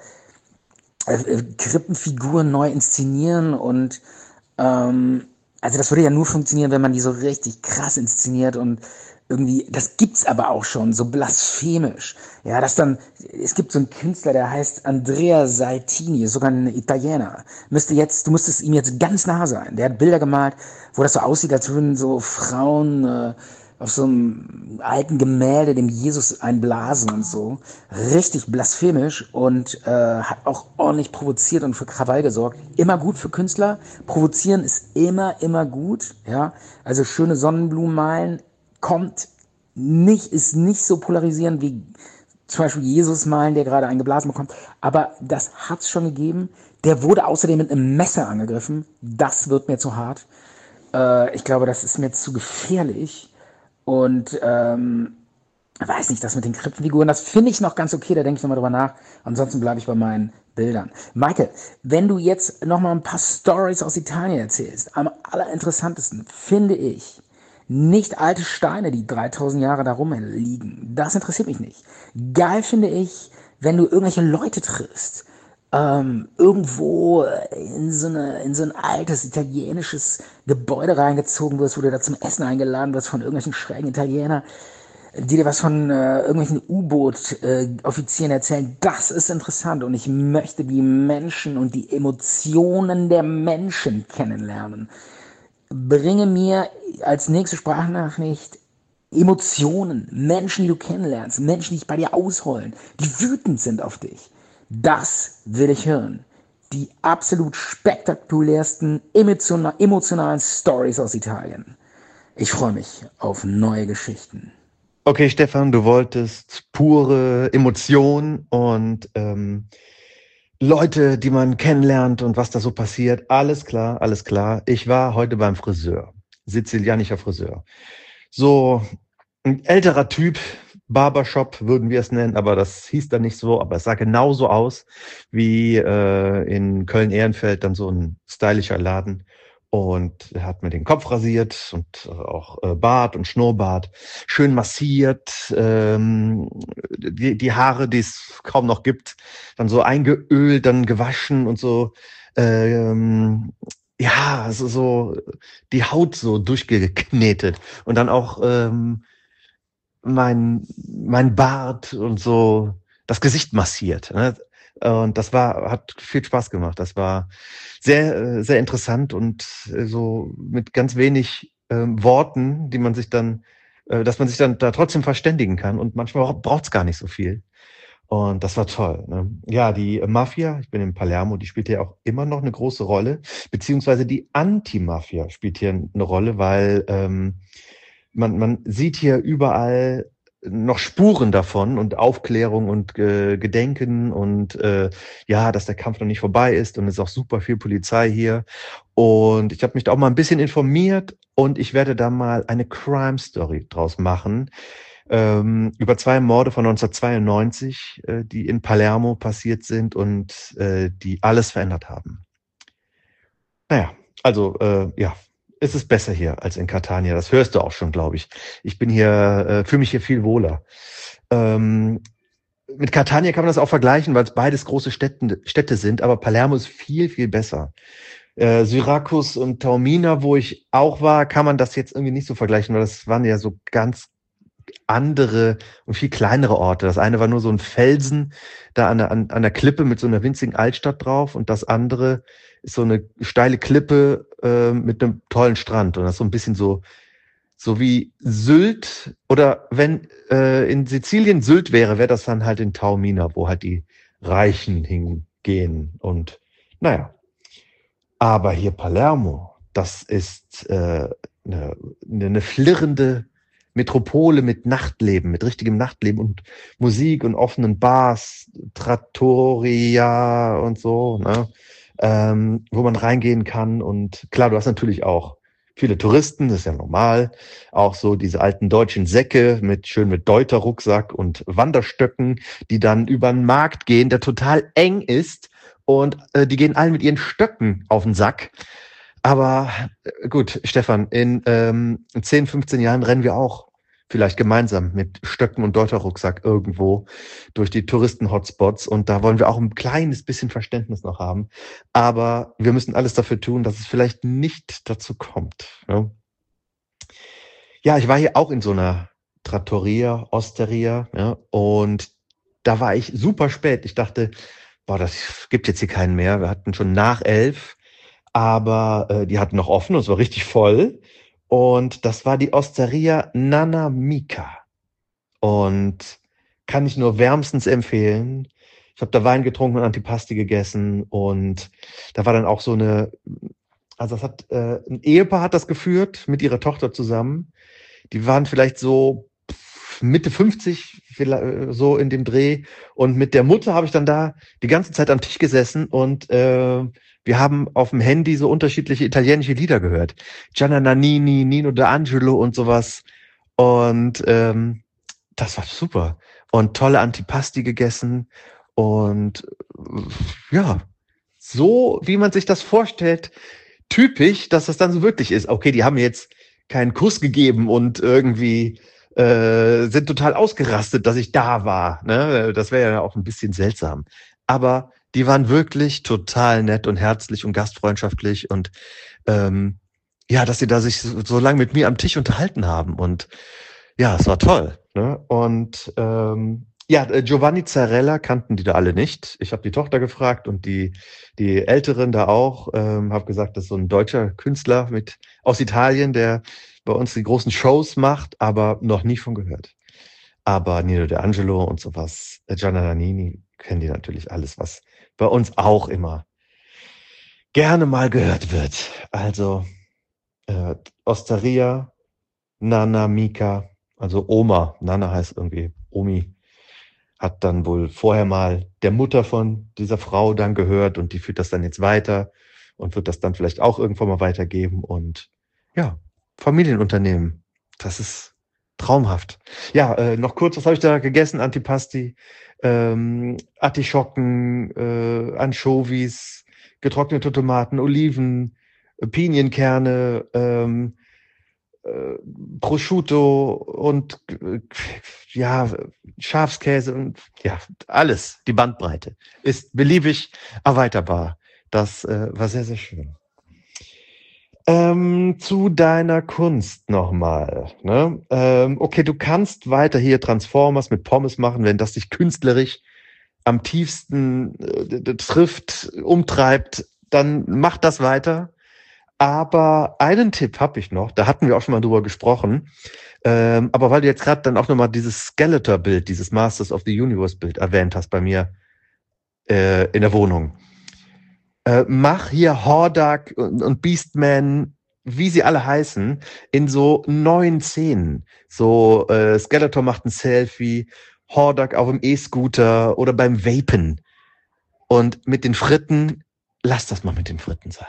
äh, Krippenfiguren neu inszenieren und ähm, also das würde ja nur funktionieren, wenn man die so richtig krass inszeniert und irgendwie, das gibt's aber auch schon, so blasphemisch. Ja, das dann, es gibt so einen Künstler, der heißt Andrea Saltini, ist sogar ein Italiener. Müsste jetzt, du müsstest ihm jetzt ganz nah sein. Der hat Bilder gemalt, wo das so aussieht, als würden so Frauen äh, auf so einem alten Gemälde dem Jesus einblasen und so. Richtig blasphemisch und äh, hat auch ordentlich provoziert und für Krawall gesorgt. Immer gut für Künstler. Provozieren ist immer, immer gut. Ja, also schöne Sonnenblumen malen kommt nicht, ist nicht so polarisierend wie zum Beispiel Jesus malen, der gerade eingeblasen bekommt. Aber das hat's schon gegeben. Der wurde außerdem mit einem Messer angegriffen. Das wird mir zu hart. Äh, ich glaube, das ist mir zu gefährlich. Und ähm, weiß nicht, das mit den Krippenfiguren, das finde ich noch ganz okay, da denke ich nochmal drüber nach. Ansonsten bleibe ich bei meinen Bildern. Michael, wenn du jetzt nochmal ein paar Stories aus Italien erzählst, am allerinteressantesten finde ich nicht alte Steine, die dreitausend Jahre da rumliegen. Das interessiert mich nicht. Geil finde ich, wenn du irgendwelche Leute triffst, ähm, irgendwo in so, eine, in so ein altes italienisches Gebäude reingezogen wirst, wo du da zum Essen eingeladen wirst von irgendwelchen schrägen Italienern, die dir was von äh, irgendwelchen U-Boot-Offizieren äh, erzählen. Das ist interessant und ich möchte die Menschen und die Emotionen der Menschen kennenlernen. Bringe mir als nächste Sprachnachricht Emotionen, Menschen, die du kennenlernst, Menschen, die sich bei dir ausheulen, die wütend sind auf dich. Das will ich hören. Die absolut spektakulärsten emotional, emotionalen Stories aus Italien. Ich freue mich auf neue Geschichten. Okay, Stefan, du wolltest pure Emotion und ähm, Leute, die man kennenlernt und was da so passiert. Alles klar, alles klar. Ich war heute beim Friseur, sizilianischer Friseur. So ein älterer Typ, Barbershop würden wir es nennen, aber das hieß dann nicht so, aber es sah genauso aus wie äh, in Köln-Ehrenfeld, dann so ein stylischer Laden. Und er hat mir den Kopf rasiert und auch äh, Bart und Schnurrbart schön massiert, ähm, die, die Haare, die es kaum noch gibt, dann so eingeölt, dann gewaschen und so, ähm, ja, so, so die Haut so durchgeknetet und dann auch ähm, mein mein Bart und so das Gesicht massiert, ne? Und das war, hat viel Spaß gemacht. Das war sehr, sehr interessant und so mit ganz wenig ähm, Worten, die man sich dann, äh, dass man sich dann da trotzdem verständigen kann. Und manchmal braucht es gar nicht so viel. Und das war toll. Ne? Ja, die Mafia, ich bin in Palermo, die spielt ja auch immer noch eine große Rolle, beziehungsweise die Anti-Mafia spielt hier eine Rolle, weil ähm, man, man sieht hier überall noch Spuren davon und Aufklärung und äh, Gedenken und äh, ja, dass der Kampf noch nicht vorbei ist und es ist auch super viel Polizei hier. Und ich habe mich da auch mal ein bisschen informiert und ich werde da mal eine Crime Story draus machen ähm, über zwei Morde von neunzehnhundertzweiundneunzig, äh, die in Palermo passiert sind und äh, die alles verändert haben. Naja, also äh, ja, es ist besser hier als in Catania. Das hörst du auch schon, glaube ich. Ich bin hier, äh, fühle mich hier viel wohler. Ähm, mit Catania kann man das auch vergleichen, weil es beides große Städte, Städte sind, aber Palermo ist viel, viel besser. Äh, Syrakus und Taormina, wo ich auch war, kann man das jetzt irgendwie nicht so vergleichen, weil das waren ja so ganz andere und viel kleinere Orte. Das eine war nur so ein Felsen da an der, an, an der Klippe mit so einer winzigen Altstadt drauf und das andere ist so eine steile Klippe äh, mit einem tollen Strand und das ist so ein bisschen so so wie Sylt oder wenn äh, in Sizilien Sylt wäre, wäre das dann halt in Taormina, wo halt die Reichen hingehen und naja. Aber hier Palermo, das ist äh, eine, eine flirrende Metropole mit Nachtleben, mit richtigem Nachtleben und Musik und offenen Bars, Trattoria und so, ne? Ähm, wo man reingehen kann. Und klar, du hast natürlich auch viele Touristen, das ist ja normal. Auch so diese alten deutschen Säcke mit schön mit Deuter-Rucksack und Wanderstöcken, die dann über den Markt gehen, der total eng ist. Und äh, die gehen alle mit ihren Stöcken auf den Sack. Aber äh, gut, Stefan, in ähm, zehn, fünfzehn Jahren rennen wir auch vielleicht gemeinsam mit Stöcken und Deuter-Rucksack irgendwo durch die Touristen-Hotspots. Und da wollen wir auch ein kleines bisschen Verständnis noch haben. Aber wir müssen alles dafür tun, dass es vielleicht nicht dazu kommt. Ja, ja ich war hier auch in so einer Trattoria, Osteria. Ja, und da war ich super spät. Ich dachte, boah, das gibt jetzt hier keinen mehr. Wir hatten schon nach elf, aber äh, die hatten noch offen und es war richtig voll. Und das war die Osteria Nana Mica. Und kann ich nur wärmstens empfehlen. Ich habe da Wein getrunken und Antipasti gegessen. Und da war dann auch so eine, also das hat äh, ein Ehepaar hat das geführt mit ihrer Tochter zusammen. Die waren vielleicht so Mitte fünfzig, so in dem Dreh. Und mit der Mutter habe ich dann da die ganze Zeit am Tisch gesessen und äh, wir haben auf dem Handy so unterschiedliche italienische Lieder gehört. Gianna Nannini, Nino D'Angelo und sowas. Und ähm, das war super. Und tolle Antipasti gegessen. Und äh, ja, so wie man sich das vorstellt, typisch, dass das dann so wirklich ist. Okay, die haben jetzt keinen Kuss gegeben und irgendwie äh, sind total ausgerastet, dass ich da war. Ne? Das wäre ja auch ein bisschen seltsam. Aber die waren wirklich total nett und herzlich und gastfreundschaftlich und ähm, ja, dass sie da sich so, so lange mit mir am Tisch unterhalten haben und ja, es war toll. Ne? Und ähm, ja, Giovanni Zarella kannten die da alle nicht. Ich habe die Tochter gefragt und die die Älteren da auch. Ähm, habe gesagt, das ist so ein deutscher Künstler mit aus Italien, der bei uns die großen Shows macht, aber noch nie von gehört. Aber Nino D'Angelo und sowas, Gianna Nannini, kennen die natürlich alles, was bei uns auch immer gerne mal gehört wird. Also äh, Osteria, Nana Mica, also Oma, Nana heißt irgendwie Omi, hat dann wohl vorher mal der Mutter von dieser Frau dann gehört und die führt das dann jetzt weiter und wird das dann vielleicht auch irgendwann mal weitergeben und ja, Familienunternehmen, das ist traumhaft. Ja, äh, noch kurz, was habe ich da gegessen? Antipasti, ähm, Artischocken, äh, Anchovies, getrocknete Tomaten, Oliven, äh, Pinienkerne, ähm, äh, Prosciutto und äh, ja, Schafskäse und ja, alles, die Bandbreite ist beliebig erweiterbar. Das äh, war sehr, sehr schön. Ähm, zu deiner Kunst nochmal. Ne? Ähm, okay, du kannst weiter hier Transformers mit Pommes machen, wenn das dich künstlerisch am tiefsten äh, trifft, umtreibt, dann mach das weiter. Aber einen Tipp habe ich noch, da hatten wir auch schon mal drüber gesprochen, ähm, aber weil du jetzt gerade dann auch nochmal dieses Skeletor-Bild, dieses Masters of the Universe-Bild erwähnt hast bei mir äh, in der Wohnung. Äh, mach hier Hordak und, und Beastman wie sie alle heißen, in so neuen Szenen. So, äh, Skeletor macht ein Selfie, Hordak auf dem E-Scooter oder beim Vapen. Und mit den Fritten, lass das mal mit den Fritten sein.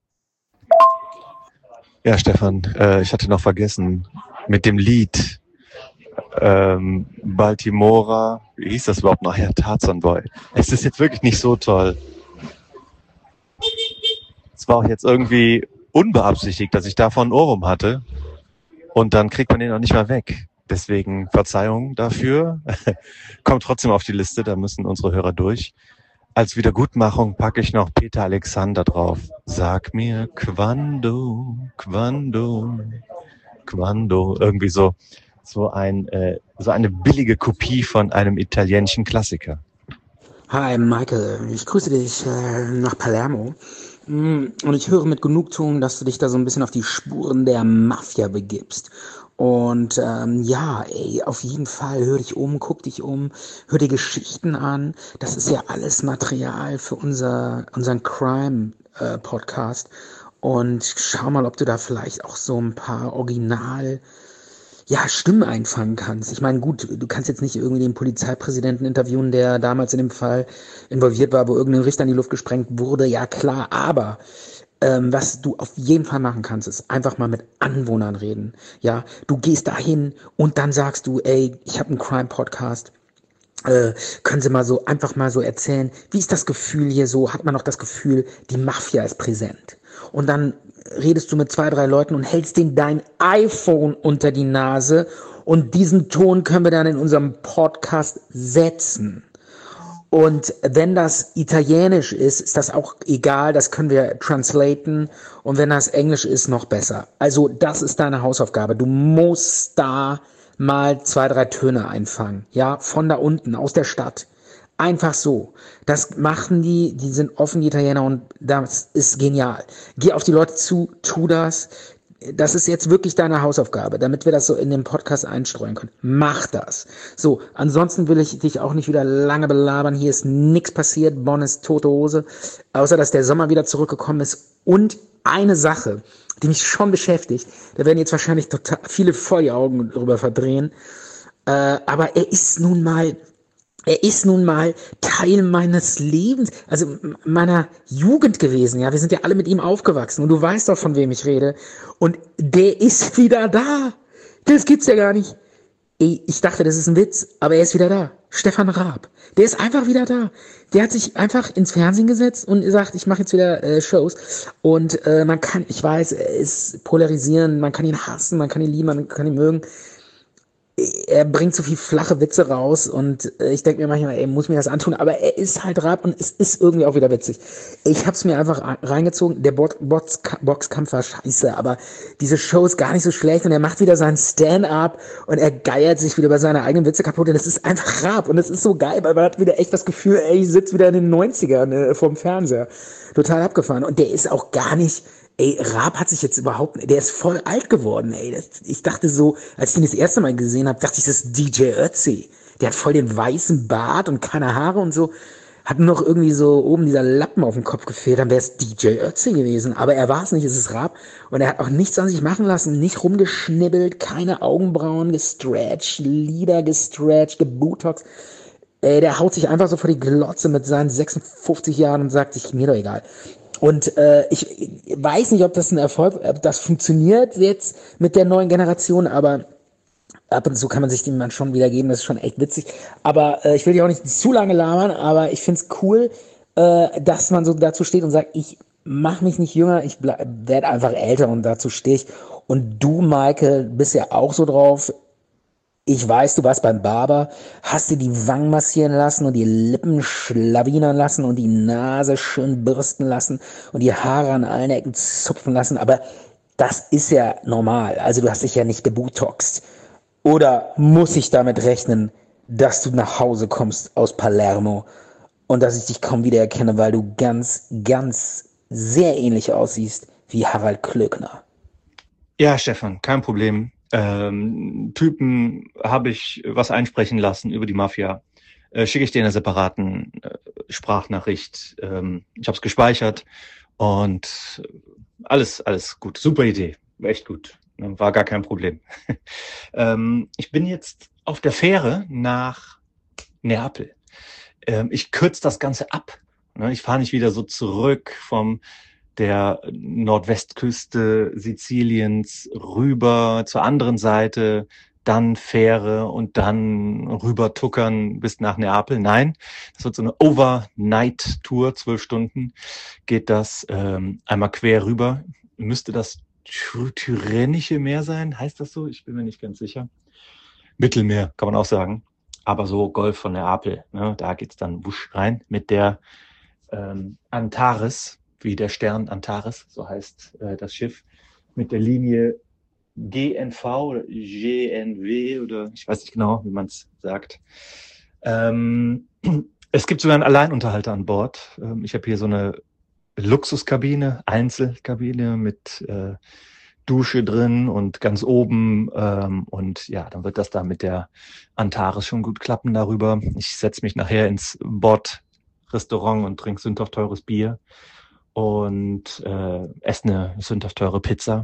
Ja, Stefan, äh, ich hatte noch vergessen, mit dem Lied ähm, Baltimora, wie hieß das überhaupt noch? Ja, Tarzan Boy. Es ist jetzt wirklich nicht so toll. Es war auch jetzt irgendwie unbeabsichtigt, dass ich davon einen Ohrwurm hatte. Und dann kriegt man den auch nicht mehr weg. Deswegen Verzeihung dafür. Kommt trotzdem auf die Liste, da müssen unsere Hörer durch. Als Wiedergutmachung packe ich noch Peter Alexander drauf. Sag mir quando, quando, quando. Irgendwie so, so ein, äh, so eine billige Kopie von einem italienischen Klassiker. Hi Michael, ich grüße dich äh, nach Palermo. Mm, Und ich höre mit Genugtuung, dass du dich da so ein bisschen auf die Spuren der Mafia begibst. Und ähm, ja, ey, auf jeden Fall, hör dich um, guck dich um, hör dir Geschichten an. Das ist ja alles Material für unser, unseren Crime-Podcast. Und schau mal, ob du da vielleicht auch so ein paar Original, ja, Stimmen einfangen kannst. Ich meine, gut, du kannst jetzt nicht irgendwie den Polizeipräsidenten interviewen, der damals in dem Fall involviert war, wo irgendein Richter in die Luft gesprengt wurde. Ja, klar, aber ähm, was du auf jeden Fall machen kannst, ist einfach mal mit Anwohnern reden. Ja, du gehst dahin und dann sagst du, ey, ich habe einen Crime-Podcast. Äh, können Sie mal so einfach mal so erzählen, wie ist das Gefühl hier so? Hat man noch das Gefühl, die Mafia ist präsent? Und dann redest du mit zwei, drei Leuten und hältst denen dein iPhone unter die Nase und diesen Ton können wir dann in unserem Podcast setzen. Und wenn das Italienisch ist, ist das auch egal, das können wir translaten. Und wenn das Englisch ist, noch besser. Also das ist deine Hausaufgabe. Du musst da mal zwei, drei Töne einfangen. Ja, von da unten, aus der Stadt. Einfach so. Das machen die, die sind offen, die Italiener, und das ist genial. Geh auf die Leute zu, tu das. Das ist jetzt wirklich deine Hausaufgabe, damit wir das so in den Podcast einstreuen können. Mach das. So, ansonsten will ich dich auch nicht wieder lange belabern. Hier ist nichts passiert. Bonn ist tote Hose. Außer, dass der Sommer wieder zurückgekommen ist. Und eine Sache, die mich schon beschäftigt, da werden jetzt wahrscheinlich total viele voll die Augen drüber verdrehen. Äh, aber er ist nun mal Er ist nun mal Teil meines Lebens, also meiner Jugend gewesen. Ja, wir sind ja alle mit ihm aufgewachsen und du weißt doch, von wem ich rede. Und der ist wieder da. Das gibt's ja gar nicht. Ey, ich dachte, das ist ein Witz, aber er ist wieder da. Stefan Raab. Der ist einfach wieder da. Der hat sich einfach ins Fernsehen gesetzt und sagt, ich mache jetzt wieder äh, Shows. Und äh, man kann, ich weiß, er ist polarisierend, man kann ihn hassen, man kann ihn lieben, man kann ihn mögen. Er bringt so viel flache Witze raus und äh, ich denke mir manchmal, ey, muss mir das antun, aber er ist halt Raab und es ist irgendwie auch wieder witzig. Ich hab's mir einfach reingezogen, der Bo- Box- Boxkampf war scheiße, aber diese Show ist gar nicht so schlecht und er macht wieder seinen Stand-up und er geiert sich wieder bei seiner eigenen Witze kaputt und es ist einfach Raab und es ist so geil, weil man hat wieder echt das Gefühl, ey, ich sitze wieder in den neunzigern äh, vorm Fernseher. Total abgefahren und der ist auch gar nicht. Ey, Raab hat sich jetzt überhaupt, der ist voll alt geworden, ey. Das, ich dachte so, als ich ihn das erste Mal gesehen habe, dachte ich, das ist D J Ötzi. Der hat voll den weißen Bart und keine Haare und so. Hat nur noch irgendwie so oben dieser Lappen auf dem Kopf gefehlt, dann wäre es D J Ötzi gewesen. Aber er war es nicht, es ist Raab. Und er hat auch nichts an sich machen lassen, nicht rumgeschnibbelt, keine Augenbrauen gestretcht, Lider gestretcht, gebotox. Ey, der haut sich einfach so vor die Glotze mit seinen sechsundfünfzig Jahren und sagt sich, mir doch egal. Und äh, ich weiß nicht, ob das ein Erfolg, ob das funktioniert jetzt mit der neuen Generation, aber ab und zu kann man sich den Mann schon wieder geben, das ist schon echt witzig. Aber äh, ich will dich auch nicht zu lange labern, aber ich find's cool, äh, dass man so dazu steht und sagt, ich mach mich nicht jünger, ich werde einfach älter und dazu stehe ich. Und du, Michael, bist ja auch so drauf. Ich weiß, du warst beim Barber, hast dir die Wangen massieren lassen und die Lippen schlawinern lassen und die Nase schön bürsten lassen und die Haare an allen Ecken zupfen lassen, aber das ist ja normal. Also du hast dich ja nicht gebotoxt. Oder muss ich damit rechnen, dass du nach Hause kommst aus Palermo und dass ich dich kaum wiedererkenne, weil du ganz, ganz sehr ähnlich aussiehst wie Harald Klöckner? Ja, Stefan, kein Problem. Ähm, Typen habe ich was einsprechen lassen über die Mafia. Äh, schicke ich dir eine separaten äh, Sprachnachricht. Ähm, ich habe es gespeichert Und alles, alles gut. Super Idee. Echt gut. War gar kein Problem. ähm, ich bin jetzt auf der Fähre nach Neapel. Ähm, ich kürze das Ganze ab. Ne? Ich fahre nicht wieder so zurück vom der Nordwestküste Siziliens rüber zur anderen Seite, dann Fähre und dann rüber tuckern bis nach Neapel. Nein, das wird so eine Overnight-Tour, zwölf Stunden geht das ähm, einmal quer rüber. Müsste das Ty- Tyrrhenische Meer sein? Heißt das so? Ich bin mir nicht ganz sicher. Mittelmeer, kann man auch sagen. Aber so Golf von Neapel, ne? Da geht's dann wusch rein mit der ähm, Antares, wie der Stern Antares, so heißt äh, das Schiff, mit der Linie G N V oder G N W oder ich weiß nicht genau, wie man es sagt. Ähm, es gibt sogar einen Alleinunterhalter an Bord. Ähm, ich habe hier so eine Luxuskabine, Einzelkabine mit äh, Dusche drin und ganz oben. Ähm, und ja, dann wird das da mit der Antares schon gut klappen darüber. Ich setze mich nachher ins Bordrestaurant und trinke sündhaft teures Bier und äh, esse eine sündhaft teure Pizza.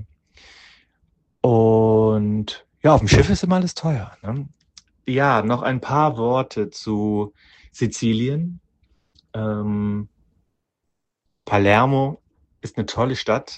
Und ja, auf dem Schiff ist immer alles teuer. Ne? Ja, noch ein paar Worte zu Sizilien. Ähm, Palermo ist eine tolle Stadt.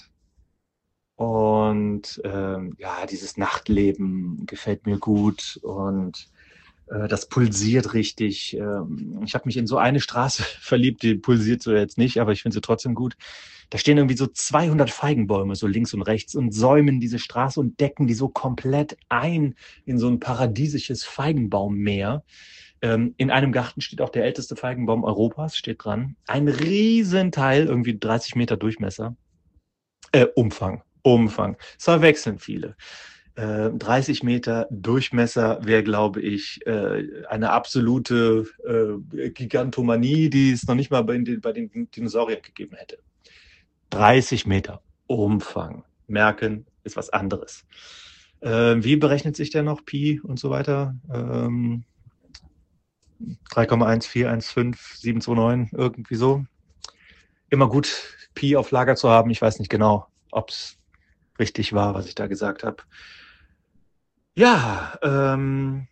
Und ähm, ja, dieses Nachtleben gefällt mir gut und äh, das pulsiert richtig. Ähm, ich habe mich in so eine Straße verliebt, die pulsiert so jetzt nicht, aber ich finde sie trotzdem gut. Da stehen irgendwie so zweihundert Feigenbäume so links und rechts und säumen diese Straße und decken die so komplett ein in so ein paradiesisches Feigenbaummeer. Ähm, in einem Garten steht auch der älteste Feigenbaum Europas, steht dran. Ein Riesenteil, irgendwie dreißig Meter Durchmesser. Äh, Umfang. Umfang. Es verwechseln viele. Äh, dreißig Meter Durchmesser wäre, glaube ich, äh, eine absolute äh, Gigantomanie, die es noch nicht mal bei den, bei den Dinosauriern gegeben hätte. dreißig Meter Umfang. Merken ist was anderes. Äh, wie berechnet sich der noch? Pi und so weiter? Ähm, drei Komma eins vier eins fünf sieben zwei neun, irgendwie so. Immer gut, Pi auf Lager zu haben. Ich weiß nicht genau, ob es richtig war, was ich da gesagt habe. Ja, ähm,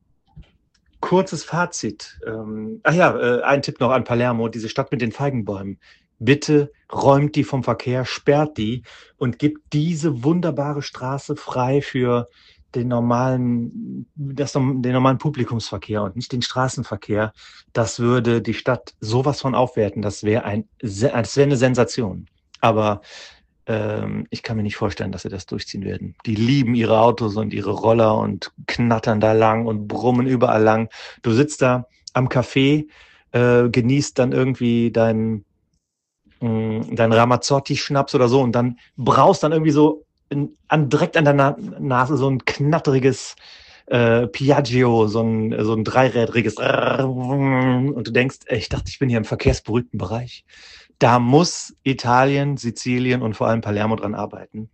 kurzes Fazit. Ähm, ach ja, äh, ein Tipp noch an Palermo, diese Stadt mit den Feigenbäumen. Bitte räumt die vom Verkehr, sperrt die und gibt diese wunderbare Straße frei für den normalen, das, den normalen Publikumsverkehr und nicht den Straßenverkehr. Das würde die Stadt sowas von aufwerten. Das wäre ein, das wäre eine Sensation. Aber ähm, ich kann mir nicht vorstellen, dass sie das durchziehen werden. Die lieben ihre Autos und ihre Roller und knattern da lang und brummen überall lang. Du sitzt da am Café, äh, genießt dann irgendwie dein, mh, dein Ramazzotti-Schnaps oder so und dann braust dann irgendwie so in, an, direkt an der Na- Nase so ein knatteriges äh, Piaggio, so ein, so ein dreirädriges und du denkst, ey, ich dachte, ich bin hier im verkehrsberuhigten Bereich. Da muss Italien, Sizilien und vor allem Palermo dran arbeiten.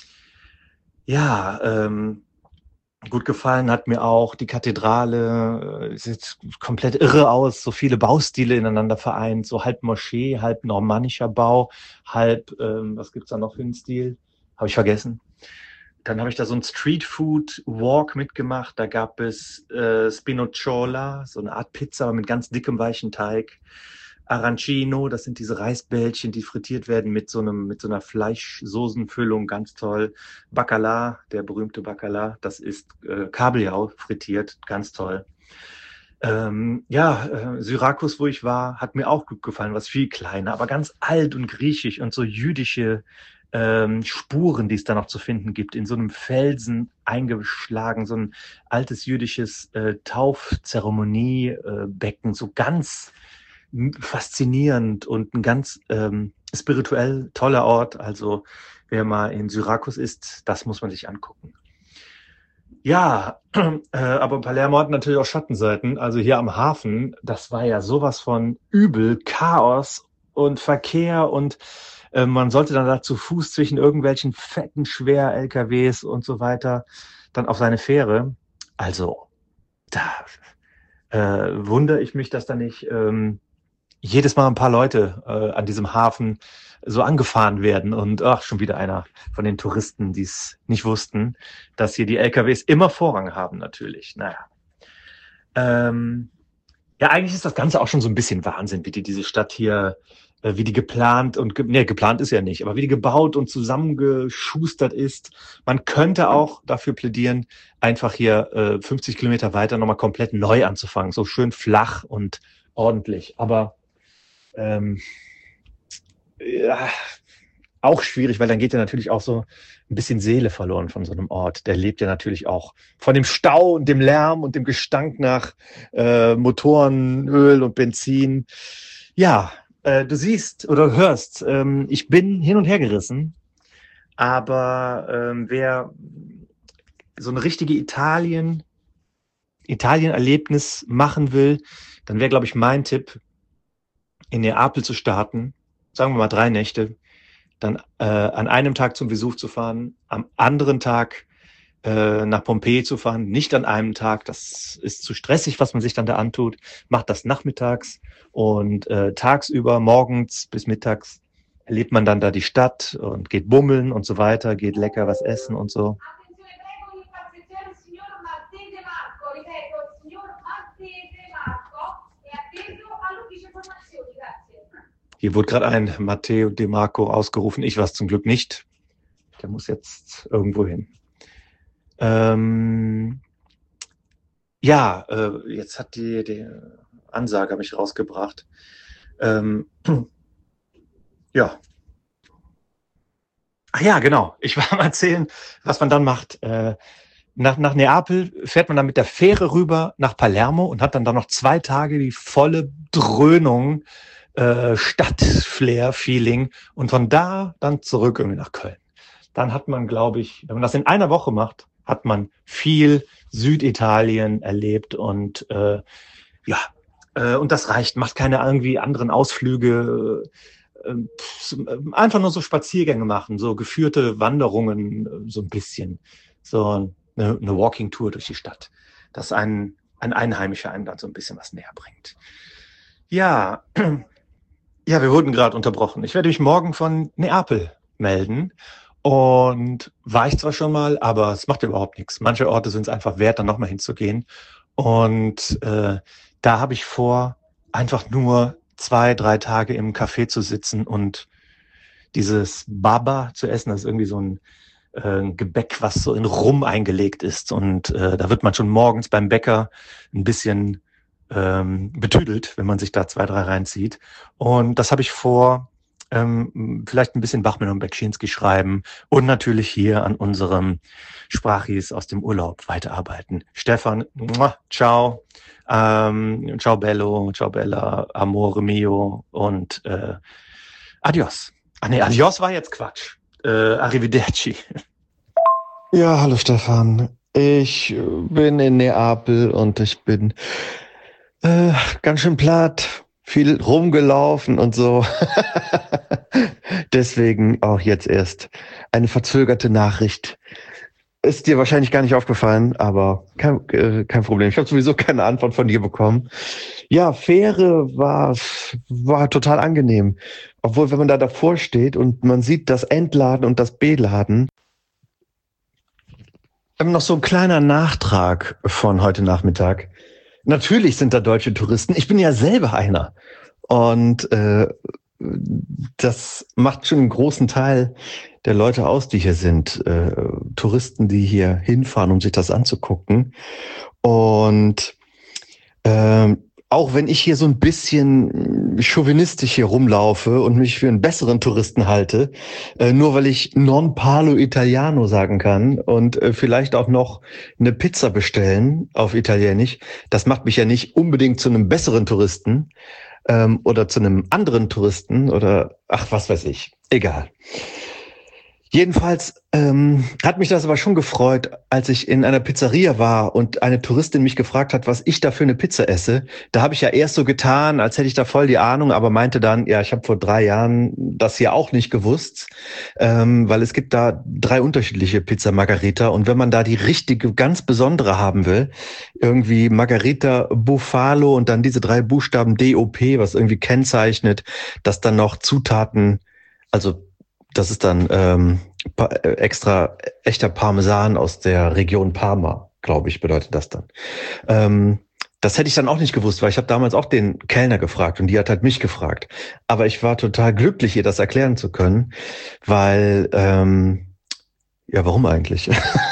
Ja, ähm, gut gefallen hat mir auch die Kathedrale. äh, Sieht komplett irre aus, so viele Baustile ineinander vereint, so halb Moschee, halb normannischer Bau, halb, ähm, was gibt's da noch für einen Stil? Habe ich vergessen. Dann habe ich da so einen Streetfood-Walk mitgemacht. Da gab es äh, Spinocciola, so eine Art Pizza aber mit ganz dickem, weichen Teig. Arancino, das sind diese Reisbällchen, die frittiert werden mit so einem, mit so einer Fleischsoßenfüllung, ganz toll. Bacala, der berühmte Bacala, das ist äh, Kabeljau frittiert, ganz toll. Ähm, ja, äh, Syrakus, wo ich war, hat mir auch gut gefallen, was viel kleiner, aber ganz alt und griechisch und so jüdische ähm, Spuren, die es da noch zu finden gibt, in so einem Felsen eingeschlagen, so ein altes jüdisches äh, Taufzeremoniebecken, äh, so ganz faszinierend und ein ganz ähm, spirituell toller Ort. Also wer mal in Syrakus ist, das muss man sich angucken. Ja, äh, aber Palermo hat natürlich auch Schattenseiten. Also hier am Hafen, das war ja sowas von übel, Chaos und Verkehr und äh, man sollte dann da zu Fuß zwischen irgendwelchen fetten Schwer-L K Ws und so weiter dann auf seine Fähre. Also da äh, wundere ich mich, dass da nicht ähm, jedes Mal ein paar Leute äh, an diesem Hafen so angefahren werden und ach, schon wieder einer von den Touristen, die es nicht wussten, dass hier die L K Ws immer Vorrang haben natürlich. Naja. Ähm, ja, eigentlich ist das Ganze auch schon so ein bisschen Wahnsinn, wie die diese Stadt hier, äh, wie die geplant und, ge- nee, geplant ist ja nicht, aber wie die gebaut und zusammengeschustert ist. Man könnte auch dafür plädieren, einfach hier äh, fünfzig Kilometer weiter nochmal komplett neu anzufangen, so schön flach und ordentlich. Aber ähm, ja, auch schwierig, weil dann geht ja natürlich auch so ein bisschen Seele verloren von so einem Ort. Der lebt ja natürlich auch von dem Stau und dem Lärm und dem Gestank nach äh, Motoren, Öl und Benzin. Ja, äh, du siehst oder hörst, ähm, ich bin hin und her gerissen, aber ähm, wer so eine richtige Italien, Italien-Erlebnis machen will, dann wäre, glaube ich, mein Tipp, in Neapel zu starten, sagen wir mal drei Nächte, dann äh, an einem Tag zum Vesuv zu fahren, am anderen Tag äh, nach Pompeji zu fahren, nicht an einem Tag, das ist zu stressig, was man sich dann da antut, macht das nachmittags und äh, tagsüber, morgens bis mittags, erlebt man dann da die Stadt und geht bummeln und so weiter, geht lecker was essen und so. Hier wurde gerade ein Matteo De Marco ausgerufen. Ich war es zum Glück nicht. Der muss jetzt irgendwo hin. Ähm, ja, äh, jetzt hat die, die Ansage mich rausgebracht. Ähm, ja. Ach ja, genau. Ich war am Erzählen, was man dann macht. Äh, nach, nach Neapel fährt man dann mit der Fähre rüber nach Palermo und hat dann da noch zwei Tage die volle Dröhnung, äh, Stadtflair-Feeling und von da dann zurück irgendwie nach Köln. Dann hat man, glaube ich, wenn man das in einer Woche macht, hat man viel Süditalien erlebt und äh, ja, äh, und das reicht. Macht keine irgendwie anderen Ausflüge, äh, pf, einfach nur so Spaziergänge machen, so geführte Wanderungen, äh, so ein bisschen, so eine, eine Walking-Tour durch die Stadt, dass ein, ein Einheimischer einem dann so ein bisschen was näher bringt. Ja, ja, wir wurden gerade unterbrochen. Ich werde mich morgen von Neapel melden. Und war ich zwar schon mal, aber es macht überhaupt nichts. Manche Orte sind es einfach wert, dann nochmal hinzugehen. Und äh, da habe ich vor, einfach nur zwei, drei Tage im Café zu sitzen und dieses Baba zu essen. Das ist irgendwie so ein äh, Gebäck, was so in Rum eingelegt ist. Und äh, da wird man schon morgens beim Bäcker ein bisschen ähm, betüdelt, wenn man sich da zwei, drei reinzieht. Und das habe ich vor, ähm, vielleicht ein bisschen Bachmann und Bekschinski schreiben und natürlich hier an unserem Sprachis aus dem Urlaub weiterarbeiten. Stefan, muah, ciao, ähm, ciao bello, ciao bella, amore mio und äh, adios. Ah nee, adios war jetzt Quatsch. Äh, arrivederci. Ja, hallo Stefan. Ich bin in Neapel und ich bin äh, ganz schön platt, viel rumgelaufen und so. Deswegen auch jetzt erst eine verzögerte Nachricht. Ist dir wahrscheinlich gar nicht aufgefallen, aber kein, äh, kein Problem. Ich habe sowieso keine Antwort von dir bekommen. Ja, Fähre war, war total angenehm. Obwohl, wenn man da davor steht und man sieht das Entladen und das Beladen. Ähm, noch so ein kleiner Nachtrag von heute Nachmittag. Natürlich sind da deutsche Touristen. Ich bin ja selber einer. Und äh, das macht schon einen großen Teil der Leute aus, die hier sind. Äh, Touristen, die hier hinfahren, um sich das anzugucken. Und äh, auch wenn ich hier so ein bisschen chauvinistisch hier rumlaufe und mich für einen besseren Touristen halte, äh, nur weil ich non parlo italiano sagen kann und äh, vielleicht auch noch eine Pizza bestellen auf Italienisch, das macht mich ja nicht unbedingt zu einem besseren Touristen ähm, oder zu einem anderen Touristen oder ach, was weiß ich. Egal. Jedenfalls ähm, hat mich das aber schon gefreut, als ich in einer Pizzeria war und eine Touristin mich gefragt hat, was ich da für eine Pizza esse. Da habe ich ja erst so getan, als hätte ich da voll die Ahnung, aber meinte dann, ja, ich habe vor drei Jahren das hier auch nicht gewusst, ähm, weil es gibt da drei unterschiedliche Pizza Margherita und wenn man da die richtige, ganz besondere haben will, irgendwie Margherita Bufalo und dann diese drei Buchstaben D O P, was irgendwie kennzeichnet, dass dann noch Zutaten, also das ist dann ähm, pa- äh, extra echter Parmesan aus der Region Parma, glaube ich, bedeutet das dann. Ähm, das hätte ich dann auch nicht gewusst, weil ich habe damals auch den Kellner gefragt und die hat halt mich gefragt. Aber ich war total glücklich, ihr das erklären zu können, weil, ähm, ja, warum eigentlich?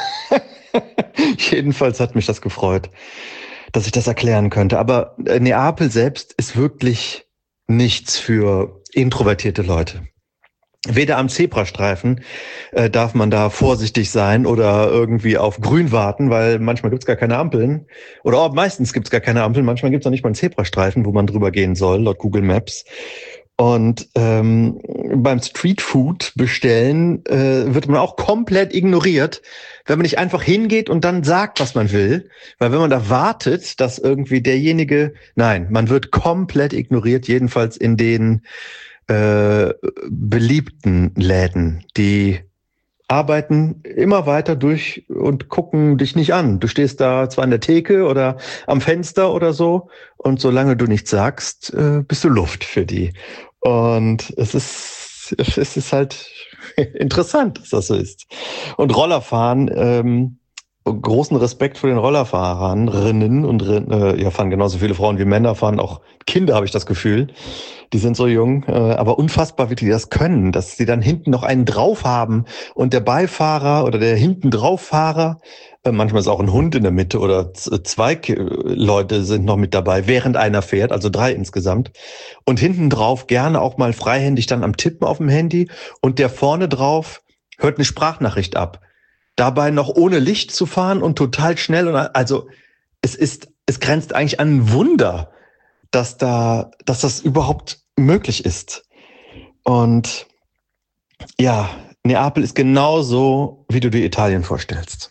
Jedenfalls hat mich das gefreut, dass ich das erklären könnte. Aber äh, Neapel selbst ist wirklich nichts für introvertierte Leute. Weder am Zebrastreifen äh, darf man da vorsichtig sein oder irgendwie auf Grün warten, weil manchmal gibt's gar keine Ampeln. Oder auch meistens gibt's gar keine Ampeln, manchmal gibt's auch nicht mal einen Zebrastreifen, wo man drüber gehen soll, laut Google Maps. Und ähm, beim Streetfood bestellen äh, wird man auch komplett ignoriert, wenn man nicht einfach hingeht und dann sagt, was man will. Weil wenn man da wartet, dass irgendwie derjenige, nein, man wird komplett ignoriert, jedenfalls in den äh, beliebten Läden, die arbeiten immer weiter durch und gucken dich nicht an. Du stehst da zwar an der Theke oder am Fenster oder so und solange du nichts sagst, äh, bist du Luft für die. Und es ist, es ist halt interessant, dass das so ist. Und Rollerfahren, ähm, großen Respekt vor den Rollerfahrern, Rinnen und äh, ja, fahren genauso viele Frauen wie Männer, fahren auch Kinder, habe ich das Gefühl. Die sind so jung, äh, aber unfassbar, wie die das können, dass sie dann hinten noch einen drauf haben und der Beifahrer oder der hinten drauffahrer, äh, manchmal ist auch ein Hund in der Mitte oder z- zwei Ki- Leute sind noch mit dabei, während einer fährt, also drei insgesamt. Und hinten drauf gerne auch mal freihändig dann am Tippen auf dem Handy und der vorne drauf hört eine Sprachnachricht ab. Dabei noch ohne Licht zu fahren und total schnell und also es ist, es grenzt eigentlich an ein Wunder, dass da, dass das überhaupt möglich ist. Und ja, Neapel ist genauso, wie du dir Italien vorstellst.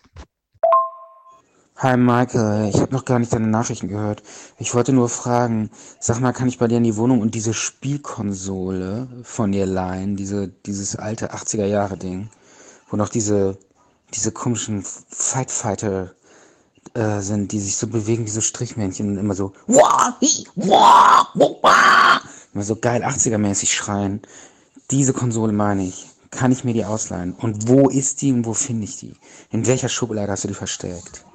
Hi Michael, ich habe noch gar nicht deine Nachrichten gehört. Ich wollte nur fragen, sag mal, kann ich bei dir in die Wohnung und diese Spielkonsole von dir leihen, diese, dieses alte achtziger-Jahre-Ding, wo noch diese, diese komischen Fight Fighter äh, sind, die sich so bewegen wie so Strichmännchen und immer so wah, hi, wah, wah, immer so geil achtziger-mäßig schreien. Diese Konsole meine ich. Kann ich mir die ausleihen? Und wo ist die und wo finde ich die? In welcher Schublade hast du die versteckt?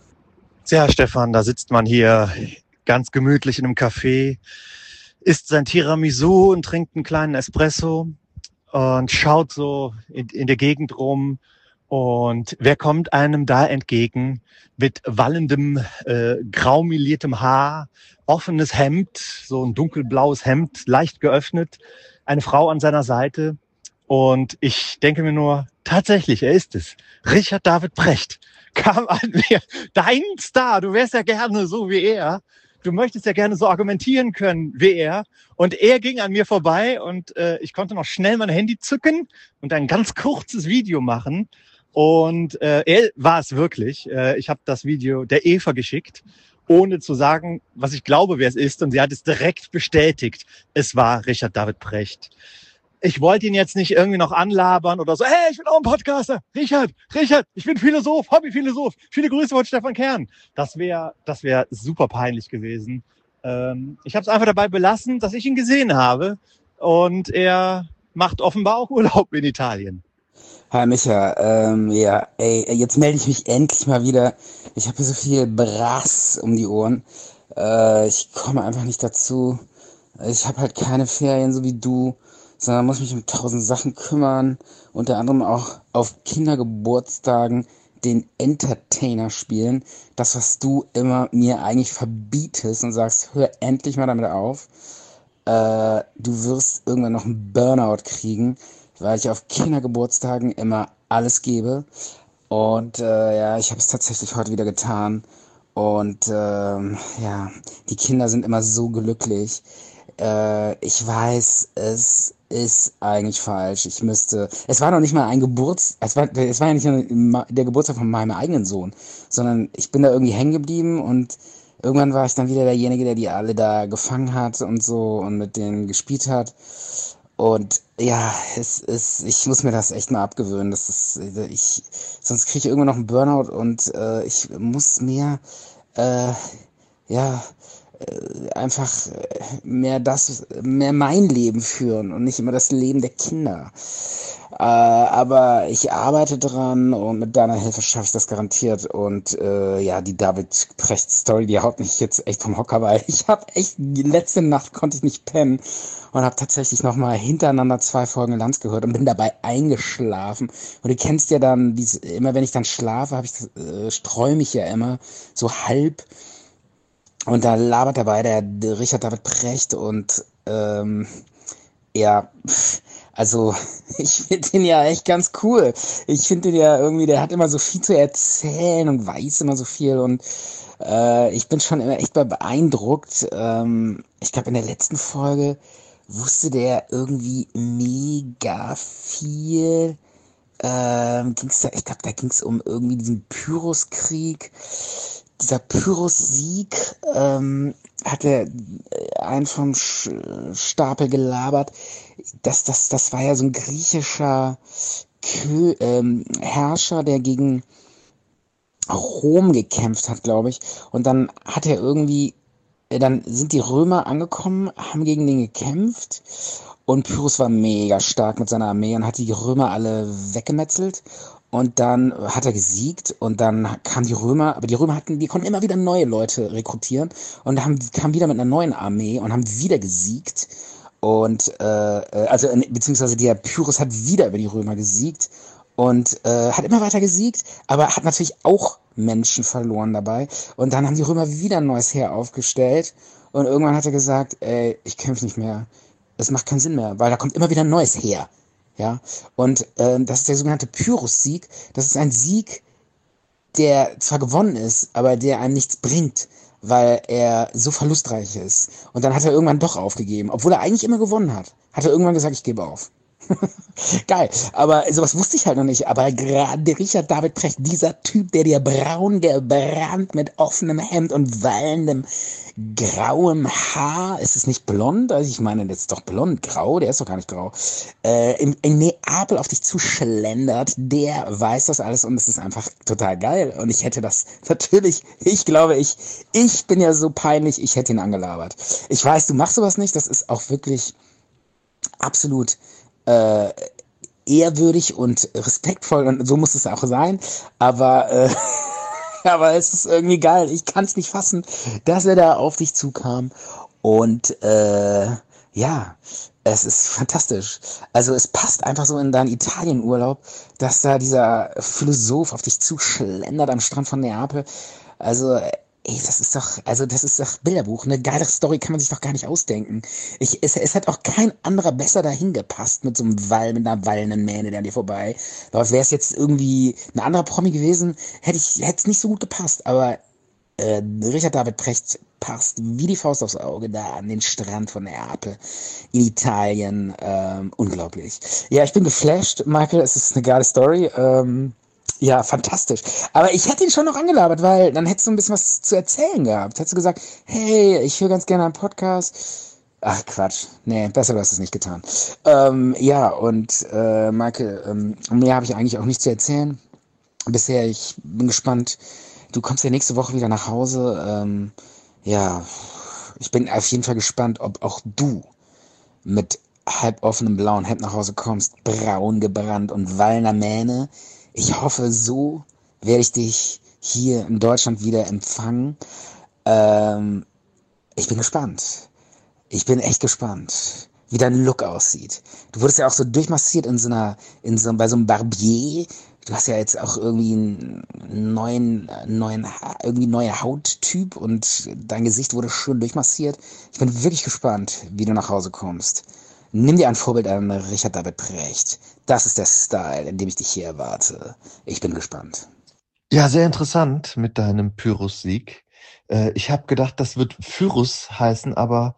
Ja, Stefan, da sitzt man hier ganz gemütlich in einem Café, isst sein Tiramisu und trinkt einen kleinen Espresso und schaut so in, in der Gegend rum. Und wer kommt einem da entgegen mit wallendem, äh, graumeliertem Haar, offenes Hemd, so ein dunkelblaues Hemd, leicht geöffnet, eine Frau an seiner Seite. Und ich denke mir nur, tatsächlich, er ist es. Richard David Precht kam an mir, dein Star, du wärst ja gerne so wie er. Du möchtest ja gerne so argumentieren können wie er. Und er ging an mir vorbei und äh, ich konnte noch schnell mein Handy zücken und ein ganz kurzes Video machen. Und äh, er war es wirklich. Äh, ich habe das Video der Eva geschickt, ohne zu sagen, was ich glaube, wer es ist. Und sie hat es direkt bestätigt. Es war Richard David Precht. Ich wollte ihn jetzt nicht irgendwie noch anlabern oder so, hey, ich bin auch ein Podcaster. Richard, Richard, ich bin Philosoph, Hobbyphilosoph. Viele Grüße von Stefan Kern. Das wäre das wäre super peinlich gewesen. Ähm, ich habe es einfach dabei belassen, dass ich ihn gesehen habe. Und er macht offenbar auch Urlaub in Italien. Hi Micha, ähm, ja, ey, jetzt melde ich mich endlich mal wieder. Ich habe hier so viel Brass um die Ohren. Äh, ich komme einfach nicht dazu. Ich habe halt keine Ferien, so wie du, sondern muss mich um tausend Sachen kümmern. Unter anderem auch auf Kindergeburtstagen den Entertainer spielen. Das, was du immer mir eigentlich verbietest und sagst, hör endlich mal damit auf. Äh, du wirst irgendwann noch einen Burnout kriegen, weil ich auf Kindergeburtstagen immer alles gebe. Und äh, ja, ich habe es tatsächlich heute wieder getan. Und ähm, ja, die Kinder sind immer so glücklich. Äh, ich weiß, es ist eigentlich falsch. Ich müsste, es war noch nicht mal ein Geburts, es war, es war ja nicht nur der Geburtstag von meinem eigenen Sohn, sondern ich bin da irgendwie hängen geblieben und irgendwann war ich dann wieder derjenige, der die alle da gefangen hat und so und mit denen gespielt hat. Und ja, es ist, ich muss mir das echt mal abgewöhnen. Das ist, ich, sonst kriege ich irgendwann noch einen Burnout und äh, ich muss mir äh, ja äh, einfach äh, mehr das, mehr mein Leben führen und nicht immer das Leben der Kinder. Äh, aber ich arbeite dran und mit deiner Hilfe schaffe ich das garantiert. Und äh, ja, die David Precht-Story, die haut mich jetzt echt vom Hocker, weil ich habe echt, die letzte Nacht konnte ich nicht pennen und habe tatsächlich nochmal hintereinander zwei Folgen Lanz gehört und bin dabei eingeschlafen. Und du kennst ja dann, diese, immer wenn ich dann schlafe, habe ich äh, träume ich ja immer so halb. Und da labert dabei der, der Richard David Precht und ähm, ja, also ich finde den ja echt ganz cool. Ich finde den ja irgendwie, der hat immer so viel zu erzählen und weiß immer so viel und äh, ich bin schon immer echt beeindruckt. Ähm, ich glaube, in der letzten Folge wusste der irgendwie mega viel. Ähm, ging's da, ich glaube, da ging es um irgendwie diesen Pyrrhuskrieg. Dieser Pyrrhus-Sieg ähm, hat er einen vom Sch- Stapel gelabert. Das, das, das war ja so ein griechischer Kö- ähm, Herrscher, der gegen Rom gekämpft hat, glaube ich. Und dann hat er irgendwie, äh, dann sind die Römer angekommen, haben gegen den gekämpft. Und Pyrrhus war mega stark mit seiner Armee und hat die Römer alle weggemetzelt. Und dann hat er gesiegt und dann kamen die Römer, aber die Römer hatten, die konnten immer wieder neue Leute rekrutieren und haben, kamen wieder mit einer neuen Armee und haben wieder gesiegt. Und äh, also äh, beziehungsweise der Pyrrhus hat wieder über die Römer gesiegt und äh, hat immer weiter gesiegt, aber hat natürlich auch Menschen verloren dabei. Und dann haben die Römer wieder ein neues Heer aufgestellt und irgendwann hat er gesagt, ey, ich kämpfe nicht mehr. Es macht keinen Sinn mehr, weil da kommt immer wieder ein neues Heer. Ja, und ähm, das ist der sogenannte Pyrrhus-Sieg. Das ist ein Sieg, der zwar gewonnen ist, aber der einem nichts bringt, weil er so verlustreich ist. Und dann hat er irgendwann doch aufgegeben, obwohl er eigentlich immer gewonnen hat. Hat er irgendwann gesagt, ich gebe auf. Geil, aber sowas wusste ich halt noch nicht. Aber gerade Richard David Precht, dieser Typ, der dir braun gebrannt mit offenem Hemd und wallendem grauem Haar, ist es nicht blond? Also ich meine, das ist doch blond, grau, der ist doch gar nicht grau. Äh, in, in Neapel auf dich zuschlendert, der weiß das alles und es ist einfach total geil. Und ich hätte das natürlich, ich glaube, ich, ich bin ja so peinlich, ich hätte ihn angelabert. Ich weiß, du machst sowas nicht, das ist auch wirklich absolut äh, ehrwürdig und respektvoll und so muss es auch sein, aber äh, aber es ist irgendwie geil, ich kann es nicht fassen, dass er da auf dich zukam und äh, ja, es ist fantastisch, also es passt einfach so in deinen Italienurlaub, dass da dieser Philosoph auf dich zuschlendert am Strand von Neapel, also ey, das ist doch, also das ist doch Bilderbuch, eine geile Story kann man sich doch gar nicht ausdenken. Ich, es, es hat auch kein anderer besser dahin gepasst mit so einem Wall, mit einer wallenden Mähne an dir vorbei. Aber wäre es jetzt irgendwie ein anderer Promi gewesen, hätte ich, hätte es nicht so gut gepasst. Aber äh, Richard David Precht passt wie die Faust aufs Auge da an den Strand von Neapel in Italien. Ähm, unglaublich. Ja, ich bin geflasht, Michael, es ist eine geile Story. Ähm, Ja, fantastisch. Aber ich hätte ihn schon noch angelabert, weil dann hättest du ein bisschen was zu erzählen gehabt. Hättest du gesagt, hey, ich höre ganz gerne einen Podcast. Ach, Quatsch. Nee, besser du hast es nicht getan. Ähm, ja, und äh, Michael, ähm, mehr habe ich eigentlich auch nicht zu erzählen. Bisher, ich bin gespannt. Du kommst ja nächste Woche wieder nach Hause. Ähm, ja, ich bin auf jeden Fall gespannt, ob auch du mit halb offenem blauen Hemd nach Hause kommst, braun gebrannt und wallender Mähne. Ich hoffe, so werde ich dich hier in Deutschland wieder empfangen. Ähm, ich bin gespannt. Ich bin echt gespannt, wie dein Look aussieht. Du wurdest ja auch so durchmassiert in so einer, in so, bei so einem Barbier. Du hast ja jetzt auch irgendwie einen neuen, neuen, irgendwie neue Hauttyp und dein Gesicht wurde schön durchmassiert. Ich bin wirklich gespannt, wie du nach Hause kommst. Nimm dir ein Vorbild an Richard David Precht. Das ist der Style, in dem ich dich hier erwarte. Ich bin gespannt. Ja, sehr interessant mit deinem Pyrrhus-Sieg. Äh, ich habe gedacht, das wird Pyrrhus heißen, aber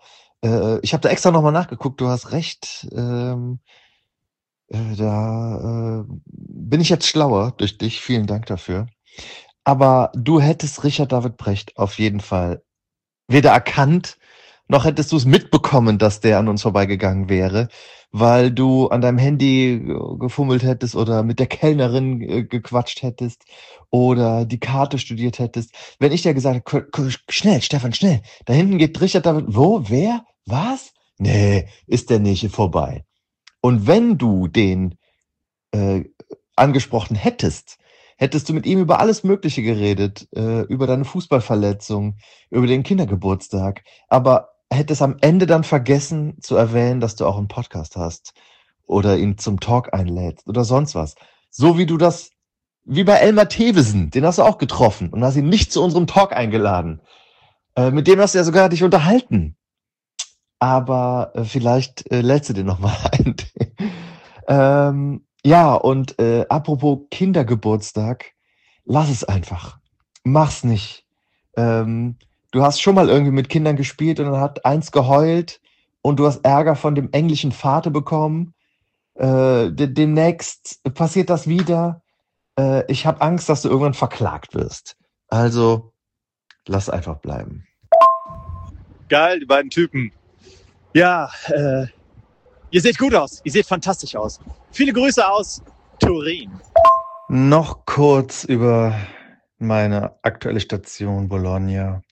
Äh, ich habe da extra nochmal nachgeguckt, du hast recht. Ähm, äh, da äh, bin ich jetzt schlauer durch dich. Vielen Dank dafür. Aber du hättest Richard David Brecht auf jeden Fall weder erkannt, noch hättest du es mitbekommen, dass der an uns vorbeigegangen wäre, weil du an deinem Handy äh, gefummelt hättest oder mit der Kellnerin äh, gequatscht hättest oder die Karte studiert hättest. Wenn ich dir gesagt hätte, "K- k- schnell, Stefan, schnell, da hinten geht Richard David, wo, wer, was? Nee, ist der nicht vorbei. Und wenn du den äh, angesprochen hättest, hättest du mit ihm über alles Mögliche geredet, äh, über deine Fußballverletzung, über den Kindergeburtstag, aber hättest am Ende dann vergessen zu erwähnen, dass du auch einen Podcast hast oder ihn zum Talk einlädst oder sonst was. So wie du das, wie bei Elmar Thewesen, den hast du auch getroffen und hast ihn nicht zu unserem Talk eingeladen. Äh, mit dem hast du ja sogar dich unterhalten. Aber äh, vielleicht äh, lädst du den nochmal ein. ähm, ja, und äh, apropos Kindergeburtstag, lass es einfach. Mach's nicht. Ähm, du hast schon mal irgendwie mit Kindern gespielt und dann hat eins geheult und du hast Ärger von dem englischen Vater bekommen. Äh, de- demnächst passiert das wieder. Äh, ich habe Angst, dass du irgendwann verklagt wirst. Also, lass einfach bleiben. Geil, die beiden Typen. Ja, äh, ihr seht gut aus. Ihr seht fantastisch aus. Viele Grüße aus Turin. Noch kurz über meine aktuelle Station Bologna.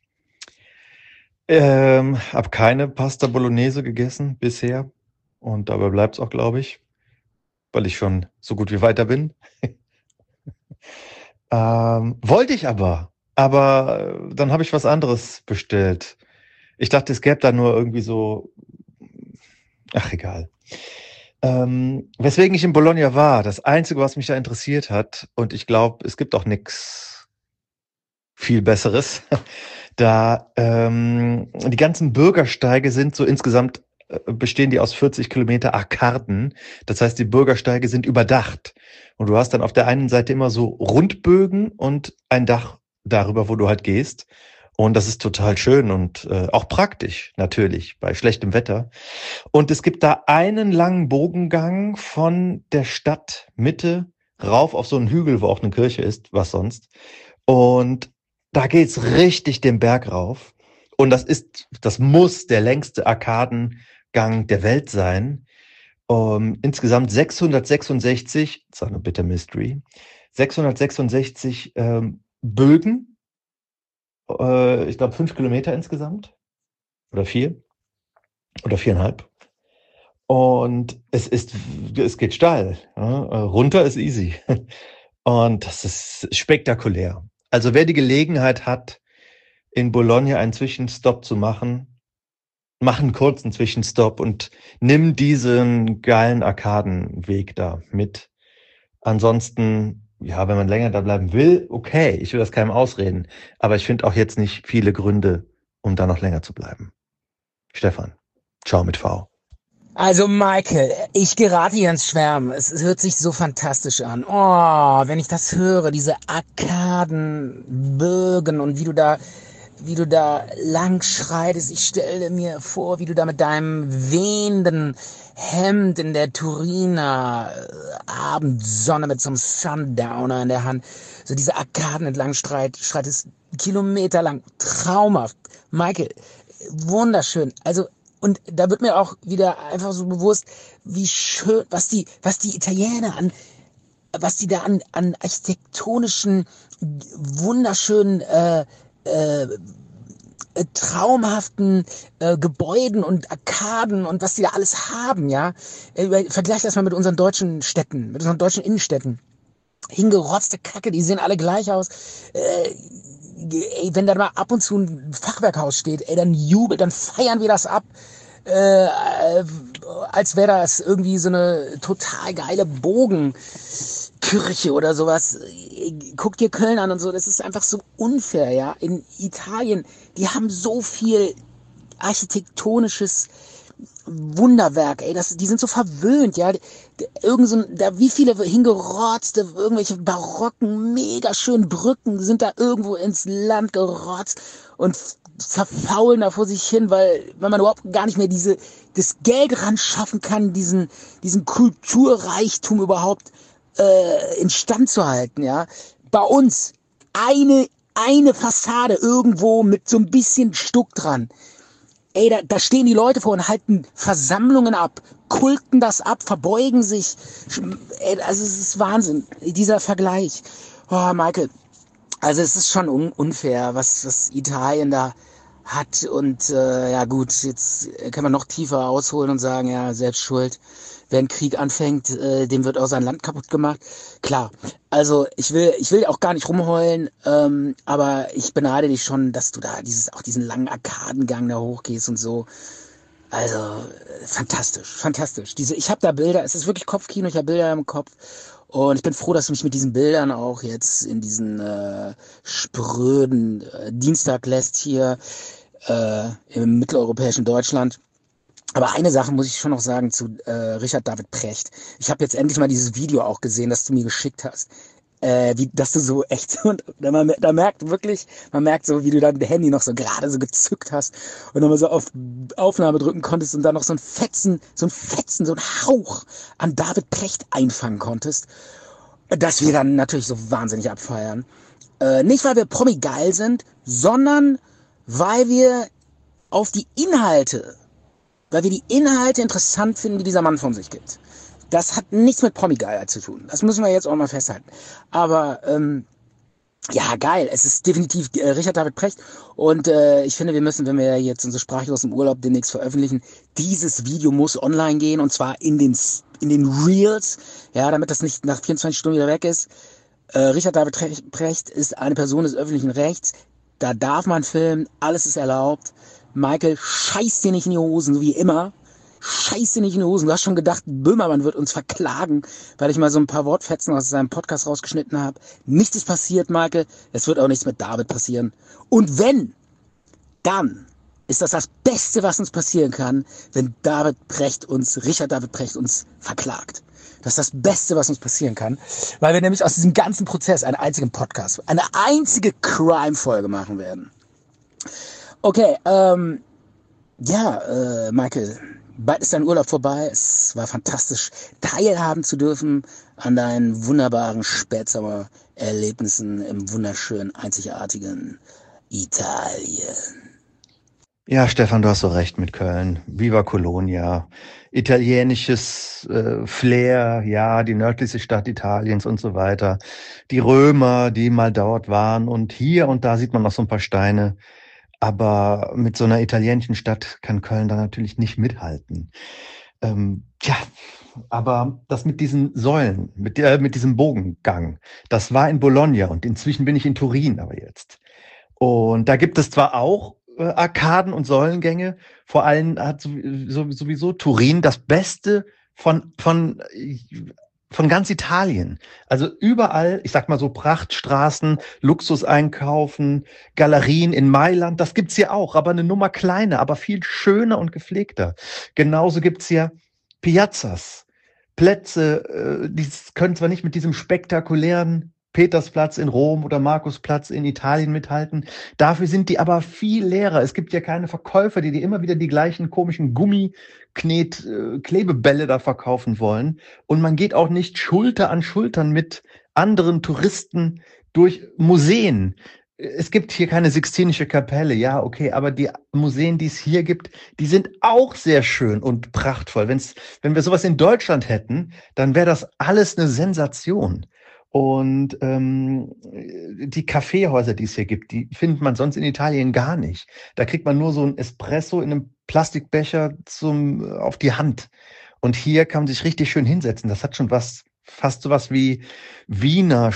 Ähm, hab keine Pasta Bolognese gegessen bisher und dabei bleibt's auch, glaube ich, weil ich schon so gut wie weiter bin. ähm, wollte ich aber, aber äh, dann habe ich was anderes bestellt. Ich dachte, es gäbe da nur irgendwie so, ach egal. Ähm, weswegen ich in Bologna war, das Einzige, was mich da interessiert hat, und ich glaube, es gibt auch nix viel Besseres, da ähm, die ganzen Bürgersteige sind so insgesamt, äh, bestehen die aus vierzig Kilometer Arkaden. Das heißt, die Bürgersteige sind überdacht. Und du hast dann auf der einen Seite immer so Rundbögen und ein Dach darüber, wo du halt gehst. Und das ist total schön und äh, auch praktisch, natürlich, bei schlechtem Wetter. Und es gibt da einen langen Bogengang von der Stadtmitte rauf auf so einen Hügel, wo auch eine Kirche ist, was sonst. Und da geht's richtig den Berg rauf. Und das ist, das muss der längste Arkadengang der Welt sein. Um, insgesamt sechshundertsechsundsechzig, das ist eine bitter Mystery, sechshundertsechsundsechzig ähm, Bögen. Äh, ich glaube fünf Kilometer insgesamt. Oder vier. Oder viereinhalb. Und es ist, es geht steil. Ja? Runter ist easy. Und das ist spektakulär. Also wer die Gelegenheit hat, in Bologna einen Zwischenstopp zu machen, mach einen kurzen Zwischenstopp und nimm diesen geilen Arkadenweg da mit. Ansonsten, ja, wenn man länger da bleiben will, okay, ich will das keinem ausreden. Aber ich finde auch jetzt nicht viele Gründe, um da noch länger zu bleiben. Stefan, ciao mit V. Also Michael, ich gerate hier ins Schwärmen. Es es hört sich so fantastisch an. Oh, wenn ich das höre, diese Arkadenbögen und wie du da, wie du da lang schreitest. Ich stelle mir vor, wie du da mit deinem wehenden Hemd in der Turiner äh, Abendsonne mit so einem Sundowner in der Hand, so diese Arkaden entlang streit, schreitest kilometerlang. Traumhaft. Michael, wunderschön. Also und da wird mir auch wieder einfach so bewusst, wie schön, was die, was die Italiener an, was die da an, an architektonischen, wunderschönen, äh, äh, äh, traumhaften äh, Gebäuden und Arkaden und was die da alles haben, ja. Äh, vergleich das mal mit unseren deutschen Städten, mit unseren deutschen Innenstädten. Hingerotzte Kacke, die sehen alle gleich aus. Äh, ey, wenn da mal ab und zu ein Fachwerkhaus steht, ey, dann jubelt, dann feiern wir das ab, äh, äh, als wäre das irgendwie so eine total geile Bogenkirche oder sowas. Guck dir Köln an und so, das ist einfach so unfair, ja. In Italien, die haben so viel architektonisches Wunderwerk, ey, das, die sind so verwöhnt, ja, irgend so, da, wie viele hingerotzte, irgendwelche barocken, mega schönen Brücken sind da irgendwo ins Land gerotzt und zerfaulen da vor sich hin, weil, weil man überhaupt gar nicht mehr diese, das Geld ran schaffen kann, diesen, diesen Kulturreichtum überhaupt äh, instand zu halten, ja. Bei uns eine, eine Fassade irgendwo mit so ein bisschen Stuck dran. Ey, da, da stehen die Leute vor und halten Versammlungen ab, kulten das ab, verbeugen sich. Ey, also es ist Wahnsinn, dieser Vergleich. Oh, Michael, also es ist schon un- unfair, was, was Italien da hat. Und äh, ja gut, jetzt kann man noch tiefer ausholen und sagen, ja, selbst schuld. Wer einen Krieg anfängt, äh, dem wird auch sein Land kaputt gemacht. Klar, also ich will ich will auch gar nicht rumheulen, ähm, aber ich beneide dich schon, dass du da dieses auch diesen langen Arkadengang da hochgehst und so. Also äh, fantastisch, fantastisch. Diese, ich habe da Bilder, es ist wirklich Kopfkino, ich habe Bilder im Kopf. Und ich bin froh, dass du mich mit diesen Bildern auch jetzt in diesen äh, spröden äh, Dienstag lässt hier äh, im mitteleuropäischen Deutschland. Aber eine Sache muss ich schon noch sagen zu äh, Richard David Precht. Ich habe jetzt endlich mal dieses Video auch gesehen, das du mir geschickt hast. Äh, wie, dass du so echt, und da, man, da merkt wirklich, man merkt so, wie du dein Handy noch so gerade so gezückt hast und nochmal so auf Aufnahme drücken konntest und dann noch so ein Fetzen, so ein Fetzen, so ein Hauch an David Precht einfangen konntest, dass wir dann natürlich so wahnsinnig abfeiern. Äh, nicht, weil wir Promi geil sind, sondern weil wir auf die Inhalte weil wir die Inhalte interessant finden, die dieser Mann von sich gibt. Das hat nichts mit Promi-Geilheit zu tun. Das müssen wir jetzt auch mal festhalten. Aber ähm, ja, geil. Es ist definitiv äh, Richard David Precht. Und äh, ich finde, wir müssen, wenn wir jetzt unsere Sprache aus dem Urlaub demnächst veröffentlichen, dieses Video muss online gehen und zwar in den in den Reels, ja, damit das nicht nach vierundzwanzig Stunden wieder weg ist. Äh, Richard David Precht ist eine Person des öffentlichen Rechts. Da darf man filmen, alles ist erlaubt. Michael, scheiß dir nicht in die Hosen, so wie immer. Scheiß dir nicht in die Hosen. Du hast schon gedacht, Böhmermann wird uns verklagen, weil ich mal so ein paar Wortfetzen aus seinem Podcast rausgeschnitten habe. Nichts ist passiert, Michael. Es wird auch nichts mit David passieren. Und wenn, dann ist das das Beste, was uns passieren kann, wenn David Precht uns, Richard David Precht uns verklagt. Das ist das Beste, was uns passieren kann, weil wir nämlich aus diesem ganzen Prozess einen einzigen Podcast, eine einzige Crime-Folge machen werden. Okay, ähm, ja, äh, Michael, bald ist dein Urlaub vorbei. Es war fantastisch, teilhaben zu dürfen an deinen wunderbaren Spätsommer-Erlebnissen im wunderschönen, einzigartigen Italien. Ja, Stefan, du hast so recht mit Köln. Viva Colonia. Italienisches äh, Flair, ja, die nördlichste Stadt Italiens und so weiter. Die Römer, die mal dort waren. Und hier und da sieht man noch so ein paar Steine. Aber mit so einer italienischen Stadt kann Köln da natürlich nicht mithalten. Ähm, tja, aber das mit diesen Säulen, mit, der, mit diesem Bogengang, das war in Bologna und inzwischen bin ich in Turin aber jetzt. Und da gibt es zwar auch äh, Arkaden und Säulengänge, vor allem hat sowieso, sowieso Turin das Beste von, von von ganz Italien. Also überall, ich sag mal so Prachtstraßen, Luxus einkaufen, Galerien in Mailand, das gibt's hier auch, aber eine Nummer kleiner, aber viel schöner und gepflegter. Genauso gibt's hier Piazzas, Plätze, äh, die können zwar nicht mit diesem spektakulären Petersplatz in Rom oder Markusplatz in Italien mithalten. Dafür sind die aber viel leerer. Es gibt ja keine Verkäufer, die dir immer wieder die gleichen komischen Gummiknet, äh, Klebebälle da verkaufen wollen. Und man geht auch nicht Schulter an Schultern mit anderen Touristen durch Museen. Es gibt hier keine Sixtinische Kapelle, ja, okay, aber die Museen, die es hier gibt, die sind auch sehr schön und prachtvoll. Wenn's, wenn wir sowas in Deutschland hätten, dann wäre das alles eine Sensation. Und ähm, die Kaffeehäuser, die es hier gibt, die findet man sonst in Italien gar nicht. Da kriegt man nur so ein Espresso in einem Plastikbecher zum auf die Hand. Und hier kann man sich richtig schön hinsetzen. Das hat schon was, fast so was wie Wiener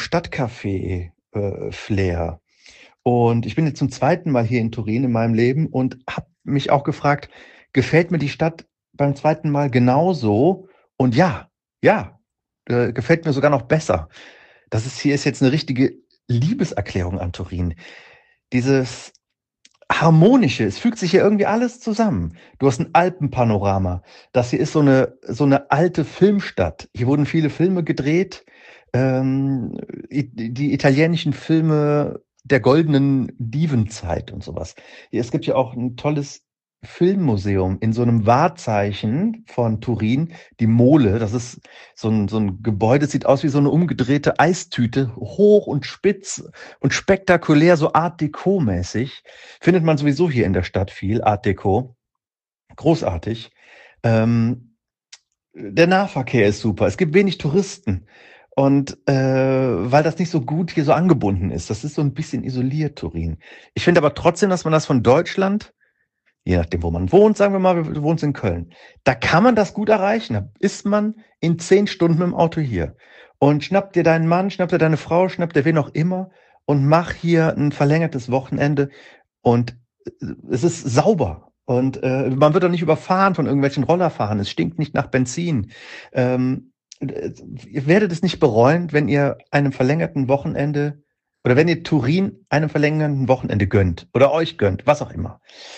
Stadtcafé-Flair. Und ich bin jetzt zum zweiten Mal hier in Turin in meinem Leben und habe mich auch gefragt, gefällt mir die Stadt beim zweiten Mal genauso? Und ja, ja, äh, gefällt mir sogar noch besser. Das ist hier ist jetzt eine richtige Liebeserklärung an Turin. Dieses Harmonische, es fügt sich hier irgendwie alles zusammen. Du hast ein Alpenpanorama. Das hier ist so eine, so eine alte Filmstadt. Hier wurden viele Filme gedreht. Ähm, die italienischen Filme der goldenen Divenzeit und sowas. Es gibt ja auch ein tolles Filmmuseum in so einem Wahrzeichen von Turin, die Mole. Das ist so ein, so ein Gebäude, sieht aus wie so eine umgedrehte Eistüte, hoch und spitz und spektakulär, so Art Deco-mäßig. Findet man sowieso hier in der Stadt viel, Art Deco. Großartig. Ähm, der Nahverkehr ist super. Es gibt wenig Touristen. Und äh, weil das nicht so gut hier so angebunden ist, das ist so ein bisschen isoliert, Turin. Ich finde aber trotzdem, dass man das von Deutschland, je nachdem, wo man wohnt, sagen wir mal, du wohnst in Köln, da kann man das gut erreichen. Da ist man in zehn Stunden mit dem Auto hier. Und schnappt dir deinen Mann, schnappt dir deine Frau, schnappt dir wen auch immer und mach hier ein verlängertes Wochenende. Und es ist sauber. Und äh, man wird doch nicht überfahren von irgendwelchen Rollerfahrern. Es stinkt nicht nach Benzin. Ähm, ihr werdet es nicht bereuen, wenn ihr einem verlängerten Wochenende oder wenn ihr Turin einem verlängerten Wochenende gönnt oder euch gönnt, was auch immer.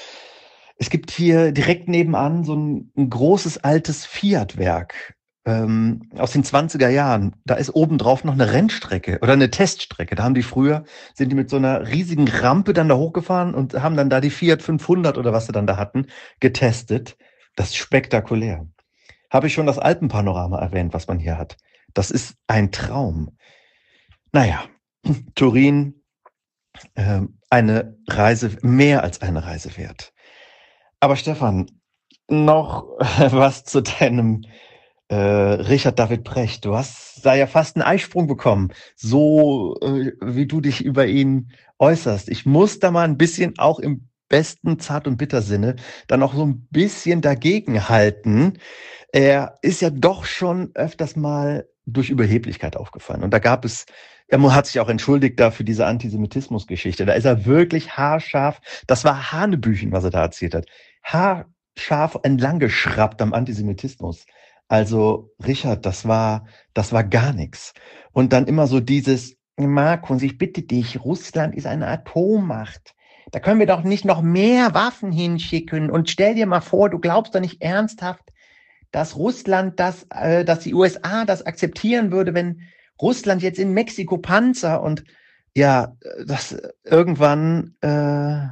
Es gibt hier direkt nebenan so ein, ein großes altes Fiat-Werk ähm, aus den zwanziger Jahren. Da ist obendrauf noch eine Rennstrecke oder eine Teststrecke. Da haben die früher, sind die mit so einer riesigen Rampe dann da hochgefahren und haben dann da die Fiat fünfhundert oder was sie dann da hatten, getestet. Das ist spektakulär. Habe ich schon das Alpenpanorama erwähnt, was man hier hat. Das ist ein Traum. Naja, Turin, äh, eine Reise, mehr als eine Reise wert. Aber Stefan, noch was zu deinem äh, Richard David Precht. Du hast da ja fast einen Eisprung bekommen, so äh, wie du dich über ihn äußerst. Ich muss da mal ein bisschen auch im besten Zart- und Bitter-Sinne dann auch so ein bisschen dagegen halten. Er ist ja doch schon öfters mal durch Überheblichkeit aufgefallen. Und da gab es, er hat sich auch entschuldigt da für diese Antisemitismus-Geschichte. Da ist er wirklich haarscharf. Das war Hanebüchen, was er da erzählt hat. Haarscharf entlang geschraubt am Antisemitismus. Also, Richard, das war, das war gar nichts. Und dann immer so dieses, Markus, ich bitte dich, Russland ist eine Atommacht. Da können wir doch nicht noch mehr Waffen hinschicken. Und stell dir mal vor, du glaubst doch nicht ernsthaft, dass Russland das, äh, dass die U S A das akzeptieren würde, wenn Russland jetzt in Mexiko Panzer und ja, das irgendwann äh,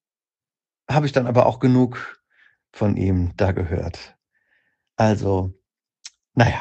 habe ich dann aber auch genug von ihm da gehört. Also, naja,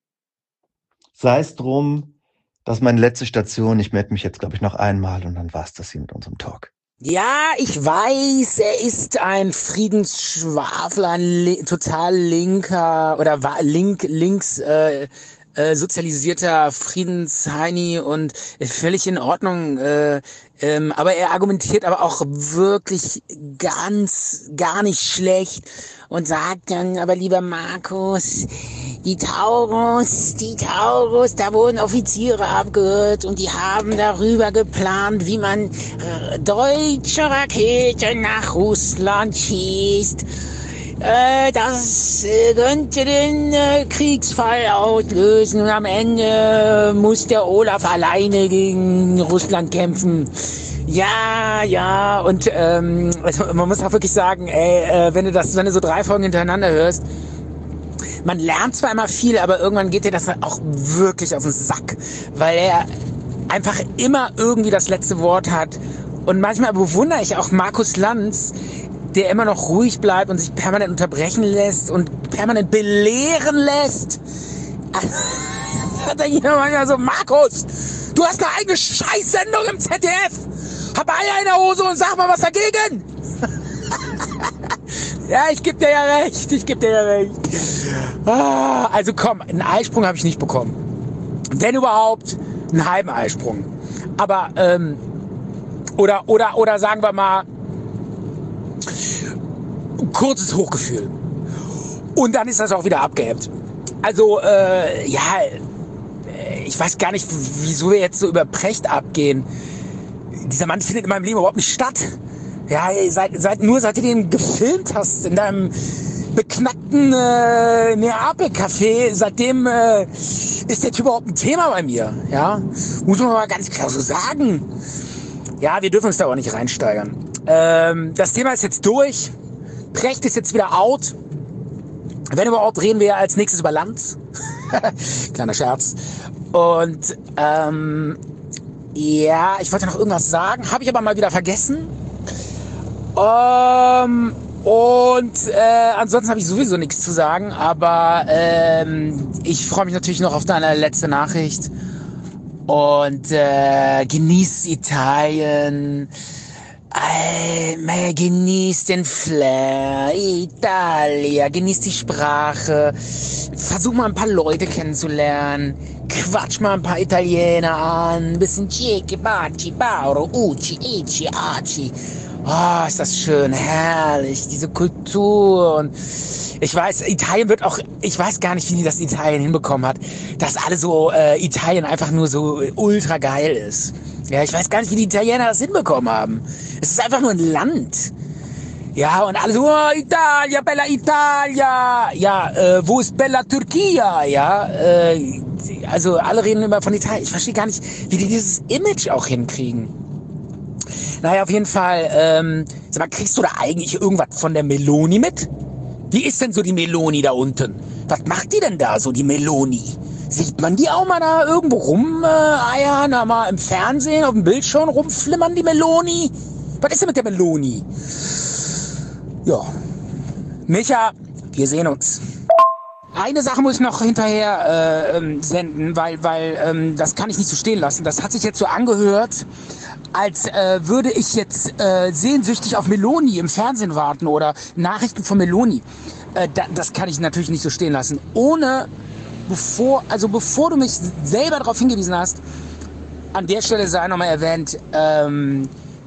sei es drum, das ist meine letzte Station. Ich melde mich jetzt, glaube ich, noch einmal und dann war es das hier mit unserem Talk. Ja, ich weiß, er ist ein Friedensschwafler, ein li- total linker oder wa- link, links äh, äh, sozialisierter Friedensheini und ist völlig in Ordnung. Äh, ähm, aber er argumentiert aber auch wirklich ganz, gar nicht schlecht und sagt dann, aber lieber Markus, die Taurus, die Taurus, da wurden Offiziere abgehört und die haben darüber geplant, wie man äh, deutsche Raketen nach Russland schießt. Äh, das äh, könnte den äh, Kriegsfall auslösen und am Ende muss der Olaf alleine gegen Russland kämpfen. Ja, ja, und ähm, also man muss auch wirklich sagen, ey, äh, wenn du das, wenn du so drei Folgen hintereinander hörst, man lernt zwar immer viel, aber irgendwann geht dir das auch wirklich auf den Sack, weil er einfach immer irgendwie das letzte Wort hat. Und manchmal bewundere ich auch Markus Lanz, der immer noch ruhig bleibt und sich permanent unterbrechen lässt und permanent belehren lässt. Da denke ich mir manchmal so, Markus, du hast eine eigene Scheißsendung im Z D F. Hab Eier in der Hose und sag mal was dagegen. Ja, ich geb dir ja recht, ich geb dir ja recht. Ah, also komm, einen Eisprung habe ich nicht bekommen. Wenn überhaupt, einen halben Eisprung. Aber, ähm, oder, oder, oder sagen wir mal, ein kurzes Hochgefühl. Und dann ist das auch wieder abgeebbt. Also, äh, ja, ich weiß gar nicht, wieso wir jetzt so über Precht abgehen. Dieser Mann findet in meinem Leben überhaupt nicht statt. Ja, seit, seit, nur seit du den gefilmt hast in deinem beknackten äh, Neapel-Café, seitdem äh, ist der Typ überhaupt ein Thema bei mir. Ja, muss man mal ganz klar so sagen. Ja, wir dürfen uns da auch nicht reinsteigern. Ähm, das Thema ist jetzt durch. Precht ist jetzt wieder out. Wenn überhaupt, reden wir ja als nächstes über Lanz. Kleiner Scherz. Und ähm, ja, ich wollte noch irgendwas sagen, habe ich aber mal wieder vergessen. Ähm, und äh, ansonsten habe ich sowieso nichts zu sagen, aber ähm, ich freue mich natürlich noch auf deine letzte Nachricht. Und äh, genieß Italien. Äh, genieß den Flair. Italia. Genieß die Sprache. Versuch mal ein paar Leute kennenzulernen. Quatsch mal ein paar Italiener an. Ein bisschen Ciechi, Baci, Bauro, Uci, Ici, Aci. Oh, ist das schön. Herrlich. Diese Kultur. Und ich weiß, Italien wird auch, ich weiß gar nicht, wie die das Italien hinbekommen hat, dass alle so, äh, Italien einfach nur so ultra geil ist. Ja, ich weiß gar nicht, wie die Italiener das hinbekommen haben. Es ist einfach nur ein Land. Ja, und alle so, oh, Italia, bella Italia. Ja, äh, wo ist bella Turchia? Ja, äh, also alle reden immer von Italien. Ich verstehe gar nicht, wie die dieses Image auch hinkriegen. Naja, auf jeden Fall, ähm, sag mal, kriegst du da eigentlich irgendwas von der Meloni mit? Wie ist denn so die Meloni da unten? Was macht die denn da so, die Meloni? Sieht man die auch mal da irgendwo rum, äh, eiern, da mal im Fernsehen, auf dem Bildschirm rumflimmern, die Meloni? Was ist denn mit der Meloni? Ja. Micha, wir sehen uns. Eine Sache muss ich noch hinterher äh, ähm, senden, weil, weil ähm, das kann ich nicht so stehen lassen. Das hat sich jetzt so angehört, als äh, würde ich jetzt äh, sehnsüchtig auf Meloni im Fernsehen warten oder Nachrichten von Meloni. Äh, da, das kann ich natürlich nicht so stehen lassen. Ohne, bevor, also bevor du mich selber darauf hingewiesen hast, an der Stelle sei nochmal erwähnt, ähm,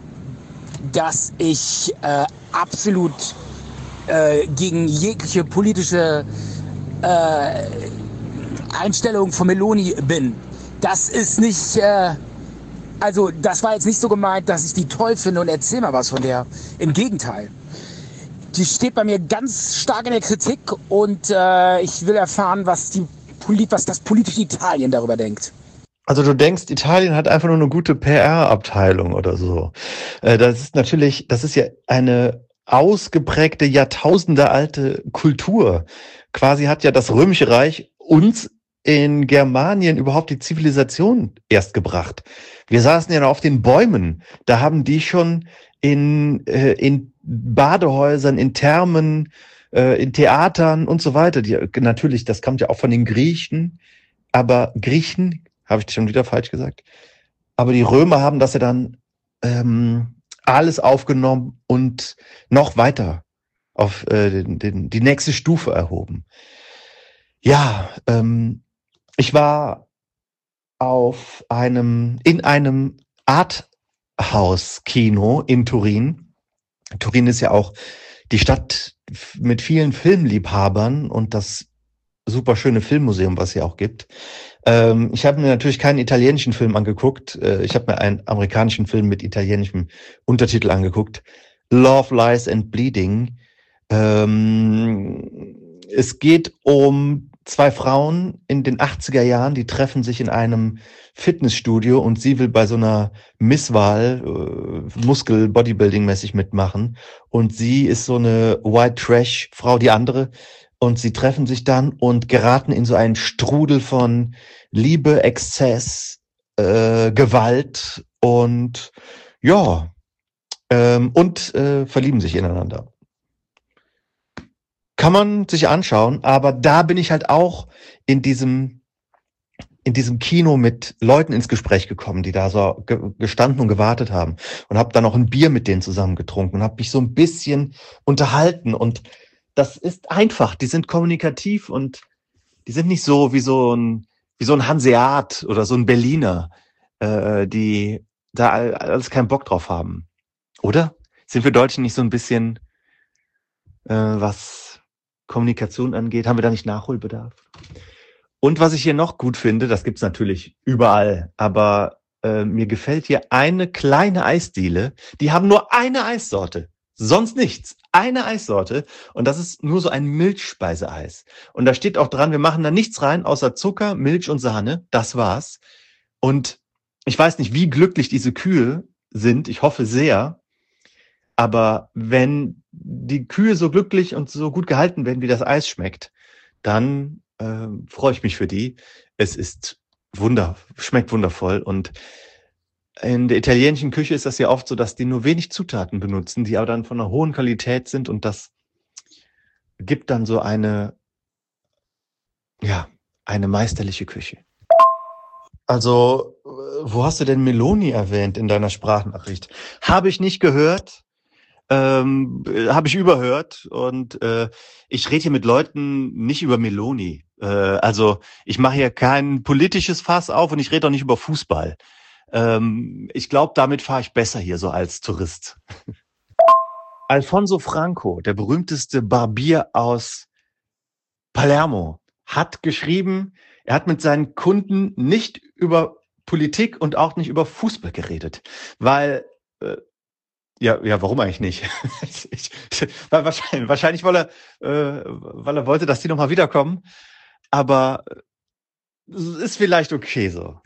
dass ich äh, absolut äh, gegen jegliche politische äh, Einstellung von Meloni bin. Das ist nicht... Äh, Also, das war jetzt nicht so gemeint, dass ich die toll finde und erzähl mal was von der. Im Gegenteil. Die steht bei mir ganz stark in der Kritik und äh, ich will erfahren, was, die Polit- was das politische Italien darüber denkt. Also du denkst, Italien hat einfach nur eine gute P R-Abteilung oder so. Äh, das ist natürlich, das ist ja eine ausgeprägte, jahrtausendealte Kultur. Quasi hat ja das Römische Reich uns in Germanien überhaupt die Zivilisation erst gebracht. Wir saßen ja noch auf den Bäumen. Da haben die schon in, äh, in Badehäusern, in Thermen, äh, in Theatern und so weiter. Die, natürlich, das kommt ja auch von den Griechen. Aber Griechen, habe ich schon wieder falsch gesagt. Aber die Römer haben das ja dann ähm, alles aufgenommen und noch weiter auf äh, den, den, die nächste Stufe erhoben. Ja, ähm, ich war auf einem, in einem Arthouse-Kino in Turin. Turin ist ja auch die Stadt mit vielen Filmliebhabern und das super schöne Filmmuseum, was es hier auch gibt. Ähm, ich habe mir natürlich keinen italienischen Film angeguckt. Äh, ich habe mir einen amerikanischen Film mit italienischem Untertitel angeguckt. Love, Lies and Bleeding. Ähm, es geht um zwei Frauen in den achtziger Jahren, die treffen sich in einem Fitnessstudio und sie will bei so einer Misswahl äh, Muskel-Bodybuilding-mäßig mitmachen und sie ist so eine White Trash-Frau, die andere, und sie treffen sich dann und geraten in so einen Strudel von Liebe, Exzess, äh, Gewalt und ja, ähm, und äh, verlieben sich ineinander. Kann man sich anschauen, aber da bin ich halt auch in diesem in diesem Kino mit Leuten ins Gespräch gekommen, die da so ge- gestanden und gewartet haben und habe dann noch ein Bier mit denen zusammen getrunken und habe mich so ein bisschen unterhalten und das ist einfach, die sind kommunikativ und die sind nicht so wie so ein wie so ein Hanseat oder so ein Berliner, äh, die da alles keinen Bock drauf haben. Oder? Sind wir Deutschen nicht so ein bisschen äh, was Kommunikation angeht, haben wir da nicht Nachholbedarf? Und was ich hier noch gut finde, das gibt's natürlich überall, aber äh, mir gefällt hier eine kleine Eisdiele, die haben nur eine Eissorte, sonst nichts, eine Eissorte und das ist nur so ein Milchspeiseeis. Und da steht auch dran, wir machen da nichts rein, außer Zucker, Milch und Sahne, das war's. Und ich weiß nicht, wie glücklich diese Kühe sind, ich hoffe sehr, aber wenn die Kühe so glücklich und so gut gehalten werden, wie das Eis schmeckt, dann äh, freue ich mich für die. Es ist wunder, schmeckt wundervoll und in der italienischen Küche ist das ja oft so, dass die nur wenig Zutaten benutzen, die aber dann von einer hohen Qualität sind und das gibt dann so eine, ja, eine meisterliche Küche. Also, äh, wo hast du denn Meloni erwähnt in deiner Sprachnachricht? Habe ich nicht gehört, ähm, äh, habe ich überhört und äh, ich rede hier mit Leuten nicht über Meloni. Äh, also ich mache hier kein politisches Fass auf und ich rede auch nicht über Fußball. Ähm, ich glaube, damit fahre ich besser hier so als Tourist. Alfonso Franco, der berühmteste Barbier aus Palermo, hat geschrieben, er hat mit seinen Kunden nicht über Politik und auch nicht über Fußball geredet, weil äh, ja, ja, warum eigentlich nicht? ich, weil wahrscheinlich, wahrscheinlich, weil er, äh, weil er wollte, dass die nochmal wiederkommen. Aber es ist vielleicht okay so.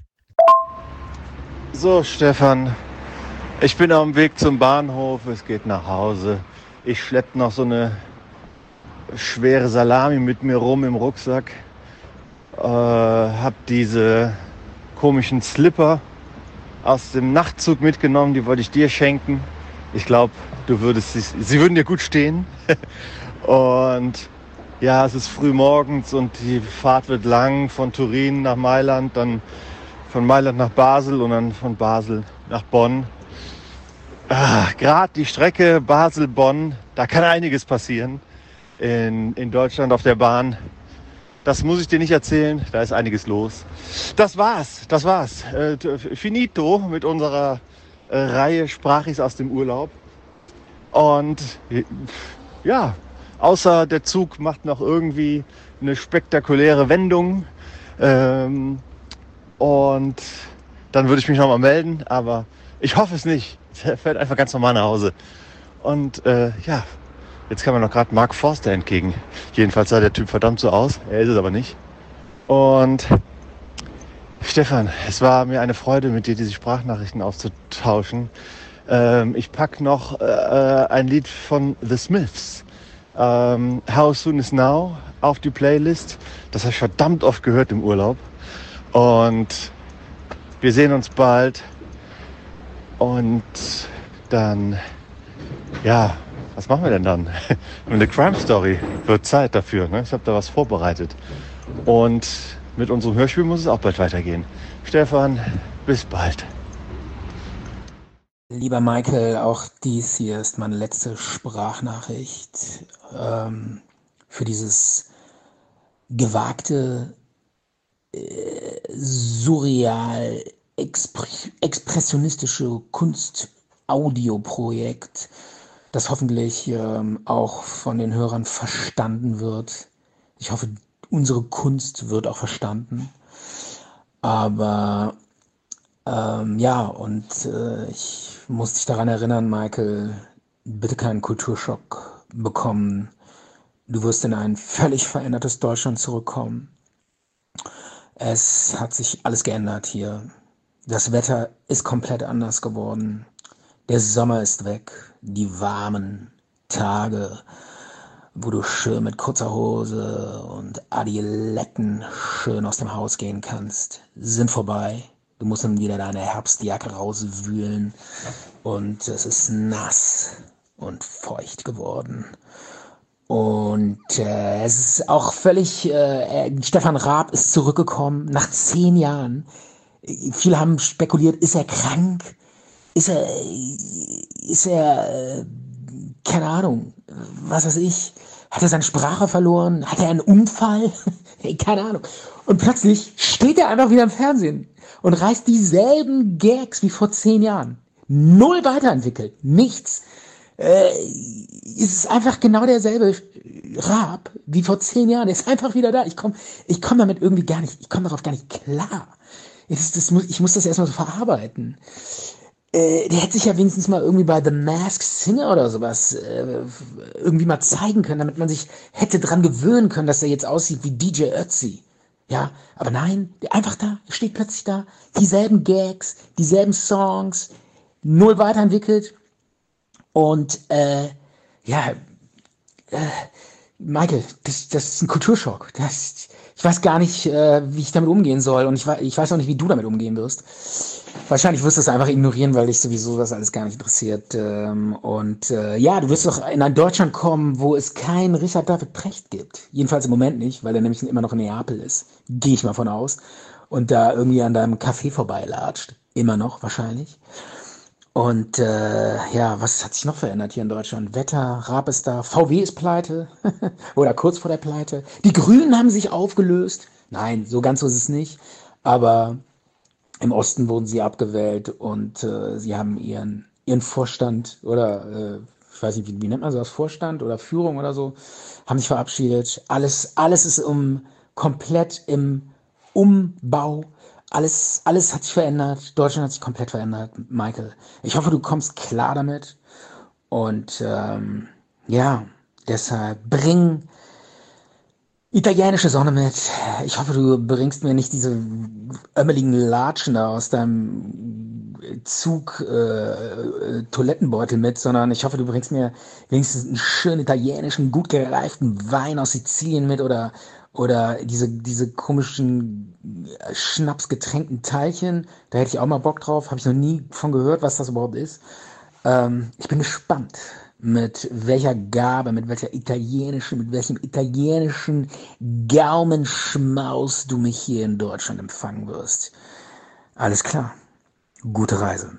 So, Stefan, ich bin auf dem Weg zum Bahnhof. Es geht nach Hause. Ich schleppe noch so eine schwere Salami mit mir rum im Rucksack. Äh, hab diese komischen Slipper aus dem Nachtzug mitgenommen. Die wollte ich dir schenken. Ich glaube, du würdest sie, sie würden dir gut stehen. Und ja, es ist früh morgens und die Fahrt wird lang von Turin nach Mailand, dann von Mailand nach Basel und dann von Basel nach Bonn. Ah, gerade die Strecke Basel-Bonn, da kann einiges passieren in, in Deutschland auf der Bahn. Das muss ich dir nicht erzählen, da ist einiges los. Das war's, das war's. Äh, finito mit unserer äh, Reihe Sprachis aus dem Urlaub. Und ja, außer der Zug macht noch irgendwie eine spektakuläre Wendung. Ähm, und dann würde ich mich nochmal melden, aber ich hoffe es nicht. Er fährt einfach ganz normal nach Hause. Und äh, ja, jetzt kam mir noch gerade Mark Forster entgegen. Jedenfalls sah der Typ verdammt so aus. Er ist es aber nicht. Und Stefan, es war mir eine Freude, mit dir diese Sprachnachrichten auszutauschen. Ähm, ich packe noch äh, ein Lied von The Smiths. Ähm, How Soon Is Now auf die Playlist. Das habe ich verdammt oft gehört im Urlaub. Und wir sehen uns bald. Und dann, ja, was machen wir denn dann? Eine Crime Story. Wird Zeit dafür, ne? Ich habe da was vorbereitet. Und mit unserem Hörspiel muss es auch bald weitergehen. Stefan, bis bald. Lieber Michael, auch dies hier ist meine letzte Sprachnachricht ähm, für dieses gewagte, äh, surreal, expr- expressionistische Kunst-Audio-Projekt, das hoffentlich ähm, auch von den Hörern verstanden wird. Ich hoffe, unsere Kunst wird auch verstanden. Aber ähm, ja, und äh, ich muss dich daran erinnern, Michael, bitte keinen Kulturschock bekommen. Du wirst in ein völlig verändertes Deutschland zurückkommen. Es hat sich alles geändert hier. Das Wetter ist komplett anders geworden. Der Sommer ist weg. Die warmen Tage, wo du schön mit kurzer Hose und Adiletten schön aus dem Haus gehen kannst, sind vorbei. Du musst dann wieder deine Herbstjacke rauswühlen und es ist nass und feucht geworden. Und äh, es ist auch völlig, äh, Stefan Raab ist zurückgekommen nach zehn Jahren. Viele haben spekuliert, ist er krank? Ist er, ist er, äh, keine Ahnung, was weiß ich, hat er seine Sprache verloren? Hat er einen Unfall? Keine Ahnung. Und plötzlich steht er einfach wieder im Fernsehen und reißt dieselben Gags wie vor zehn Jahren. Null weiterentwickelt, nichts. Äh, es ist einfach genau derselbe Raab wie vor zehn Jahren. Er ist einfach wieder da. Ich komme ich komm damit irgendwie gar nicht, ich komme darauf gar nicht klar. Es, das muss, ich muss das erstmal so verarbeiten. Äh, der hätte sich ja wenigstens mal irgendwie bei The Masked Singer oder sowas äh, irgendwie mal zeigen können, damit man sich hätte dran gewöhnen können, dass er jetzt aussieht wie D J Ötzi. Ja, aber nein, der einfach da, er steht plötzlich da, dieselben Gags, dieselben Songs, null weiterentwickelt. Und äh, ja, äh, Michael, das, das ist ein Kulturschock. Das, ich weiß gar nicht, äh, wie ich damit umgehen soll und ich, wei- ich weiß auch nicht, wie du damit umgehen wirst. Wahrscheinlich wirst du es einfach ignorieren, weil dich sowieso das alles gar nicht interessiert. Ähm, und äh, ja, du wirst doch in ein Deutschland kommen, wo es keinen Richard David Precht gibt. Jedenfalls im Moment nicht, weil er nämlich immer noch in Neapel ist. Gehe ich mal von aus. Und da irgendwie an deinem Café vorbeilatscht. Immer noch wahrscheinlich. Und äh, ja, was hat sich noch verändert hier in Deutschland? Wetter, Raab ist da, V W ist pleite oder kurz vor der Pleite. Die Grünen haben sich aufgelöst. Nein, so ganz so ist es nicht. Aber im Osten wurden sie abgewählt und äh, sie haben ihren, ihren Vorstand oder äh, ich weiß nicht, wie, wie nennt man das, Vorstand oder Führung oder so, haben sich verabschiedet. Alles, alles ist um, komplett im Umbau. Alles, alles hat sich verändert. Deutschland hat sich komplett verändert, Michael. Ich hoffe, du kommst klar damit. Und ähm, ja, deshalb bring italienische Sonne mit. Ich hoffe, du bringst mir nicht diese ömmeligen Latschen da aus deinem Zug äh, äh, Toilettenbeutel mit, sondern ich hoffe, du bringst mir wenigstens einen schönen italienischen, gut gereiften Wein aus Sizilien mit oder oder diese diese komischen äh, schnapsgetränkten Teilchen. Da hätte ich auch mal Bock drauf. Habe ich noch nie von gehört, was das überhaupt ist. Ähm, ich bin gespannt, mit welcher Gabe, mit welcher italienischen, mit welchem italienischen Gaumenschmaus du mich hier in Deutschland empfangen wirst. Alles klar. Gute Reise.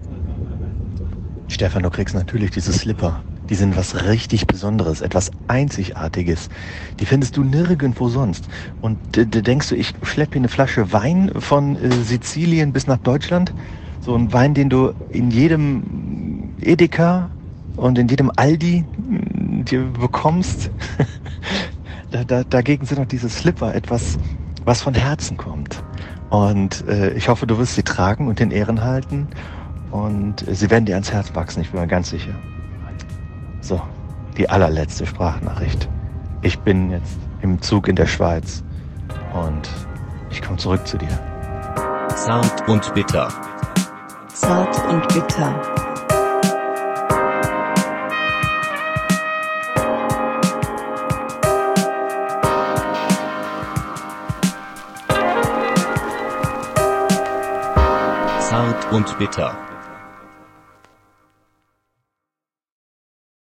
Stefan, du kriegst natürlich diese Slipper. Die sind was richtig Besonderes, etwas Einzigartiges. Die findest du nirgendwo sonst. Und äh, denkst du, ich schleppe hier eine Flasche Wein von äh, Sizilien bis nach Deutschland? So ein Wein, den du in jedem Edeka und in jedem Aldi mh, dir bekommst. da, da, dagegen sind auch diese Slipper etwas, was von Herzen kommt. Und äh, ich hoffe, du wirst sie tragen und in Ehren halten. Und äh, sie werden dir ans Herz wachsen, ich bin mir ganz sicher. So, die allerletzte Sprachnachricht. Ich bin jetzt im Zug in der Schweiz und ich komme zurück zu dir. Zart und bitter. Zart und bitter. Zart und bitter.